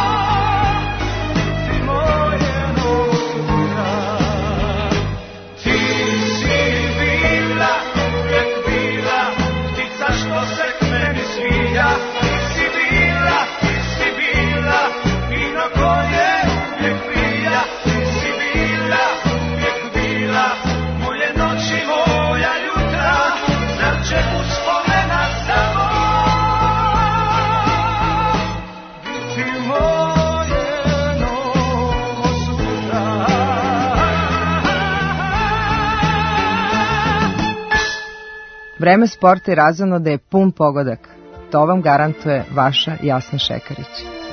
biti moje nosutra. Ti si bila, uvijek bila, ptica što se k meni svija. Ti si bila, ti si bila, vino koje uvijek prija. Ti si bila, uvijek bila, moje noći, moja jutra, zar će uspomena samo biti moje novo sutra. Vreme sporta i razonode je pun pogodak. To vam garantuje vaša Jasna Šekarić.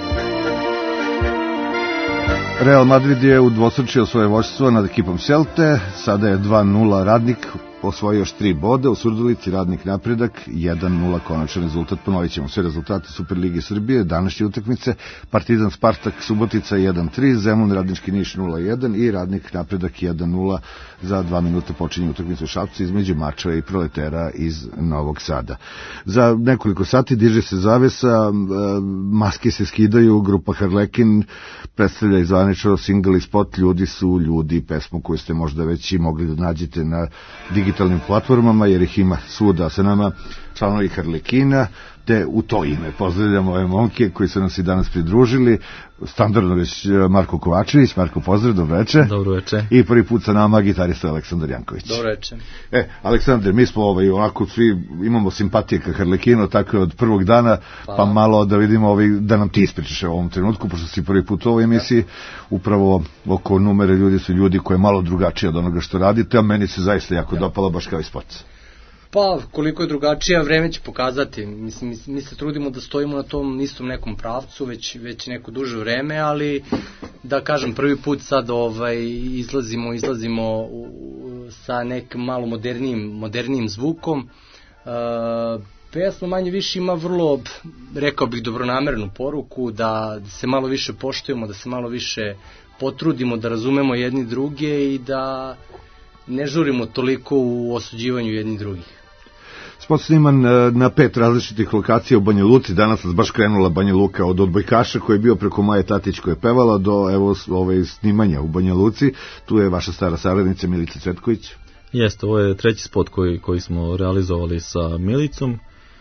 Real Madrid je udvostručio svoje vođstvo nad ekipom Celte, sada je dva nula Radnik, osvojio još tri boda, u Surdulici Radnik Napredak, jedan nula konačan rezultat. Ponovit ćemo sve rezultate Superlige Srbije, današnje utakmice, Partizan Spartak Subotica jedan tri, Zemun Radnički Niš nula jedan i Radnik Napredak jedan nula. Za dva minuta počinje utakmica u Šapcu između Mačeva i Proletera iz Novog Sada. Za nekoliko sati diže se zavesa, maske se skidaju, grupa Harlekin predstavlja izvanično single i spot Ljudi su ljudi, pesmu koju ste možda već i mogli da nađete na digitalnim platformama, jer ih ima svuda sa nama članovi Harlekina, te u to ime pozdravljamo ove momke koji su nas i danas pridružili. Standardno već Marko Kovačević. Marko, pozdrav, dobro večer. Dobro večer. I prvi put sa nama gitarista Aleksandar Janković. Dobro večer. E, Aleksandar, mi smo ovaj, onako svi imamo simpatije ka Harlekinu, tako je od prvog dana, pa, pa malo da vidimo ovaj, da nam ti ispričaš u ovom trenutku, pošto si prvi put u ovoj emisiji, upravo oko numere Ljudi su ljudi koje je malo drugačije od onoga što radite, a meni se zaista jako ja. dopalo, baš kao i spot. Pa, koliko je drugačija, vreme će pokazati. Mislim, mi, mi se trudimo da stojimo na tom istom nekom pravcu, već, već neko duže vreme, ali da kažem, prvi put sad ovaj, izlazimo, izlazimo u, sa nekim malo modernijim, modernijim zvukom. Uh, pesma manje više ima vrlo, rekao bih, dobronamernu poruku, da se malo više poštujemo, da se malo više potrudimo, da razumemo jedni druge i da ne žurimo toliko u osuđivanju jednih drugih. Spot sniman na pet različitih lokacija u Banja Luci. Danas nas baš krenula Banja Luka od odbojkaša koji je bio preko Maje Tatić koja je pevala do evo ove snimanja u Banja Luci. Tu je vaša stara saradnica Milica Cvetković. Jeste, ovo je treći spot koji, koji smo realizovali sa Milicom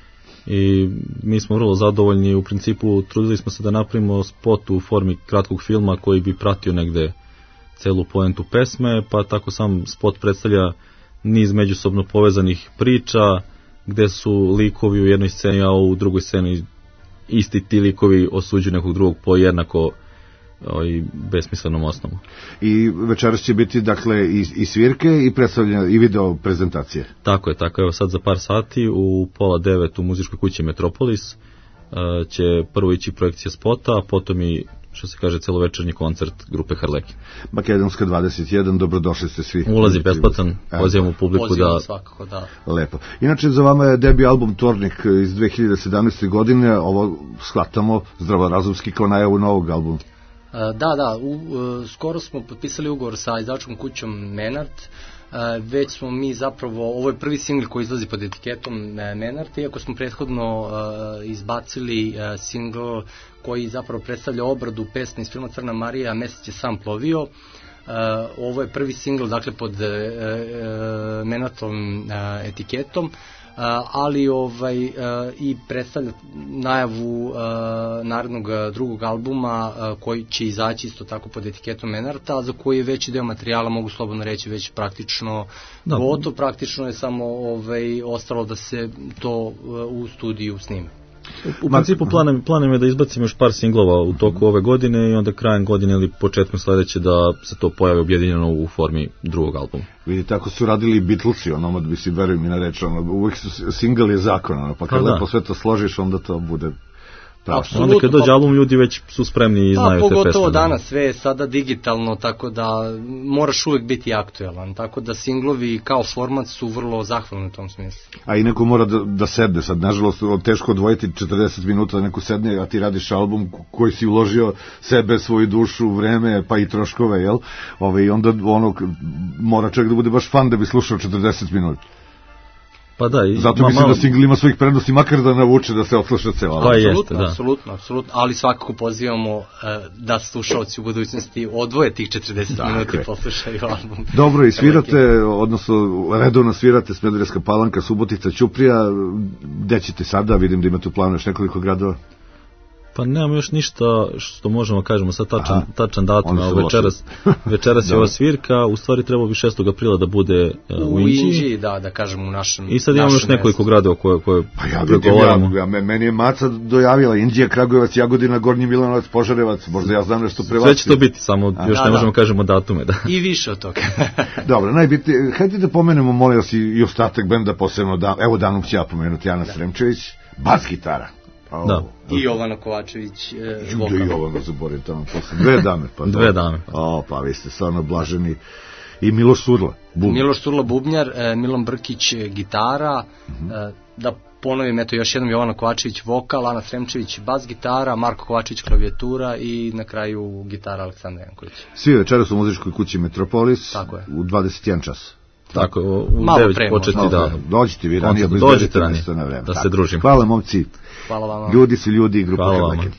i mi smo vrlo zadovoljni. U principu trudili smo se da napravimo spot u formi kratkog filma koji bi pratio negde celu poentu pesme, pa tako sam spot predstavlja niz međusobno povezanih priča, gde su likovi u jednoj sceni, a u drugoj sceni isti ti likovi osuđuju nekog drugog po jednako i besmislenom osnovu. I večeras će biti dakle i, i svirke i predstavljanja i video prezentacije. Tako je, tako je. Evo sad za par sati u pola devet u muzičkoj kući Metropolis će prvo ići projekcija spota, a potom i, što se kaže, celovečernji koncert grupe Harlekin. Makedonska dvadeset jedan, dobrodošli ste svi. Ulazi besplatan, pozivamo publiku pozivamo da... svakako, da. Lepo. Inače, za vama je debi album Tornik iz dve hiljade sedamnaeste. godine, ovo shvatamo zdravorazumski kao najavu novog albuma. Da, da, u, skoro smo potpisali ugovor sa izdavačkom kućom Menart. Već smo mi zapravo, ovo je prvi singl koji izlazi pod etiketom Menart, iako smo prethodno izbacili singl koji zapravo predstavlja obradu pesme iz filma Crna Marija, Mesec je sam plovio. Ovo je prvi singl, dakle, pod Menartovom etiketom, ali ovaj i predstavlja najavu narednog drugog albuma koji će izaći isto tako pod etiketom Menarta, za koji je veći deo materijala, mogu slobodno reći, već praktično gotov, praktično je samo ovaj ostalo da se to u studiju snime. U principu planem, planem je da izbacimo još par singlova u toku ove godine i onda krajem godine ili početkom sledeće da se to pojavi objedinjeno u formi drugog albuma. Vidi, tako su radili i Beatlesi, ono, bi si veruj mi na reč, ono, uvijek su, single je zakon, ono, pa kad pa lepo sve to složiš, onda to bude... Apsolutno, onda kad dođe album ljudi već su spremni i znaju te pesme. Pogotovo danas, sve je sada digitalno, tako da moraš uvek biti aktuelan, tako da singlovi kao format su vrlo zahvalni u tom smislu. A i neko mora da, da sedne, sad nažalost teško odvojiti četrdeset minuta da neko sedne, a ti radiš album koji si uložio sebe, svoju dušu, vreme, pa i troškove, jel? Ove, i onda ono, mora čovjek da bude baš fan da bi slušao četrdeset minuta. Pa da, i zato mislim malo... da single ima svojih prednosti, makar da navuče da se odsluša ceo album. Pa apsolutno, jeste, da. Apsolutno, apsolutno, ali svakako pozivamo uh, da slušalci u budućnosti odvoje tih četrdeset minuta i poslušaju album. Dobro, i svirate, odnosno redovno svirate Smederevska Palanka, Subotica, Ćuprija, gde ćete sada, vidim da imate u planu još nekoliko gradova? Pa nemamo još ništa što možemo kažemo sad tačan, Aha, tačan datum, ali večeras, večeras je ova svirka, u stvari trebalo bi šestog aprila da bude uh, u, u Inđiji. Inđiji, da, da kažemo u našem I sad imamo još nekoliko gradova koje, koje pa ja pregovaramo. Ja, ja, meni je Maca dojavila Inđija, Kragujevac, Jagodina, Gornji Milanovac, Požarevac, možda ja znam nešto prevaci. Sve će to biti, samo A, još da, ne možemo da. kažemo datume. Da. I više od toga. Dobro, najbitnije, hajde da pomenemo, molim vas, i ostatak benda, posebno, da, evo danom ću ja pomenuti, Ana da. Sremčević, bas gitara. Oh, da. I Jovana Kovačević e, vokal. I Jovana zaboravim tamo posle. Dve dame. Pa Dve dame. O, pa vi ste stvarno blaženi. I Miloš Surla, bubnjar. Miloš Surla, bubnjar, e, Milan Brkić, gitara, uh-huh. e, da ponovim, eto još jednom Jovana Kovačević, vokal, Ana Sremčević, bas gitara, Marko Kovačević, klavijatura i na kraju gitara Aleksandra Janković. Svi večeras u muzičkoj kući Metropolis. Tako je. U dvadeset jedan čas. Tako, u devet početi da... Dođite vi ranije, dođite ranije, da se družimo. Hvala momci. Hvala vama. Ljudi su ljudi i grupa Hrvatske.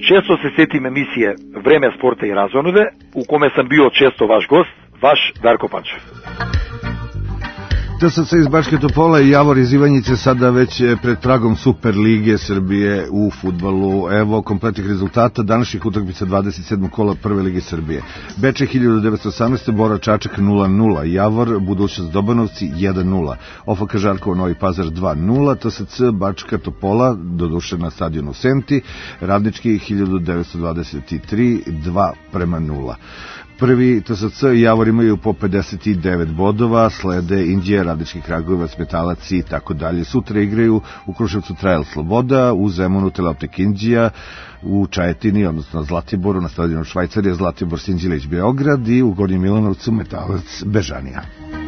Često se setim emisije Vreme sporta i razonode, u kome sam bio često vaš gost, vaš Darko Pančev. T S C iz Bačke Topole i Javor iz Ivanjice sada već pred pragom Super Lige Srbije u fudbalu. Evo kompletnih rezultata današnjih utakmica dvadeset sedmog kola Prve Lige Srbije. Bečej hiljadu devetsto osamnaeste. Bora Čačak nula nula, Javor Budućnost Dobanovci jedan nula, O F K Žarkovo Novi Pazar dva nula, T S C Bačka Topola doduše na stadionu Senti, Radnički hiljadu devetsto dvadeset tri dva prema nula. Prvi T S C i Javor imaju po pedeset devet bodova, slede Indija, Radnički Kragujevac, Metalac i tako dalje. Sutra igraju u Kruševcu Trajal Sloboda, u Zemunu Teleoptik Indija, u Čajetini, odnosno Zlatiboru, na stadionu Švajcarija, Zlatibor Sinđelić Beograd i u Gornjem Milanovcu Metalac Bežanija.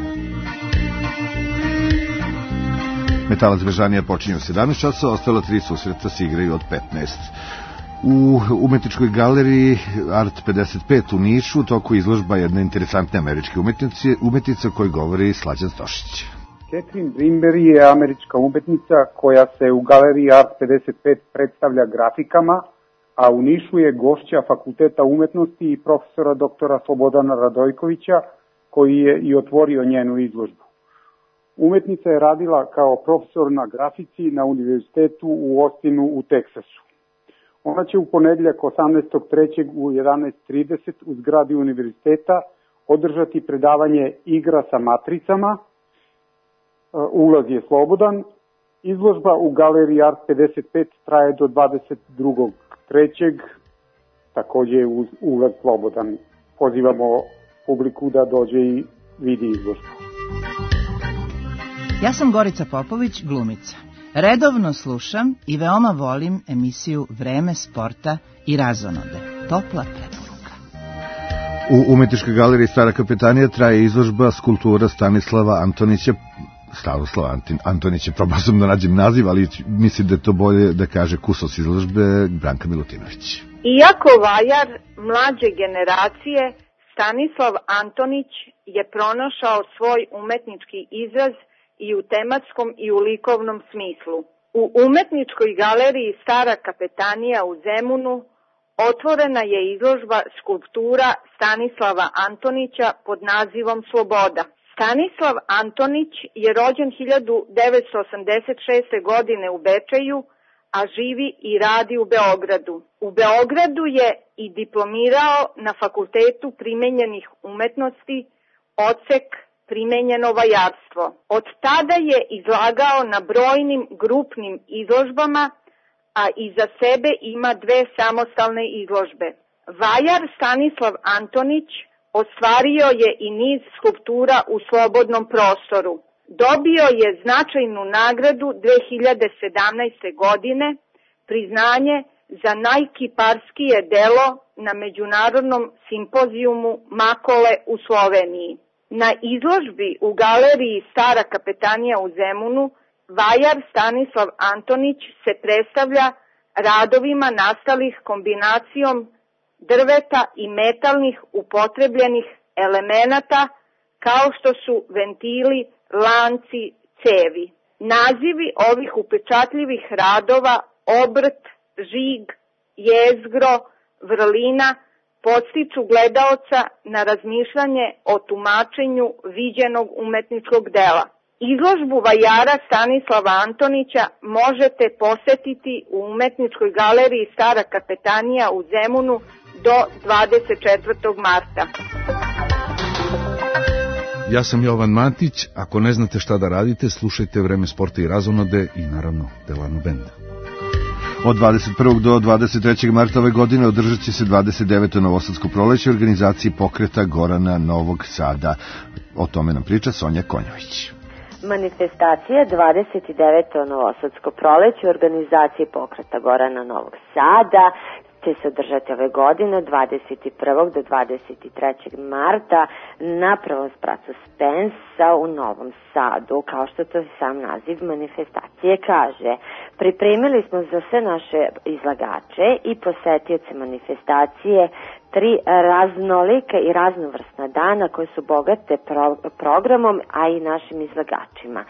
Metalac Bežanija počinje u sedamnaest časova, ostala tri susreta se igraju od petnaest. U umetničkoj galeriji Art pedeset pet u Nišu toku izložba jedne interesantne američke umetnice, umetnice koji govori Slađan Stošić. Catherine Brimberry je američka umetnica koja se u galeriji Art pedeset pet predstavlja grafikama, a u Nišu je gošća Fakulteta umetnosti i profesora doktora Slobodana Radojkovića, koji je i otvorio njenu izložbu. Umetnica je radila kao profesor na grafici na univerzitetu u Austinu u Teksasu. Ona će u ponedjeljak osamnaestog trećeg u jedanaest trideset u zgradi univerziteta održati predavanje Igra sa matricama, ulaz je slobodan. Izložba u galeriji Art pedeset pet traje do dvadeset drugog trećeg takođe je ulaz slobodan. Pozivamo publiku da dođe i vidi izložbu. Ja sam Gorica Popović, glumica. Redovno slušam i veoma volim emisiju Vreme sporta i razonode. Topla preporuka. U umetničkoj galeriji Stara Kapetanija traje izložba skulptura Stanislava Antonića, Stavoslava Antonića, probao sam da nađem naziv, ali mislim da je to bolje da kaže kusos izložbe Branka Milutinović. Iako vajar mlađe generacije, Stanislav Antonić je pronašao svoj umetnički izraz i u tematskom i u likovnom smislu. U umetničkoj galeriji Stara Kapetanija u Zemunu otvorena je izložba skulptura Stanislava Antonića pod nazivom Sloboda. Stanislav Antonić je rođen hiljadu devetsto osamdeset šeste. godine u Bečeju, a živi i radi u Beogradu. U Beogradu je i diplomirao na Fakultetu primenjenih umetnosti, odsek primenjeno vajarstvo. Od tada je izlagao na brojnim grupnim izložbama, a iza sebe ima dve samostalne izložbe. Vajar Stanislav Antonić ostvario je i niz skulptura u slobodnom prostoru. Dobio je značajnu nagradu dve hiljade sedamnaeste. godine, priznanje za najkiparskije delo na međunarodnom simpozijumu Makole u Sloveniji. Na izložbi u galeriji Stara Kapetanija u Zemunu vajar Stanislav Antonić se predstavlja radovima nastalih kombinacijom drveta i metalnih upotrebljenih elemenata kao što su ventili, lanci, cevi. Nazivi ovih upečatljivih radova obrt, žig, jezgro, vrlina podstiču gledaoca na razmišljanje o tumačenju viđenog umetničkog dela. Izložbu vajara Stanislava Antonića možete posetiti u umetničkoj galeriji Stara Kapetanija u Zemunu do dvadeset četvrtog marta. Ja sam Jovan Matić, ako ne znate šta da radite, slušajte Vreme sporta i razonode i naravno Delano Benda. Od dvadeset prvog do dvadeset trećeg marta ove godine održat će se dvadeset deveto Novosadsko proleće u organizaciji Pokreta Gorana Novog Sada. O tome nam priča Sonja Konjović. Manifestacija dvadeset deveto Novosadsko proleće u organizaciji Pokreta Gorana Novog Sada će se održati ove godine dvadeset prvog do dvadeset trećeg marta na prvom spracu Spensa u Novom Sadu. Kao što to sam naziv manifestacije kaže, pripremili smo za sve naše izlagače i posetioce manifestacije tri raznolike i raznovrsna dana koje su bogate pro- programom, a i našim izlagačima.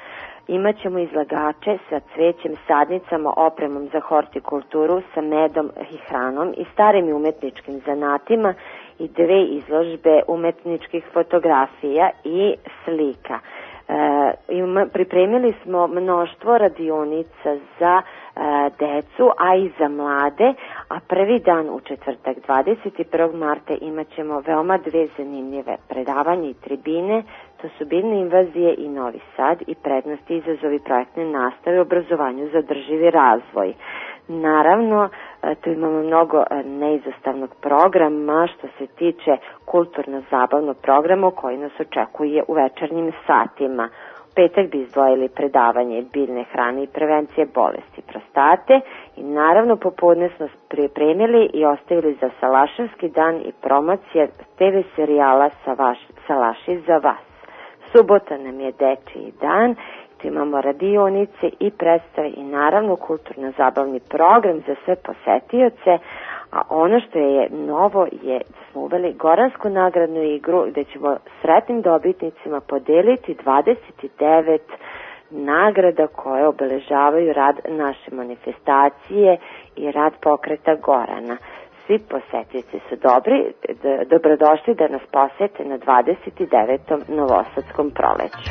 Imaćemo izlagače sa cvećem, sadnicama, opremom za hortikulturu, sa medom i hranom i starim umetničkim zanatima i dve izložbe umetničkih fotografija i slika. E, pripremili smo mnoštvo radionica za e, decu, a i za mlade, a prvi dan u četvrtak dvadeset prvog marta imat ćemo veoma dve zanimljive predavanje i tribine. To su biljne invazije i Novi Sad i prednosti i izazovi projektne nastave u obrazovanju za održivi razvoj. Naravno, tu imamo mnogo neizostavnog programa što se tiče kulturno-zabavnog programa koji nas očekuje u večernjim satima. U petak bi izdvojili predavanje biljne hrane i prevencije bolesti prostate i naravno popodne smo pripremili i ostavili za Salaševski dan i promocija te ve serijala Salaši za vas. Subota nam je dečiji dan, tu imamo radionice i predstave i naravno kulturno-zabavni program za sve posetioce, a ono što je novo je da smo uveli Goransku nagradnu igru gde ćemo sretnim dobitnicima podeliti dvadeset devet nagrada koje obeležavaju rad naše manifestacije i rad pokreta Gorana. Svi posetioci su dobri, dobrodošli da nas posete na dvadeset devetom Novosadskom proleću.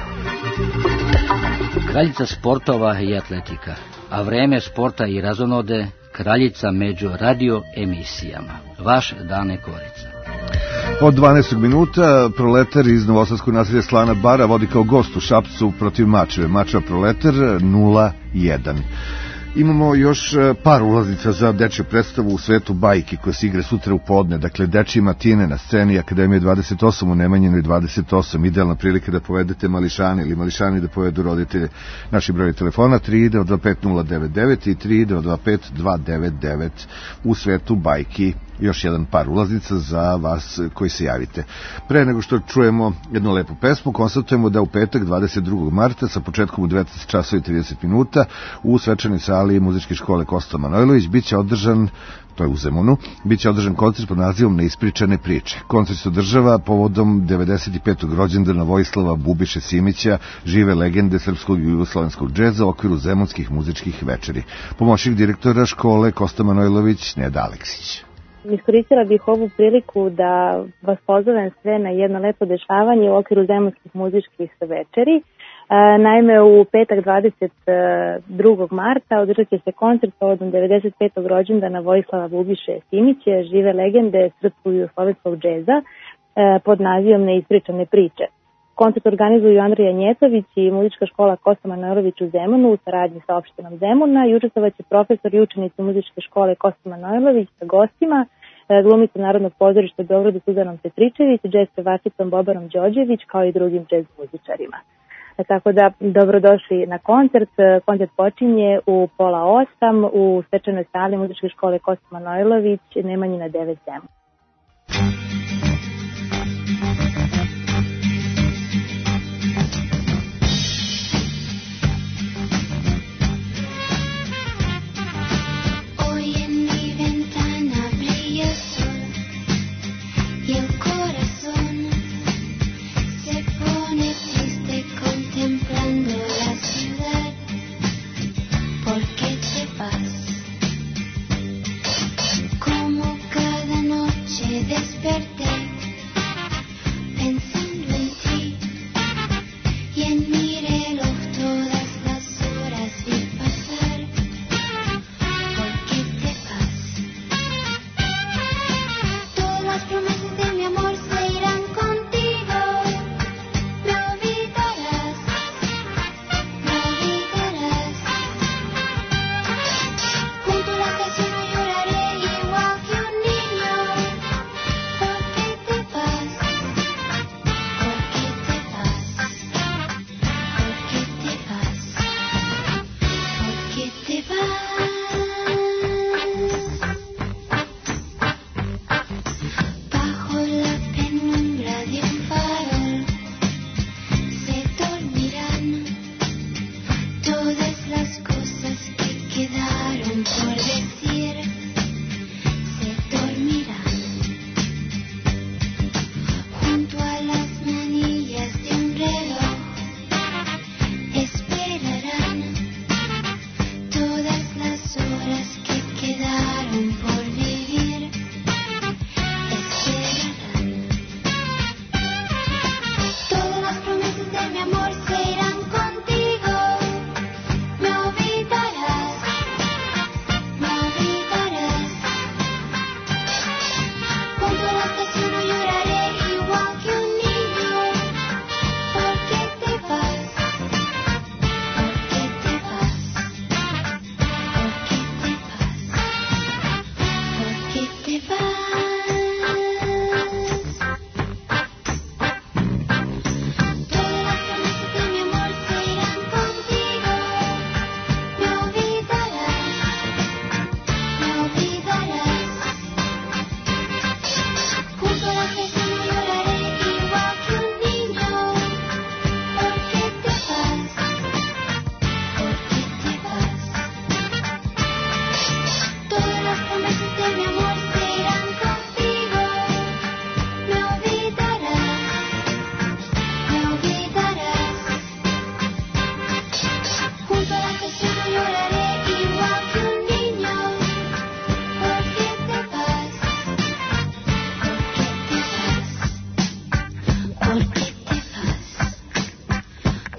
Kraljica sportova i atletika, a vreme sporta i razonode, kraljica među radio emisijama. Vaš Dane Korica. Od dvanaest minuta Proletar iz Novosadskog naselja Slana Bara vodi kao gost u Šapcu protiv Mačeve. Mačeva Proletar nula jedan. Imamo još par ulaznica za dečju predstavu u svetu bajki koja se igra sutra u podne. Dakle, dečji matine na sceni Akademije dvadeset osam u Nemanjinoj dvadeset osam. Idealna prilika da povedete mališane ili mališani da povedu roditelje. Naši broji telefona tri dva dva pet nula devet devet i tri dva dva pet dva devet devet u svetu bajki. Još jedan par ulaznica za vas koji se javite. Pre nego što čujemo jednu lepu pesmu, konstatujemo da u petak dvadeset drugog marta sa početkom u devetnaest časova i trideset minuta u svečanoj sali Muzičke škole Kosta Manojlović biće održan, to je u Zemunu, biće održan koncert pod nazivom Neispričane priče. Koncert se održava povodom devedeset petog rođendana Vojislava Bubiše Simića, žive legende srpskog i jugoslovenskog džeza u okviru zemunskih muzičkih večeri. Pomoćnik direktora škole Kosta Manojlović, Neda Aleksić. Iskoristila bih ovu priliku da vas pozovem sve na jedno lepo dešavanje u okviru zemunskih muzičkih večeri. Naime, u petak dvadeset drugog marta održat će se koncert povodom devedeset petog rođendana Vojislava Bubiše Simića, žive legende srpskog i jugoslovenskog džeza pod nazivom Neispričane priče. Koncert organizuju Andrija Njetović i Muzička škola Kosta Manojlović u Zemunu u saradnji sa opštinom Zemuna i učestvovaće profesor i učenici Muzičke škole Kosta Manojlović sa gostima, glumica Narodnog pozorišta Beograda Suzanom Petričević, džez pevacicom Bobarom Đorđević kao i drugim džez muzičarima. Tako da dobrodošli na koncert. Koncert počinje u pola osam u svečanoj sali Muzičke škole Kosta Manojlović, Nemanjina devet Zemun. Como cada noche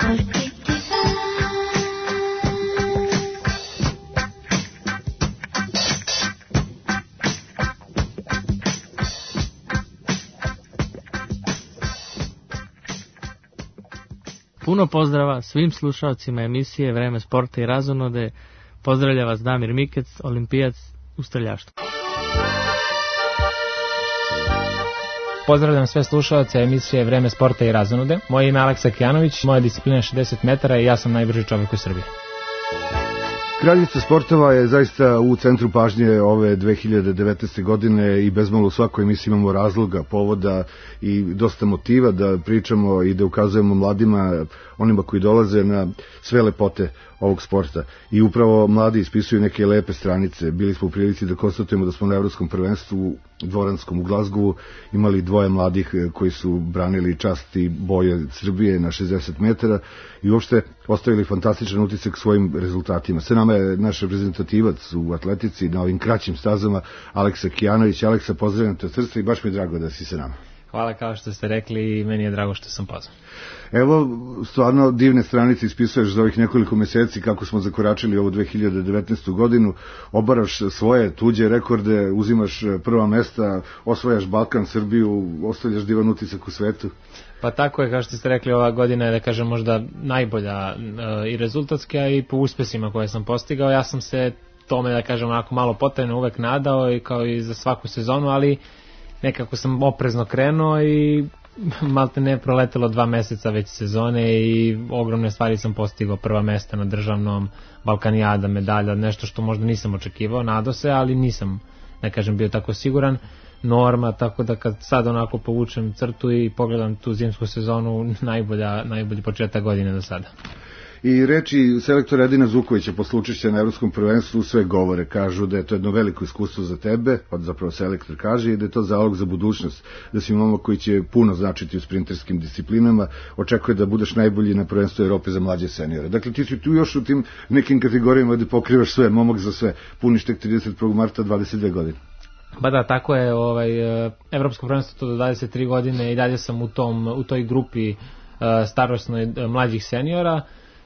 Puno pozdrava svim slušalcima emisije Vreme sporta i razonode. Pozdravlja vas Damir Mikec, olimpijac u streljaštvu. Pozdravljam sve slušalce emisije Vreme sporta i razonode. Moje ime je Aleksa Kijanović, moja disciplina je šezdeset metara i ja sam najbrži čovjek u Srbiji. Kraljica sportova je zaista u centru pažnje ove dve hiljade devetnaeste. godine i bezmalo u svakoj emisiji imamo razloga, povoda i dosta motiva da pričamo i da ukazujemo mladima, onima koji dolaze, na sve lepote ovog sporta. I upravo mladi ispisuju neke lepe stranice. Bili smo u prilici da konstatujemo da smo na evropskom prvenstvu dvoranskom u Glazgovu imali dvoje mladih koji su branili čast i boje Srbije na šezdeset metara i uopšte ostavili fantastičan utisak svojim rezultatima. Sve nama je naš reprezentativac u atletici na ovim kraćim stazama, Aleksa Kijanović. Aleksa, pozdravljam te od srca i baš mi je drago da si sa nama. Hvala, kao što ste rekli, i meni je drago što sam pozvan. Evo, stvarno divne stranice ispisuješ za ovih nekoliko meseci kako smo zakoračili ovu dve hiljade devetnaestu. godinu, obaraš svoje tuđe rekorde, uzimaš prva mesta, osvajaš Balkan, Srbiju, ostavljaš divan utisak u svetu. Pa tako je, kao što ste rekli, ova godina je, da kažem, možda najbolja e, i rezultatska i po uspesima koje sam postigao. Ja sam se tome, da kažem, onako malo potajno uvek nadao i kao i za svaku sezonu, ali nekako sam oprezno krenuo i malte ne proletelo dva meseca već sezone i ogromne stvari sam postigao, prva mesta na državnom, Balkanijada, medalja, nešto što možda nisam očekivao, nadao se, ali nisam, ne kažem, bio tako siguran, norma, tako da kad sad onako povučem crtu i pogledam tu zimsku sezonu, najbolja, najbolji početak godine do sada. I reči selektora Edina Zukovića posle učešća na evropskom prvenstvu sve govore, kažu da je to jedno veliko iskustvo za tebe, od zapravo selektor kaže, i da je to zalog za budućnost, da si momak koji će puno značiti u sprinterskim disciplinama, očekuje da budeš najbolji na prvenstvu Evrope za mlađe seniore. Dakle, ti si tu još u tim nekim kategorijama da pokrivaš sve, momak za sve, puniš tek trideset prvog marta, dvadeset dve godine. Ba da, tako je, ovaj, evropsko prvenstvo to do dvadeset tri godine i dalje sam u, tom, u toj grupi starosnoj mlađih seniora,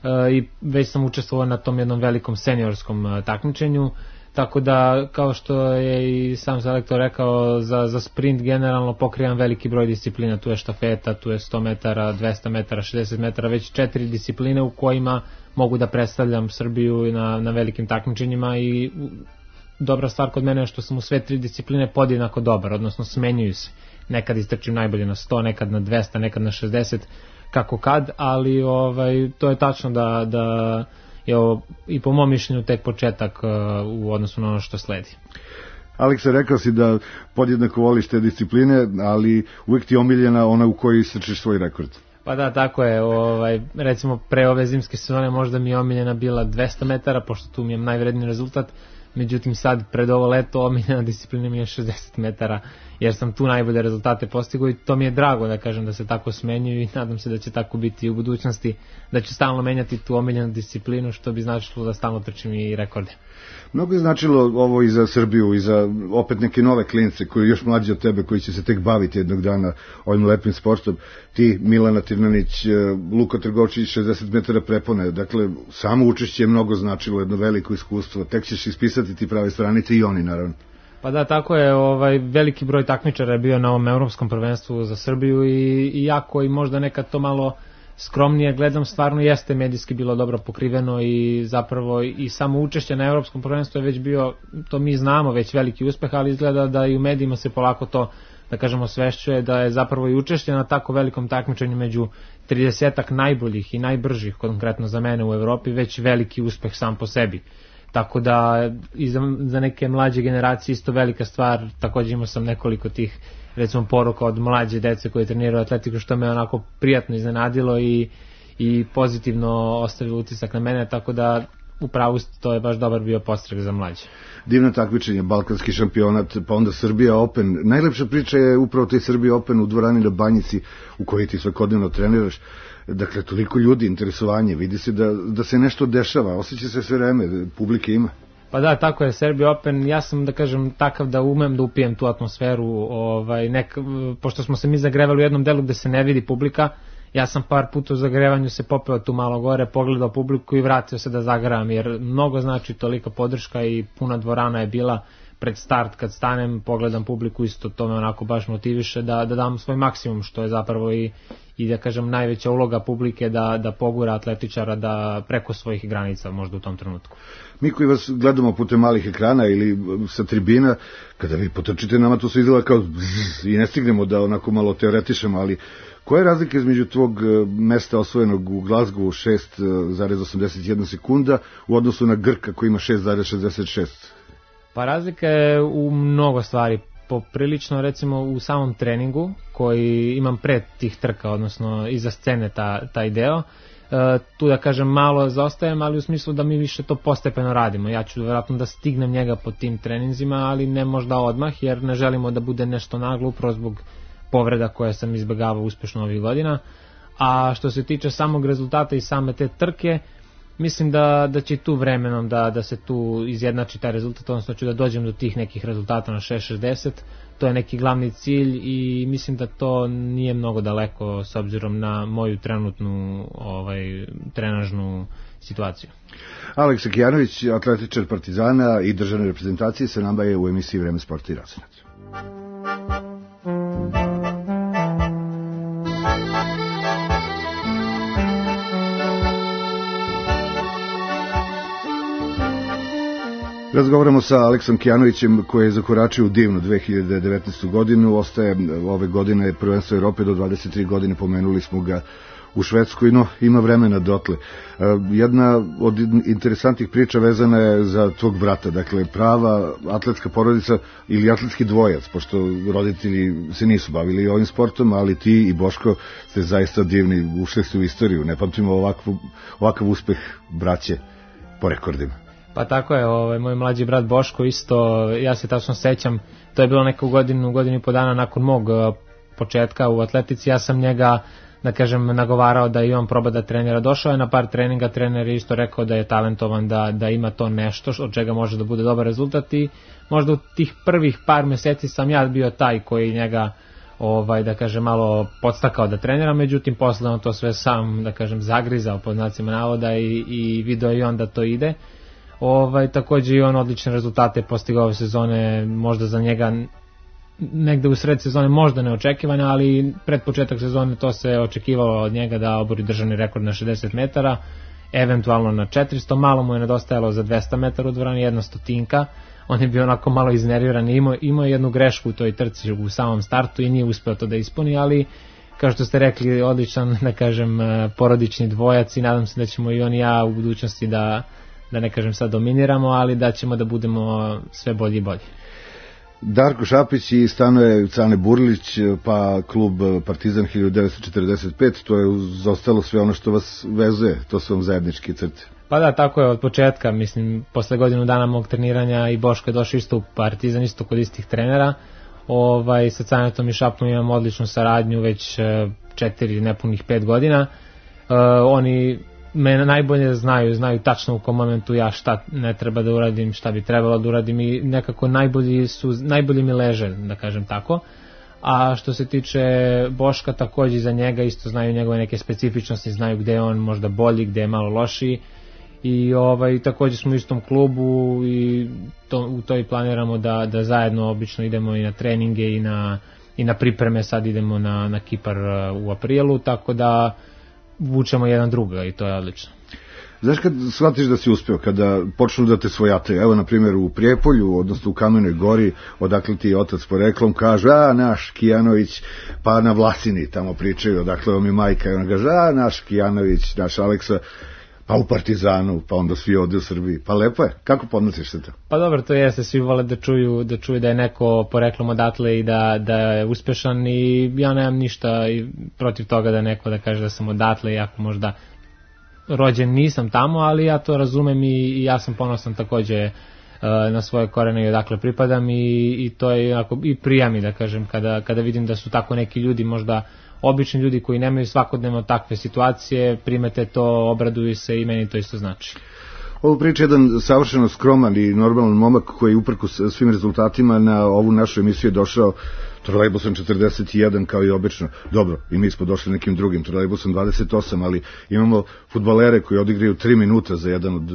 i već sam učestvovao na tom jednom velikom seniorskom takmičenju, tako da, kao što je i sam selektor rekao, za, za sprint generalno pokrivam veliki broj disciplina, tu je štafeta, tu je sto metara, dvesta metara, šezdeset metara, već četiri discipline u kojima mogu da predstavljam Srbiju na, na velikim takmičenjima i dobra stvar kod mene je što sam u sve tri discipline podjednako dobar, odnosno smenjuju se, nekad istrčim najbolje na sto, nekad na dvesta, nekad na šezdeset, kako kad, ali ovaj, to je tačno da, da je ovo, i po mom mišljenju, tek početak uh, u odnosu na ono što sledi. Aleksa, rekao si da podjednako voliš te discipline, ali uvijek ti je omiljena ona u kojoj istrčiš svoj rekord. Pa da, tako je. Ovaj, recimo, pre ove zimske sezone možda mi je omiljena bila dvesta metara, pošto tu mi je najvredniji rezultat. Međutim, sad, pred ovo leto, omiljena disciplina mi je šezdeset metara, jer sam tu najbolje rezultate postigao i to mi je drago, da kažem, da se tako smenjuju i nadam se da će tako biti i u budućnosti, da ću stalno menjati tu omiljenu disciplinu, što bi značilo da stalno trčim i rekorde. Mnogo je značilo ovo i za Srbiju i za opet neke nove klince koji još mlađi od tebe, koji će se tek baviti jednog dana ovim lepim sportom. Ti, Milana Tirnanić, Luka Trgovčić, šezdeset metara prepone. Dakle, samo učešće je mnogo značilo, jedno veliko iskustvo. Tek ćeš ispisati ti prave stranice i oni, naravno. Pa da, tako je, ovaj, veliki broj takmičara je bio na ovom evropskom prvenstvu za Srbiju i, i jako i možda nekad to malo skromnije gledam, stvarno jeste medijski bilo dobro pokriveno i zapravo i samo učešće na evropskom prvenstvu je već bio, to mi znamo, već veliki uspeh, ali izgleda da i u medijima se polako to, da kažemo, osvešćuje, da je zapravo i učešće na tako velikom takmičenju među tridesetak najboljih i najbržih, konkretno za mene u Evropi, već veliki uspeh sam po sebi. Tako da i za, za neke mlađe generacije isto velika stvar, također imao sam nekoliko tih, recimo, poruka od mlađe dece koje treniraju atletiku, što me onako prijatno iznenadilo i, i pozitivno ostavilo utisak na mene, tako da upravo to je baš dobar bio podstrek za mlađe. Divno takmičenje, balkanski šampionat, pa onda Srbija Open. Najlepša priča je upravo taj Srbija Open u dvorani na Banjici, u kojoj ti svakodnevno treniraš. Dakle, toliko ljudi, interesovanje, vidi se da, da se nešto dešava, osjeća se sve vreme, publike ima. Pa da, tako je, Serbia Open, ja sam, da kažem, takav da umem da upijem tu atmosferu, ovaj, nek, pošto smo se mi zagrevali u jednom delu gde se ne vidi publika, Ja sam par puta u zagrevanju se popeo tu malo gore, pogledao publiku i vratio se da zagravam, jer mnogo znači tolika podrška i puna dvorana je bila pred start. Kad stanem, pogledam publiku, isto to me onako baš motiviše da, da dam svoj maksimum, što je zapravo i, i da kažem najveća uloga publike da, da pogura atletičara da preko svojih granica možda u tom trenutku. Mi koji vas gledamo putem malih ekrana ili sa tribina, kada vi potrčite, nama to se izgleda kao zzz, i ne stignemo da onako malo teoretišemo, ali koja je razlika između tvog mesta osvojenog u Glasgowu šest zarez osamdeset jedna sekunda u odnosu na Grka koji ima šest zarez šezdeset šest? Pa razlika je u mnogo stvari. Poprilično recimo u samom treningu koji imam pred tih trka, odnosno iza scene ta, taj deo. E, tu da kažem malo zaostajem, ali u smislu da mi više to postepeno radimo. Ja ću vjerojatno da stignem njega po tim treninzima, ali ne možda odmah, jer ne želimo da bude nešto naglo upravo zbog povreda koje sam izbegavao uspešno ovih godina. A što se tiče samog rezultata i same te trke, mislim da, da će tu vremenom da, da se tu izjednači taj rezultat, odnosno ću da dođem do tih nekih rezultata na šest šezdeset, to je neki glavni cilj i mislim da to nije mnogo daleko s obzirom na moju trenutnu ovaj, trenažnu situaciju. Aleksa Kijanović, atletičar Partizana i državne reprezentacije, sa nama je u emisiji Vreme sporta i razonode. Razgovaramo sa Aleksom Kijanovićem koji je zakoračio u divnu dve hiljade devetnaestu godinu, ostaje ove godine prvenstvo Evrope do dvadeset tri godine, pomenuli smo ga u Švedskoj, no ima vremena dotle. Jedna od interesantnih priča vezana je za tvog brata, dakle prava atletska porodica ili atletski dvojac, pošto roditelji se nisu bavili ovim sportom, ali ti i Boško ste zaista divni, ušli ste u istoriju, ne pamtimo ovakav, ovakav uspeh braće po rekordima. Pa tako je, ovaj, moj mlađi brat Boško isto, ja se tačno sećam, to je bilo neku godinu, godinu i po dana nakon mog uh, početka u atletici, ja sam njega, da kažem, nagovarao da i on proba da trenira. Došao je na par treninga, trener je isto rekao da je talentovan, da, da ima to nešto od čega može da bude dobar rezultat i možda u tih prvih par meseci sam ja bio taj koji njega, ovaj, da kažem, malo podstakao da trenira, međutim posle on to sve sam, da kažem, zagrizao pod znacima navoda i, i video i on da to ide. Ovaj, takođe i on odlične rezultate postigao ove sezone, možda za njega negde u sred sezone možda neočekivane, ali pred početak sezone to se očekivalo od njega da obori državni rekord na šezdeset metara, eventualno na četiristo, malo mu je nedostajalo za dvesta metara u dvorani, jedna stotinka, on je bio onako malo iznerviran i imao, imao jednu grešku u toj trci u samom startu i nije uspeo to da ispuni, ali kao što ste rekli, odličan, da kažem, porodični dvojac i nadam se da ćemo i on i ja u budućnosti da da ne kažem sad dominiramo, ali da ćemo da budemo sve bolji i bolji. Darko Šapić i Stanoje Cane Burlić, pa klub Partizan hiljadu devetsto četrdeset pet, to je zostalo sve ono što vas vezuje, to su vam zajedničke crte. Pa da, tako je od početka, mislim, posle godinu dana mog treniranja i Boško je došao isto u Partizan, isto kod istih trenera, ovaj, sa Canetom i Šapnom imam odličnu saradnju već četiri, nepunih pet godina, uh, oni me najbolje znaju, znaju tačno u kom momentu ja šta ne treba da uradim, šta bi trebalo da uradim i nekako najbolji su, najbolji mi leže, da kažem tako. A što se tiče Boška, takođe za njega isto znaju njegove neke specifičnosti, znaju gde je on možda bolji, gde je malo lošiji i ovaj, takođe smo u istom klubu i to, u to i planiramo da, da zajedno obično idemo i na treninge i na, i na pripreme, sad idemo na, na Kipar u aprilu, tako da vučemo jedan druga i to je odlično. Znaš kad shvatiš da si uspeo, kada počnu da te svojate, evo na primjer u Prijepolju, odnosno u Kamenoj Gori, odakle ti otac poreklom, kaže, a naš Kijanović, pa na Vlasini tamo pričaju, odakle vam je majka, i ona kaže, a naš Kijanović, naš Aleksa, pa u Partizanu, pa onda svi ovde u Srbiji, pa lepo je, kako podnosiš se to? Pa dobro, to jeste, svi vole da čuju, da čuju da je neko poreklom odatle i da, da je uspešan i ja nemam ništa i protiv toga da neko da kaže da sam odatle, iako možda rođen nisam tamo, ali ja to razumem i, i ja sam ponosan takođe uh, na svoje korene i odakle pripadam i, i to je onako, i prija mi da kažem kada, kada vidim da su tako neki ljudi, možda obični ljudi koji nemaju svakodnevno takve situacije, primete to, obraduju se i meni to isto znači. Ovo priča jedan savršeno skroman i normalan momak koji uprkos svim rezultatima na ovu našu emisiju je došao trolejbusom četrdeset jedan kao i obično. Dobro, i mi smo došli nekim drugim, trolejbusom dvadeset osam, ali imamo fudbalere koji odigraju tri minuta za jedan od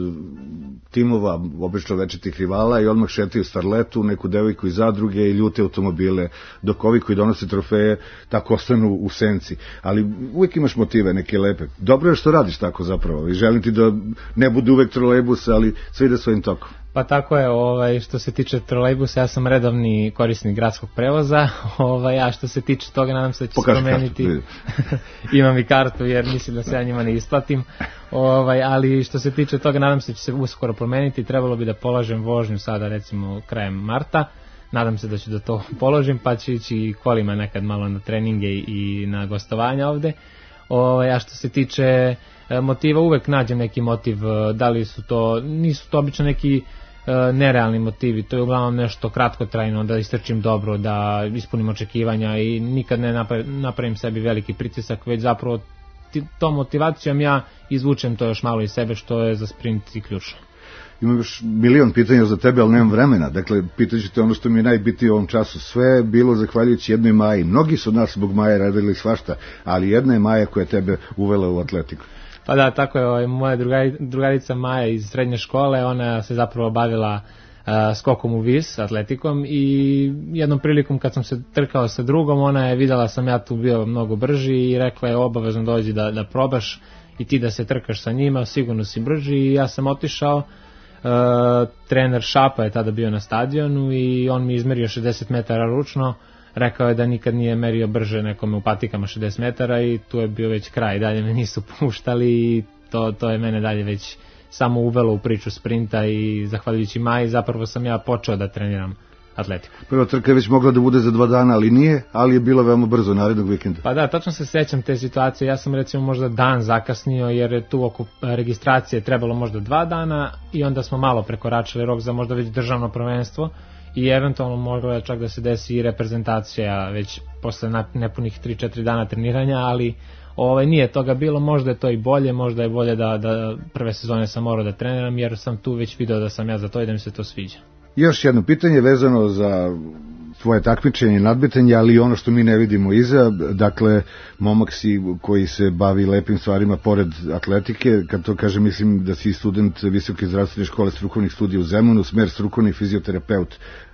timova, obično večitih rivala, i odmah šetaju starletu, neku devojku iz zadruge i ljute automobile, dok ovi koji donose trofeje tako ostanu u senci. Ali uvijek imaš motive neke lepe. Dobro je što radiš tako zapravo i želim ti da ne bude uvek trolejbus, ali sve ide svojim tokom. Pa tako je, ovaj, što se tiče trolejbusa, ja sam redovni korisnik gradskog prevoza, ovaj, a što se tiče toga, nadam se da će se promeniti. Imam i kartu jer mislim da se ja njima ne isplatim, ovaj, ali što se tiče toga, nadam se da će se uskoro promeniti. Trebalo bi da polažem vožnju sada, recimo krajem marta, nadam se da ću da to položim, pa ću ići kolima nekad malo na treninge i na gostovanja ovde. Ovaj, a što se tiče motiva, uvek nađem neki motiv, da li su to, nisu to obično neki nerealni motivi, to je uglavnom nešto kratkotrajno, da istrčim dobro, da ispunim očekivanja i nikad ne napravim sebi veliki pritisak, već zapravo tom motivacijom ja izvučem to još malo iz sebe, što je za sprint i ključno. Imam još milion pitanja za tebe, ali nemam vremena. Dakle, pitat ću te ono što mi je najbitnije u ovom času. Sve je bilo zahvaljujući jednoj Maji. Mnogi su od nas zbog Maje radili svašta, ali jedna je Maja koja je tebe uvela u atletiku. Pa da, tako je, moja drugarica Maja iz srednje škole, ona se zapravo bavila uh, skokom u vis, atletikom, i jednom prilikom kad sam se trkao sa drugom, ona je videla sam ja tu bio mnogo brži i rekla je obavezno dođi da, da probaš i ti da se trkaš sa njima, sigurno si brži, i ja sam otišao. Uh, trener Šapa je tada bio na stadionu i on mi izmerio šezdeset metara ručno, rekao je da nikad nije merio brže nekome u patikama šezdeset metara i tu je bio već kraj, dalje me nisu puštali i to, to je mene dalje već samo uvelo u priču sprinta i zahvaljujući Maji zapravo sam ja počeo da treniram atletiku. Prva trka je već mogla da bude za dva dana, ali nije, ali je bilo veoma brzo narednog vikenda. Pa da, tačno se sećam te situacije, ja sam recimo možda dan zakasnio jer je tu oko registracije trebalo možda dva dana i onda smo malo prekoračili rok za možda već državno prvenstvo i eventualno moglo je čak da se desi i reprezentacija već posle nepunih tri četiri dana treniranja, ali ovaj, nije toga bilo, možda je to i bolje, možda je bolje da, da prve sezone sam morao da treniram jer sam tu već video da sam ja za to i da mi se to sviđa. Još jedno pitanje vezano za tvoje takmičenje i nadmetanje, ali ono što mi ne vidimo iza, dakle, momak si koji se bavi lepim stvarima pored atletike, kad to kaže mislim da si student Visoke zdravstvene škole strukovnih studija u Zemunu, smer strukovni fizioterapeut.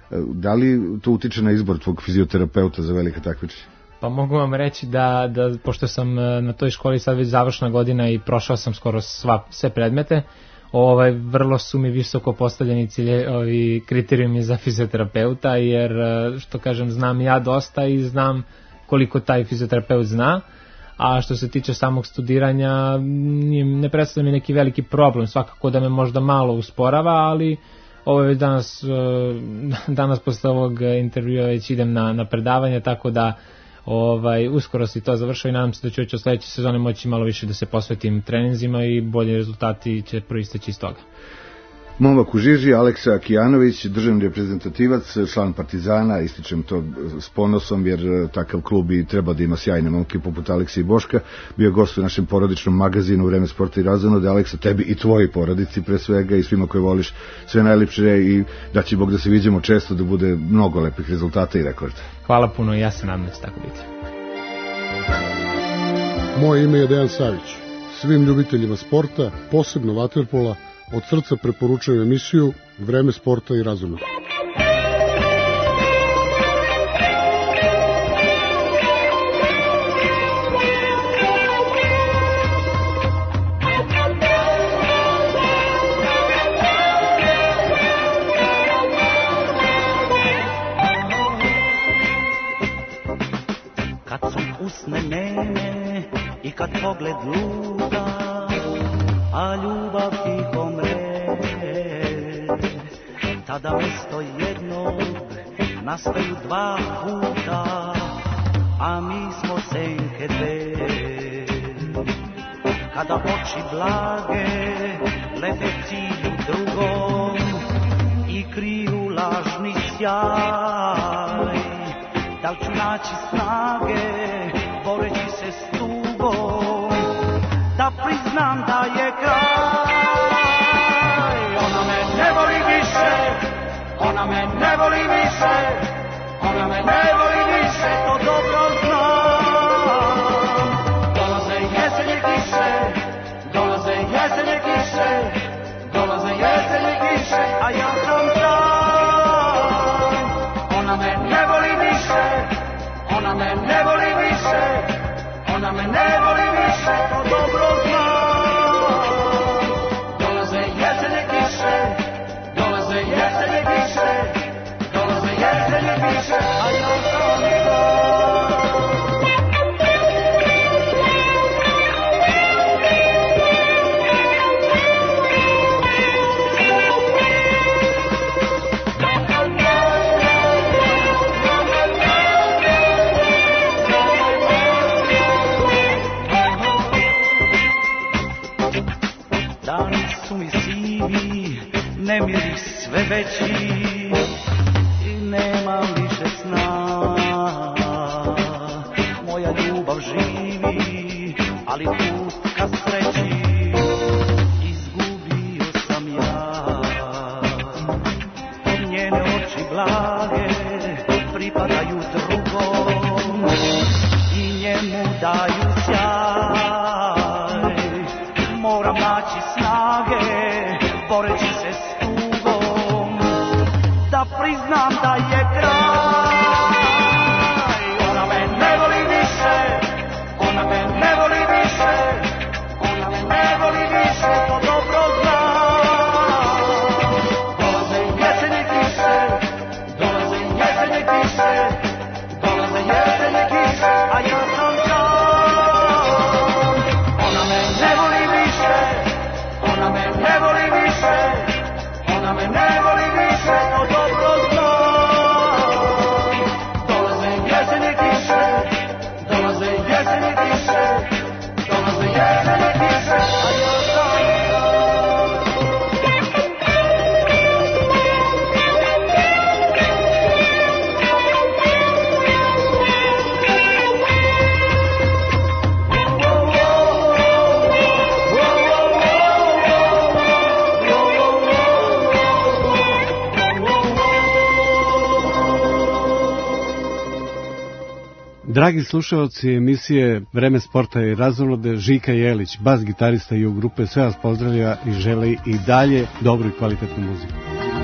Da li to utiče na izbor tvog fizioterapeuta za velika takmičenja? Pa mogu vam reći da, da pošto sam na toj školi sad već završna godina i prošao sam skoro sva, sve predmete, ovaj, vrlo su mi visoko postavljeni cilje, ovi kriterijumi za fizioterapeuta, jer što kažem znam ja dosta i znam koliko taj fizioterapeut zna, a što se tiče samog studiranja ne predstavlja mi neki veliki problem, svakako da me možda malo usporava, ali ovo je danas, danas posle ovog intervjua već idem na, na predavanje, tako da ovaj, uskoro si to završao i nadam se da ću već od sledeće sezone moći malo više da se posvetim treninzima i bolji rezultati će proisteći iz toga. Momak u žiži, Aleksa Akijanović, državni reprezentativac, član Partizana, ističem to s ponosom jer takav klub i treba da ima sjajne momke poput Aleksa i Boška, bio gost u našem porodičnom magazinu Vreme sporta i razonode. Aleksa, tebi i tvojoj porodici pre svega i svima koji voliš sve najlepše i da će Bog da se viđemo često, da bude mnogo lepih rezultata i rekorda. Hvala puno i ja se nadam da će tako biti. Moje ime je Dejan Savić. Svim ljubiteljima sporta, posebno vaterpola, od srca preporučujem emisiju Vreme sporta i razuma. Kad su usne mene i kad pogled luda, a ljubav tiho mre, tada mesto jednog nastaju dva puta, a mi smo senke dve. Kada oči blage lete cilju drugom i kriju lažni sjaj, da li ću naći snage boreći se s tugom da priznam da je kraj. Ona me ne voli više, ona me ne voli više, ona me ne voli više. živi, nemiri sve veći i nema više sna. Moja ljubav živi, ali put ka sreći izgubio sam ja. Njene oči blage pripadaju drugom i njemu daju sjaj. Moram naći snage, boreći se s tugom, da priznam da je kraj. Ona me ne voli više, ona me ne voli više, ona me ne voli više, to dobro znam. Dolaze jeseni kiše, dolaze jeseni kiše, dolaze jeseni kiše, a ja sam sam. Ona me ne voli više, ona me ne voli više, ona me ne voli više, to dobro znam. Dolaze jeseni kiše, dolaze jeseni kiše, dolaze jeseni kiše, a ja sam Dragi slušalci emisije Vreme sporta i razonode, Žika Jelić, bas gitarista i u grupe, sve vas pozdravlja i želi i dalje dobru i kvalitetnu muziku.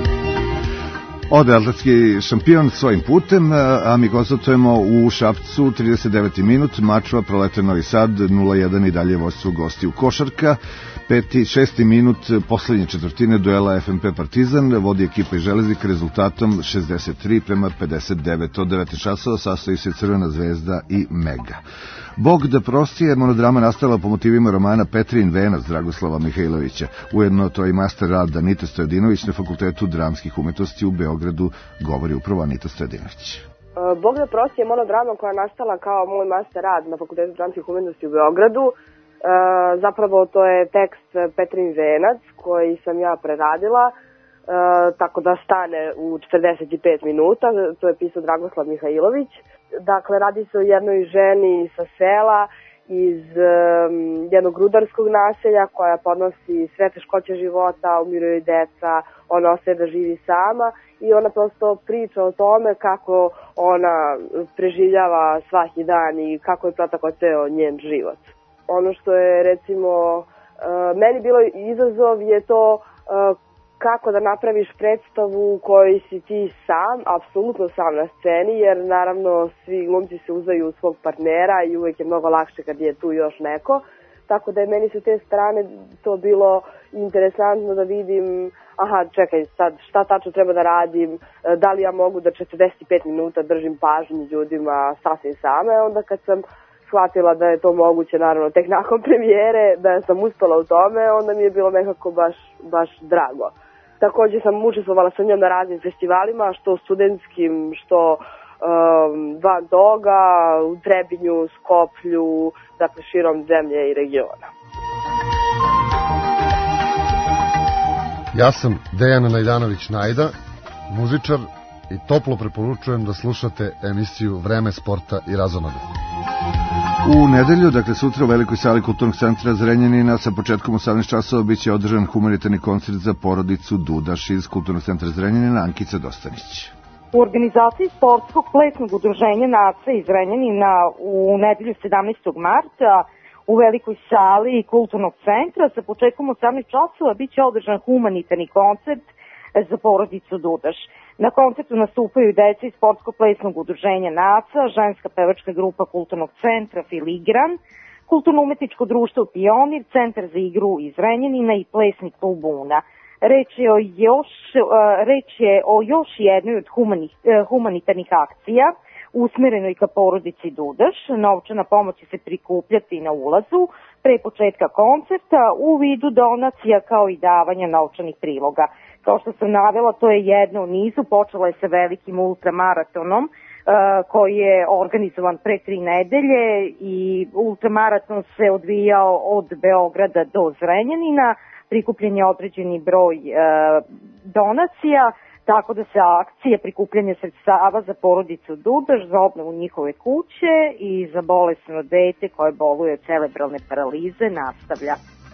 Ode atletski šampion svojim putem, a mi gostujemo u Šapcu, trideset deveti minut, mačva Proletar Novi Sad, nula jedan i dalje vodstvo gostiju Košarka. Peti, šesti minut poslednje četvrtine duela F M P Partizan, vodi ekipa iz Železnika rezultatom šezdeset tri prema pedeset devet. Od devet časova sastoji se Crvena zvezda i Mega. Bog da prosti je monodrama nastala po motivima romana Petrin venac Dragoslava Mihajlovića. Ujedno to je master rad Anita Stojadinović na Fakultetu dramskih umetnosti u Beogradu, govori upravo Anita Stojadinović. Bog da prosti je monodrama koja je nastala kao moj master rad na Fakultetu dramskih umetnosti u Beogradu. E, zapravo to je tekst Petrin venac koji sam ja preradila, e, tako da stane u četrdeset pet minuta. To je pisao Dragoslav Mihajlović. Dakle, radi se o jednoj ženi sa sela iz um, jednog rudarskog naselja koja podnosi sve teškoće života, umiruju joj deca, ona ostaje da živi sama i ona prosto priča o tome kako ona preživljava svaki dan i kako je protekao ceo njen život. Ono što je recimo uh, meni bilo izazov je to uh, kako da napraviš predstavu u kojoj si ti sam, apsolutno sam na sceni, jer naravno svi glumci se uzaju u svog partnera i uvek je mnogo lakše kad je tu još neko. Tako da je meni sa te strane to bilo interesantno da vidim, aha, čekaj, sad šta tačno treba da radim, da li ja mogu da četrdeset pet minuta držim pažnju ljudima sasvim same. Onda kad sam shvatila da je to moguće, naravno, tek nakon premijere, da sam uspela u tome, onda mi je bilo nekako baš, baš drago. Takođe sam učestvovala sa njom na raznim festivalima, što studentskim, što um, van toga, u Trebinju, Skoplju, dakle širom zemlje i regiona. Ja sam Dejan Najdanović Najda, muzičar, i toplo preporučujem da slušate emisiju Vreme sporta i razonode. U nedelju, dakle sutra u velikoj sali Kulturnog centra Zrenjanina sa početkom osamnaest časova biće održan humanitarni koncert za porodicu Dudaš iz Kulturnog centra Zrenjanina. Ankica Dostanić. U organizaciji sportskog plesnog udruženja NACA iz Zrenjanina u nedelju sedamnaestog marta u velikoj sali Kulturnog centra sa početkom osamnaest časova biće održan humanitarni koncert za porodicu Dudaš. Na koncertu nastupaju deca iz sportsko-plesnog udruženja NACA, ženska pevačka grupa Kulturnog centra Filigran, kulturno-umetničko društvo Pionir, centar za igru iz Zrenjanina i plesni klub Una. Reč je o još, reč je o još jednoj od humanih, humanitarnih akcija usmerenoj ka porodici Dudaš. Novčana pomoć će se prikupljati na ulazu pre početka koncerta u vidu donacija kao i davanja novčanih priloga. Kao što sam navela, to je jedno u nizu, počela je sa velikim ultramaratonom uh, koji je organizovan pre tri nedelje i ultramaraton se odvijao od Beograda do Zrenjanina, prikupljen je određeni broj e, donacija, tako da se akcija prikupljanja sredstava za porodicu Dudaš, za obnovu njihove kuće i za bolesno dete koje boluje od cerebralne paralize nastavlja.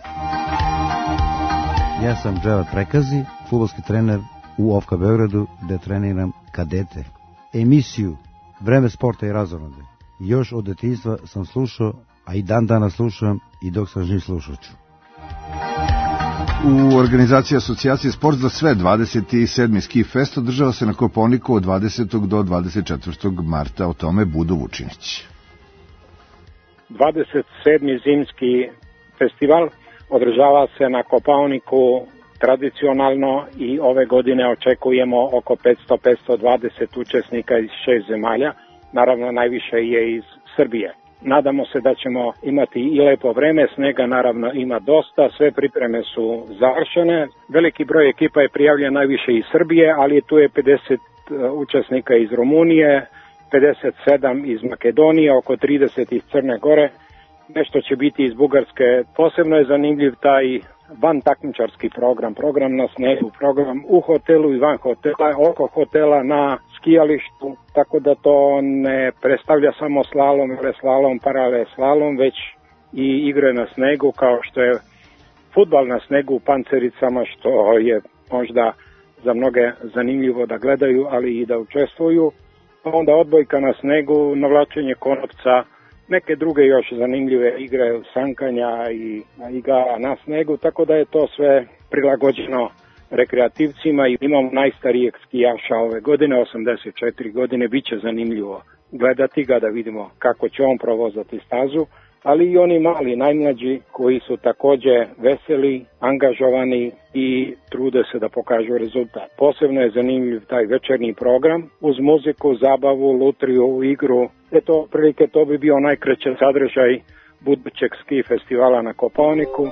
Ja sam Dževat Prekazi, fudbalski trener u Ofka Beogradu, gde treniram kadete. Emisiju Vreme sporta i razonode još od detinjstva sam slušao, a i dan dana slušam i dok sam živ slušat ću. U organizaciji asocijacije Sport za sve dvadeset sedmi Ski Fest održava se na Kopaoniku od dvadesetog do dvadeset četvrtog marta, o tome Budo Vučinić. dvadeset sedmi Zimski festival održava se na Kopaoniku tradicionalno i ove godine očekujemo oko petsto do petsto dvadeset učesnika iz šest zemalja, naravno najviše je iz Srbije. Nadamo se da ćemo imati i lepo vreme, snega naravno ima dosta, sve pripreme su završene. Veliki broj ekipa je prijavljen najviše iz Srbije, ali tu je pedeset učesnika iz Rumunije, pedeset sedam iz Makedonije, oko trideset iz Crne Gore, nešto će biti iz Bugarske. Posebno je zanimljiv taj van takmičarski program, program na snegu, program u hotelu i van hotela, oko hotela na skijalištu, tako da to ne predstavlja samo slalom, slalom, paralel slalom, već i igre na snegu, kao što je fudbal na snegu u pancericama, što je možda za mnoge zanimljivo da gledaju, ali i da učestvuju. Onda odbojka na snegu, navlačenje konopca, neke druge još zanimljive igre sankanja i igara na snegu, tako da je to sve prilagođeno rekreativcima i imamo najstarijeg skijaša ove godine, osamdeset četiri godine, bit će zanimljivo gledati ga da vidimo kako će on provozati stazu, ali i oni mali, najmlađi koji su takođe veseli, angažovani i trude se da pokažu rezultat. Posebno je zanimljiv taj večernji program uz muziku, zabavu, lutriju, igru. Eto, prilike to bi bio najkraći sadržaj budućeg ski festivala na Kopaoniku.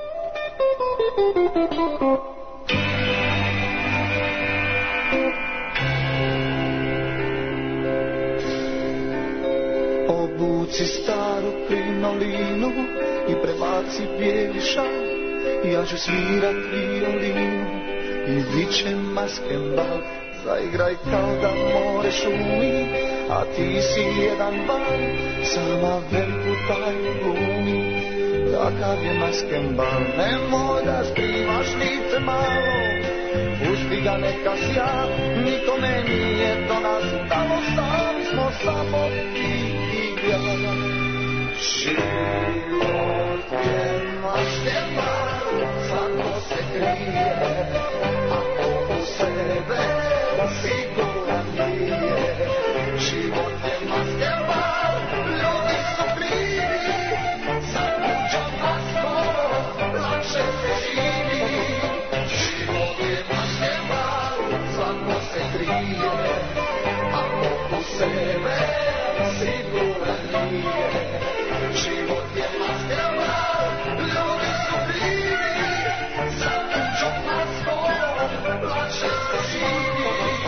Obuci staru krinolinu i prebaci bijeli šal, ja ću svirat violinu i viće maskembal. Zaigraj kao da more šumi, a ti si jedan val, sama veliku tajnu glumi. Takav je maskembal, nemoj da skrivaš lice malo, pusti ga neka sja, nikome nije do nas stalo, sami smo samo ti i ja. Život je maskembal, svako se krije, ako u sebe siguran nije. Život je maskembal, ljudi su krivi, sa kućom maskom lakše se živi. Život je maskembal, svako se krije, ako u sebe siguran nije. Život je maskembal, ljudi su krivi, sa kućom maskom lakše se živi.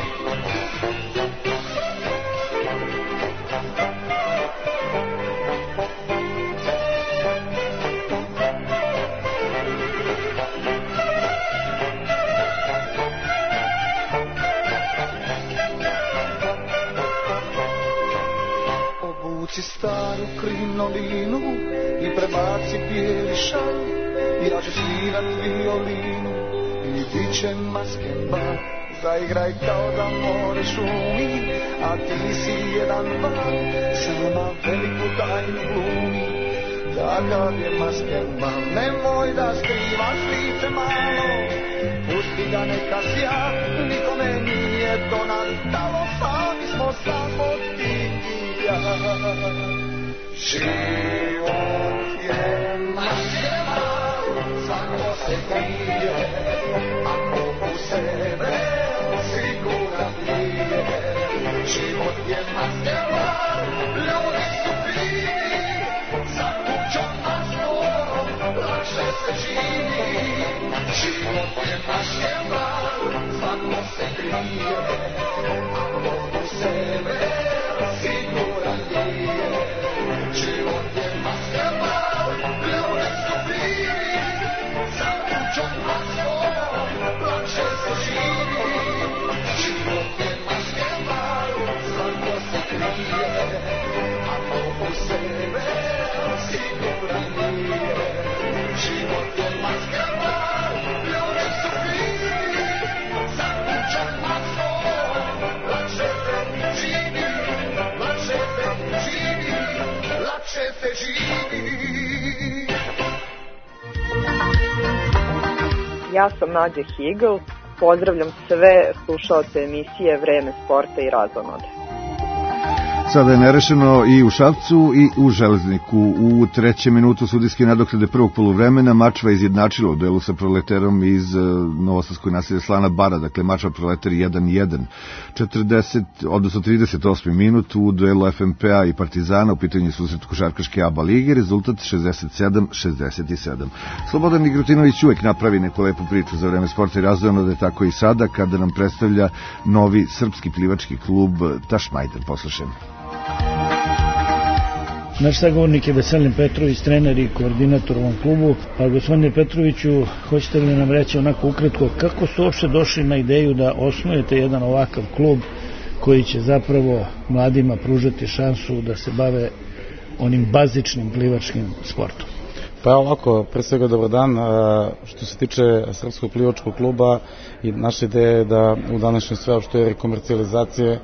Obuci staru krinolinu i prebaci bijeli šal, ja ću svirat violinu i viće maskembal. Zaigraj kao da more šumi, a ti si jedan val, sama veliku tajnu glumi. Takav je maskembal, nemoj da skrivaš lice malo, pusti ga neka sja, nikome nije do nas stalo, sami smo samo ti i ja. Život je maskembal, svako se krije, ako u sebe siguran nije. Život je maskembal, ljudi su krivi, sa kućom maskom lakše se živi. Život je maskembal, svako se krije, ako u sebe siguran nije. Život je maskembal, ljudi su krivi, sa kućom maskom Ja sam Nađa Higl, pozdravljam sve slušaoce emisije Vreme sporta i razonode. Sada je nerešeno i u Šapcu i u Železniku. U trećem minutu sudijske nadoknade prvog poluvremena Mačva izjednačila u duelu sa Proleterom iz novosadskog naselja Slana Bara, dakle Mačva Proleter jedan jedan. četrdeset, odnosno trideset osmi minut u duelu F M P-a i Partizana, u pitanju susret košarkaške A B A lige, rezultat šezdeset sedam šezdeset sedam. Slobodan Migrutinović uvek napravi neku lepu priču za Vreme sporta i razonode, tako i sada kada nam predstavlja novi srpski plivački klub Tašmajdan. Poslušajmo. Naš sagovornik je Veselin Petrović, trener i koordinator u ovom klubu. Pa, gospodine Petroviću, hoćete li nam reći onako ukratko kako su uopšte došli na ideju da osnujete jedan ovakav klub koji će zapravo mladima pružati šansu da se bave onim bazičnim plivačkim sportom? Pa ovako, pre svega dobar dan. Što se tiče Srpskog plivačkog kluba, i naša ideja je da u današnjoj sveopštoj komercijalizacije,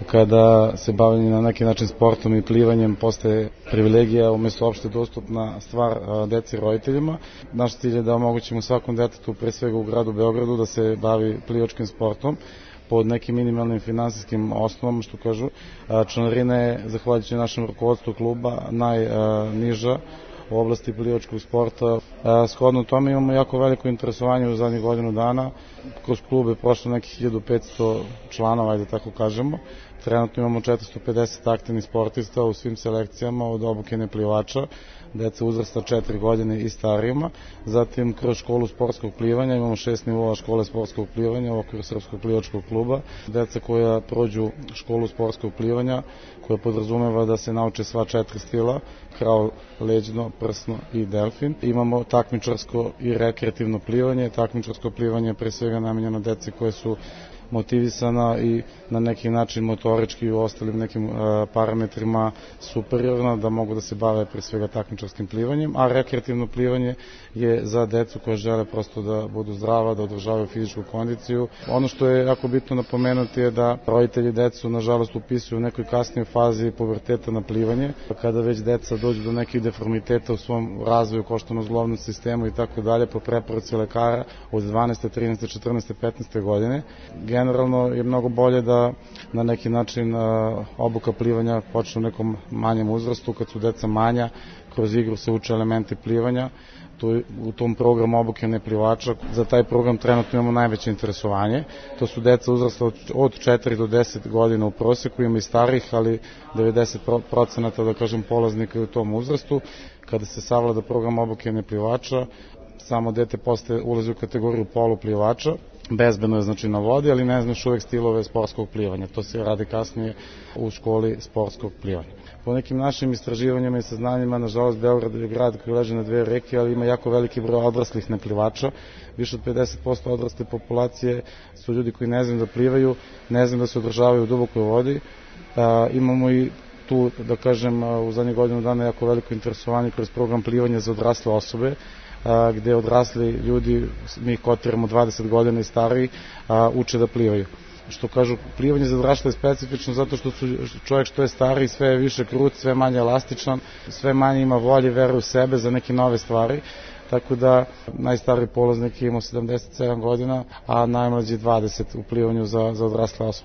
kada se bavljanje na neki način sportom i plivanjem postaje privilegija umjesto opšte dostupna stvar deci i roditeljima. Naš cilj je da omogućimo svakom detetu, pre svega u gradu Beogradu, da se bavi plivačkim sportom pod nekim minimalnim finansijskim osnovom, što kažu. Članarina je, zahvaljujući našem rukovodstvu kluba, najniža u oblasti plivačkog sporta. Shodno tome imamo jako veliko interesovanje u zadnjih godinu dana. Kroz klub je prošlo nekih hiljadu petsto članova, ajde tako kažemo. Trenutno imamo četiristo pedeset aktivnih sportista u svim selekcijama, od obuke neplivača, deca uzrasta četiri godine i starijima. Zatim kroz školu sportskog plivanja imamo šest nivoa škole sportskog plivanja u okviru Srpskog plivačkog kluba. Deca koja prođu školu sportskog plivanja, koja podrazumeva da se nauče sva četiri stila, krao, leđno, prsno i delfin. Imamo takmičarsko i rekreativno plivanje. Takmičarsko plivanje je pre svega namenjeno deci koje su motivisana i na neki način motorički i u ostalim nekim uh, parametrima superiorna, da mogu da se bave pre svega takmičarskim plivanjem, a rekreativno plivanje je za decu koje žele prosto da budu zdrava, da održavaju fizičku kondiciju. Ono što je jako bitno napomenuti je da roditelji decu nažalost upisuju u nekoj kasnijoj fazi puberteta na plivanje, kada već deca dođu do nekih deformiteta u svom razvoju, koštano-zglobnom sistemu i tako dalje, po preporuci lekara od dvanaeste, trinaeste, četrnaeste, petnaeste godine. Generalno je mnogo bolje da na neki način obuka plivanja počne u nekom manjem uzrastu, kad su deca manja, kroz igru se uče elementi plivanja. Tu, u tom programu obuke neplivača, za taj program trenutno imamo najveće interesovanje. To su deca uzrasta od, od četiri do deset godina u proseku, ima i starih, ali devedeset procenata da kažem polaznika je u tom uzrastu. Kada se savlada program obuke neplivača, samo dete postaje, ulazi u kategoriju poluplivača. Bezbedno je znači na vodi, ali ne znaš uvek stilove sportskog plivanja. To se radi kasnije u školi sportskog plivanja. Po nekim našim istraživanjima i saznanjima, nažalost, Beograd je grad koji leži na dve reke, ali ima jako veliki broj odraslih neplivača. Više od pedeset posto odrasle populacije su ljudi koji ne znaju da plivaju, ne znaju da se održavaju u dubokoj vodi. A, imamo i tu, da kažem, u zadnjih godinu dana jako veliko interesovanje kroz program plivanja za odrasle osobe, a, gde odrasli ljudi, mi ih kotiramo dvadeset godina i stariji, a, uče da plivaju. Što kažu, plivanje za odrasle je specifično zato što su, čovjek što je stariji sve je više krut, sve manje elastičan, sve manje ima volje, veruje u sebe za neke nove stvari. Tako da najstariji polaznik je imao sedamdeset sedam godina, a najmlađi dvadeset u plivanju za, za odrasle osobe.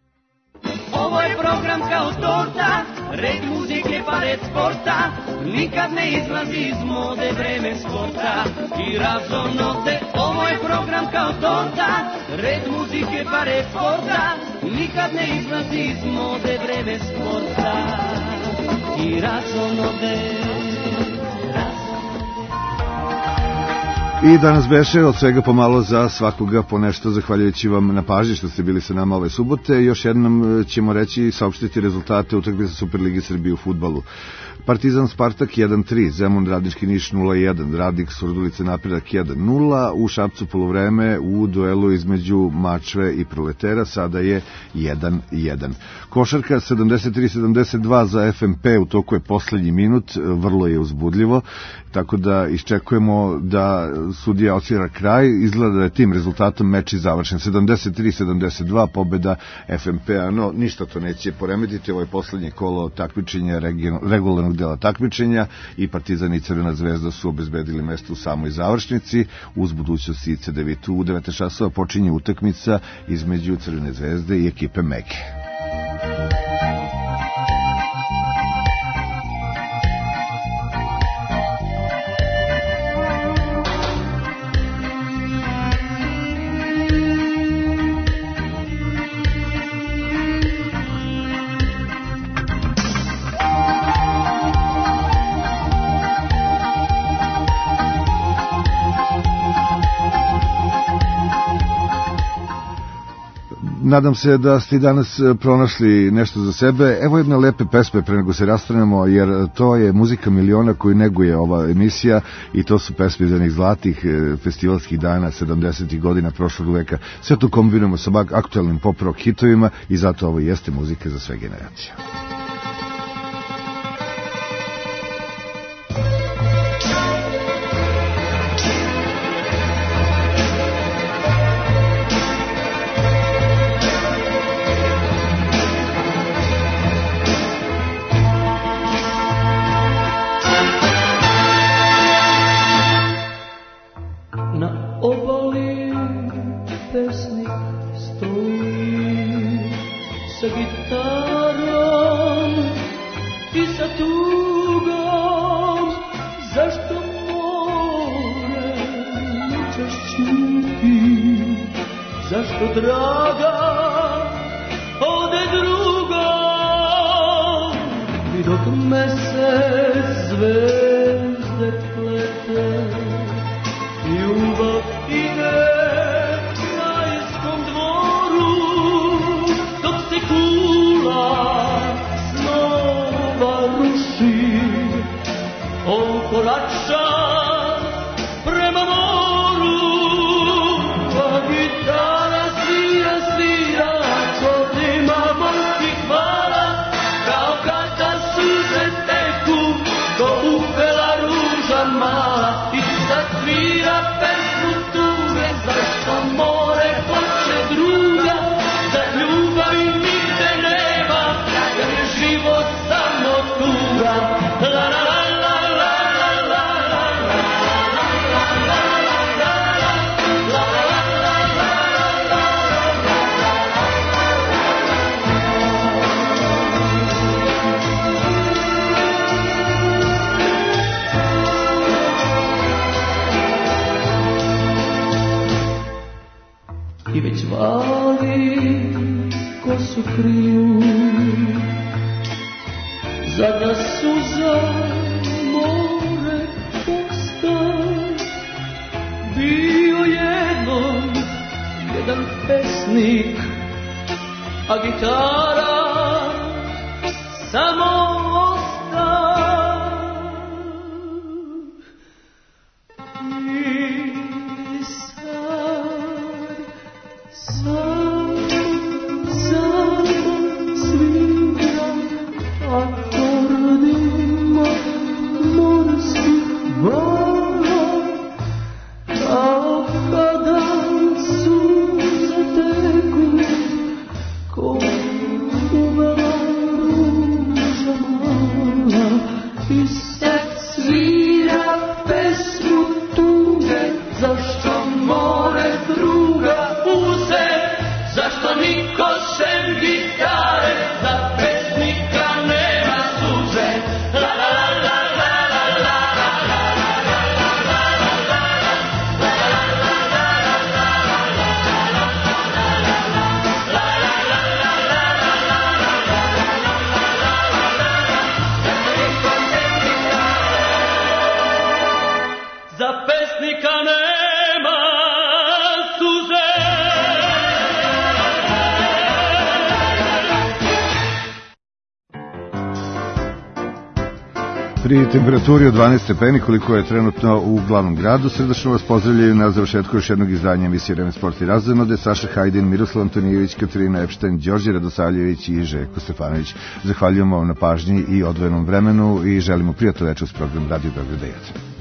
Ovo je program kao torta, red muzike pa red sporta, nikad ne izlazi iz mode vreme sporta i razonode. Ovo je program kao torta, red muzike pa red sporta, nikad ne izlazi iz mode vreme sporta i razonode. I danas beše od svega pomalo za svakoga po nešto, zahvaljujući vam na pažnji što ste bili sa nama ove subote. Još jednom ćemo reći i saopštiti rezultate utakmice Superligi Srbije u fudbalu. Partizan Spartak jedan tri, Zemun Radnički Niš nula jedan, Radnik Surdulice Napredak jedan nula, u Šapcu poluvreme u duelu između Mačve i Proletera sada je jedan jedan. Košarka sedamdeset tri sedamdeset dva za F M P, u toku je poslednji minut, vrlo je uzbudljivo, tako da iščekujemo da sudija odsvira kraj, izgleda da je tim rezultatom meč i završen. sedamdeset tri sedamdeset dva pobeda F M P-a, no ništa to neće poremetiti. Ovo je poslednje kolo takmičenja, regularnog dela takmičenja, i Partizan i Crvena zvezda su obezbedili mesto u samoj završnici uz budućnost i C devet. U devet časova počinje utakmica između Crvene zvezde i ekipe Meke. Nadam se da ste danas pronašli nešto za sebe. Evo jedne lepe pesme pre nego se rastranemo, jer to je muzika miliona koju neguje ova emisija, i to su pesme iz onih zlatih festivalskih dana sedamdesetih godina prošlog veka. Sve to kombinujemo sa aktualnim pop rock hitovima i zato ovo jeste muzika za sve generacije. Pri temperaturi od dvanaest stepeni, koliko je trenutno u glavnom gradu, srdačno vas pozdravljaju na završetku još jednog izdanja emisije Vreme sport i razonode. Saša Hajdin, Miroslav Antonijević, Katarina Epštajn, Đorđe Radosavljević i Željko Stefanović. Zahvaljujemo vam na pažnji i odvojenom vremenu i želimo prijatno večer s program Radio Beograd devet.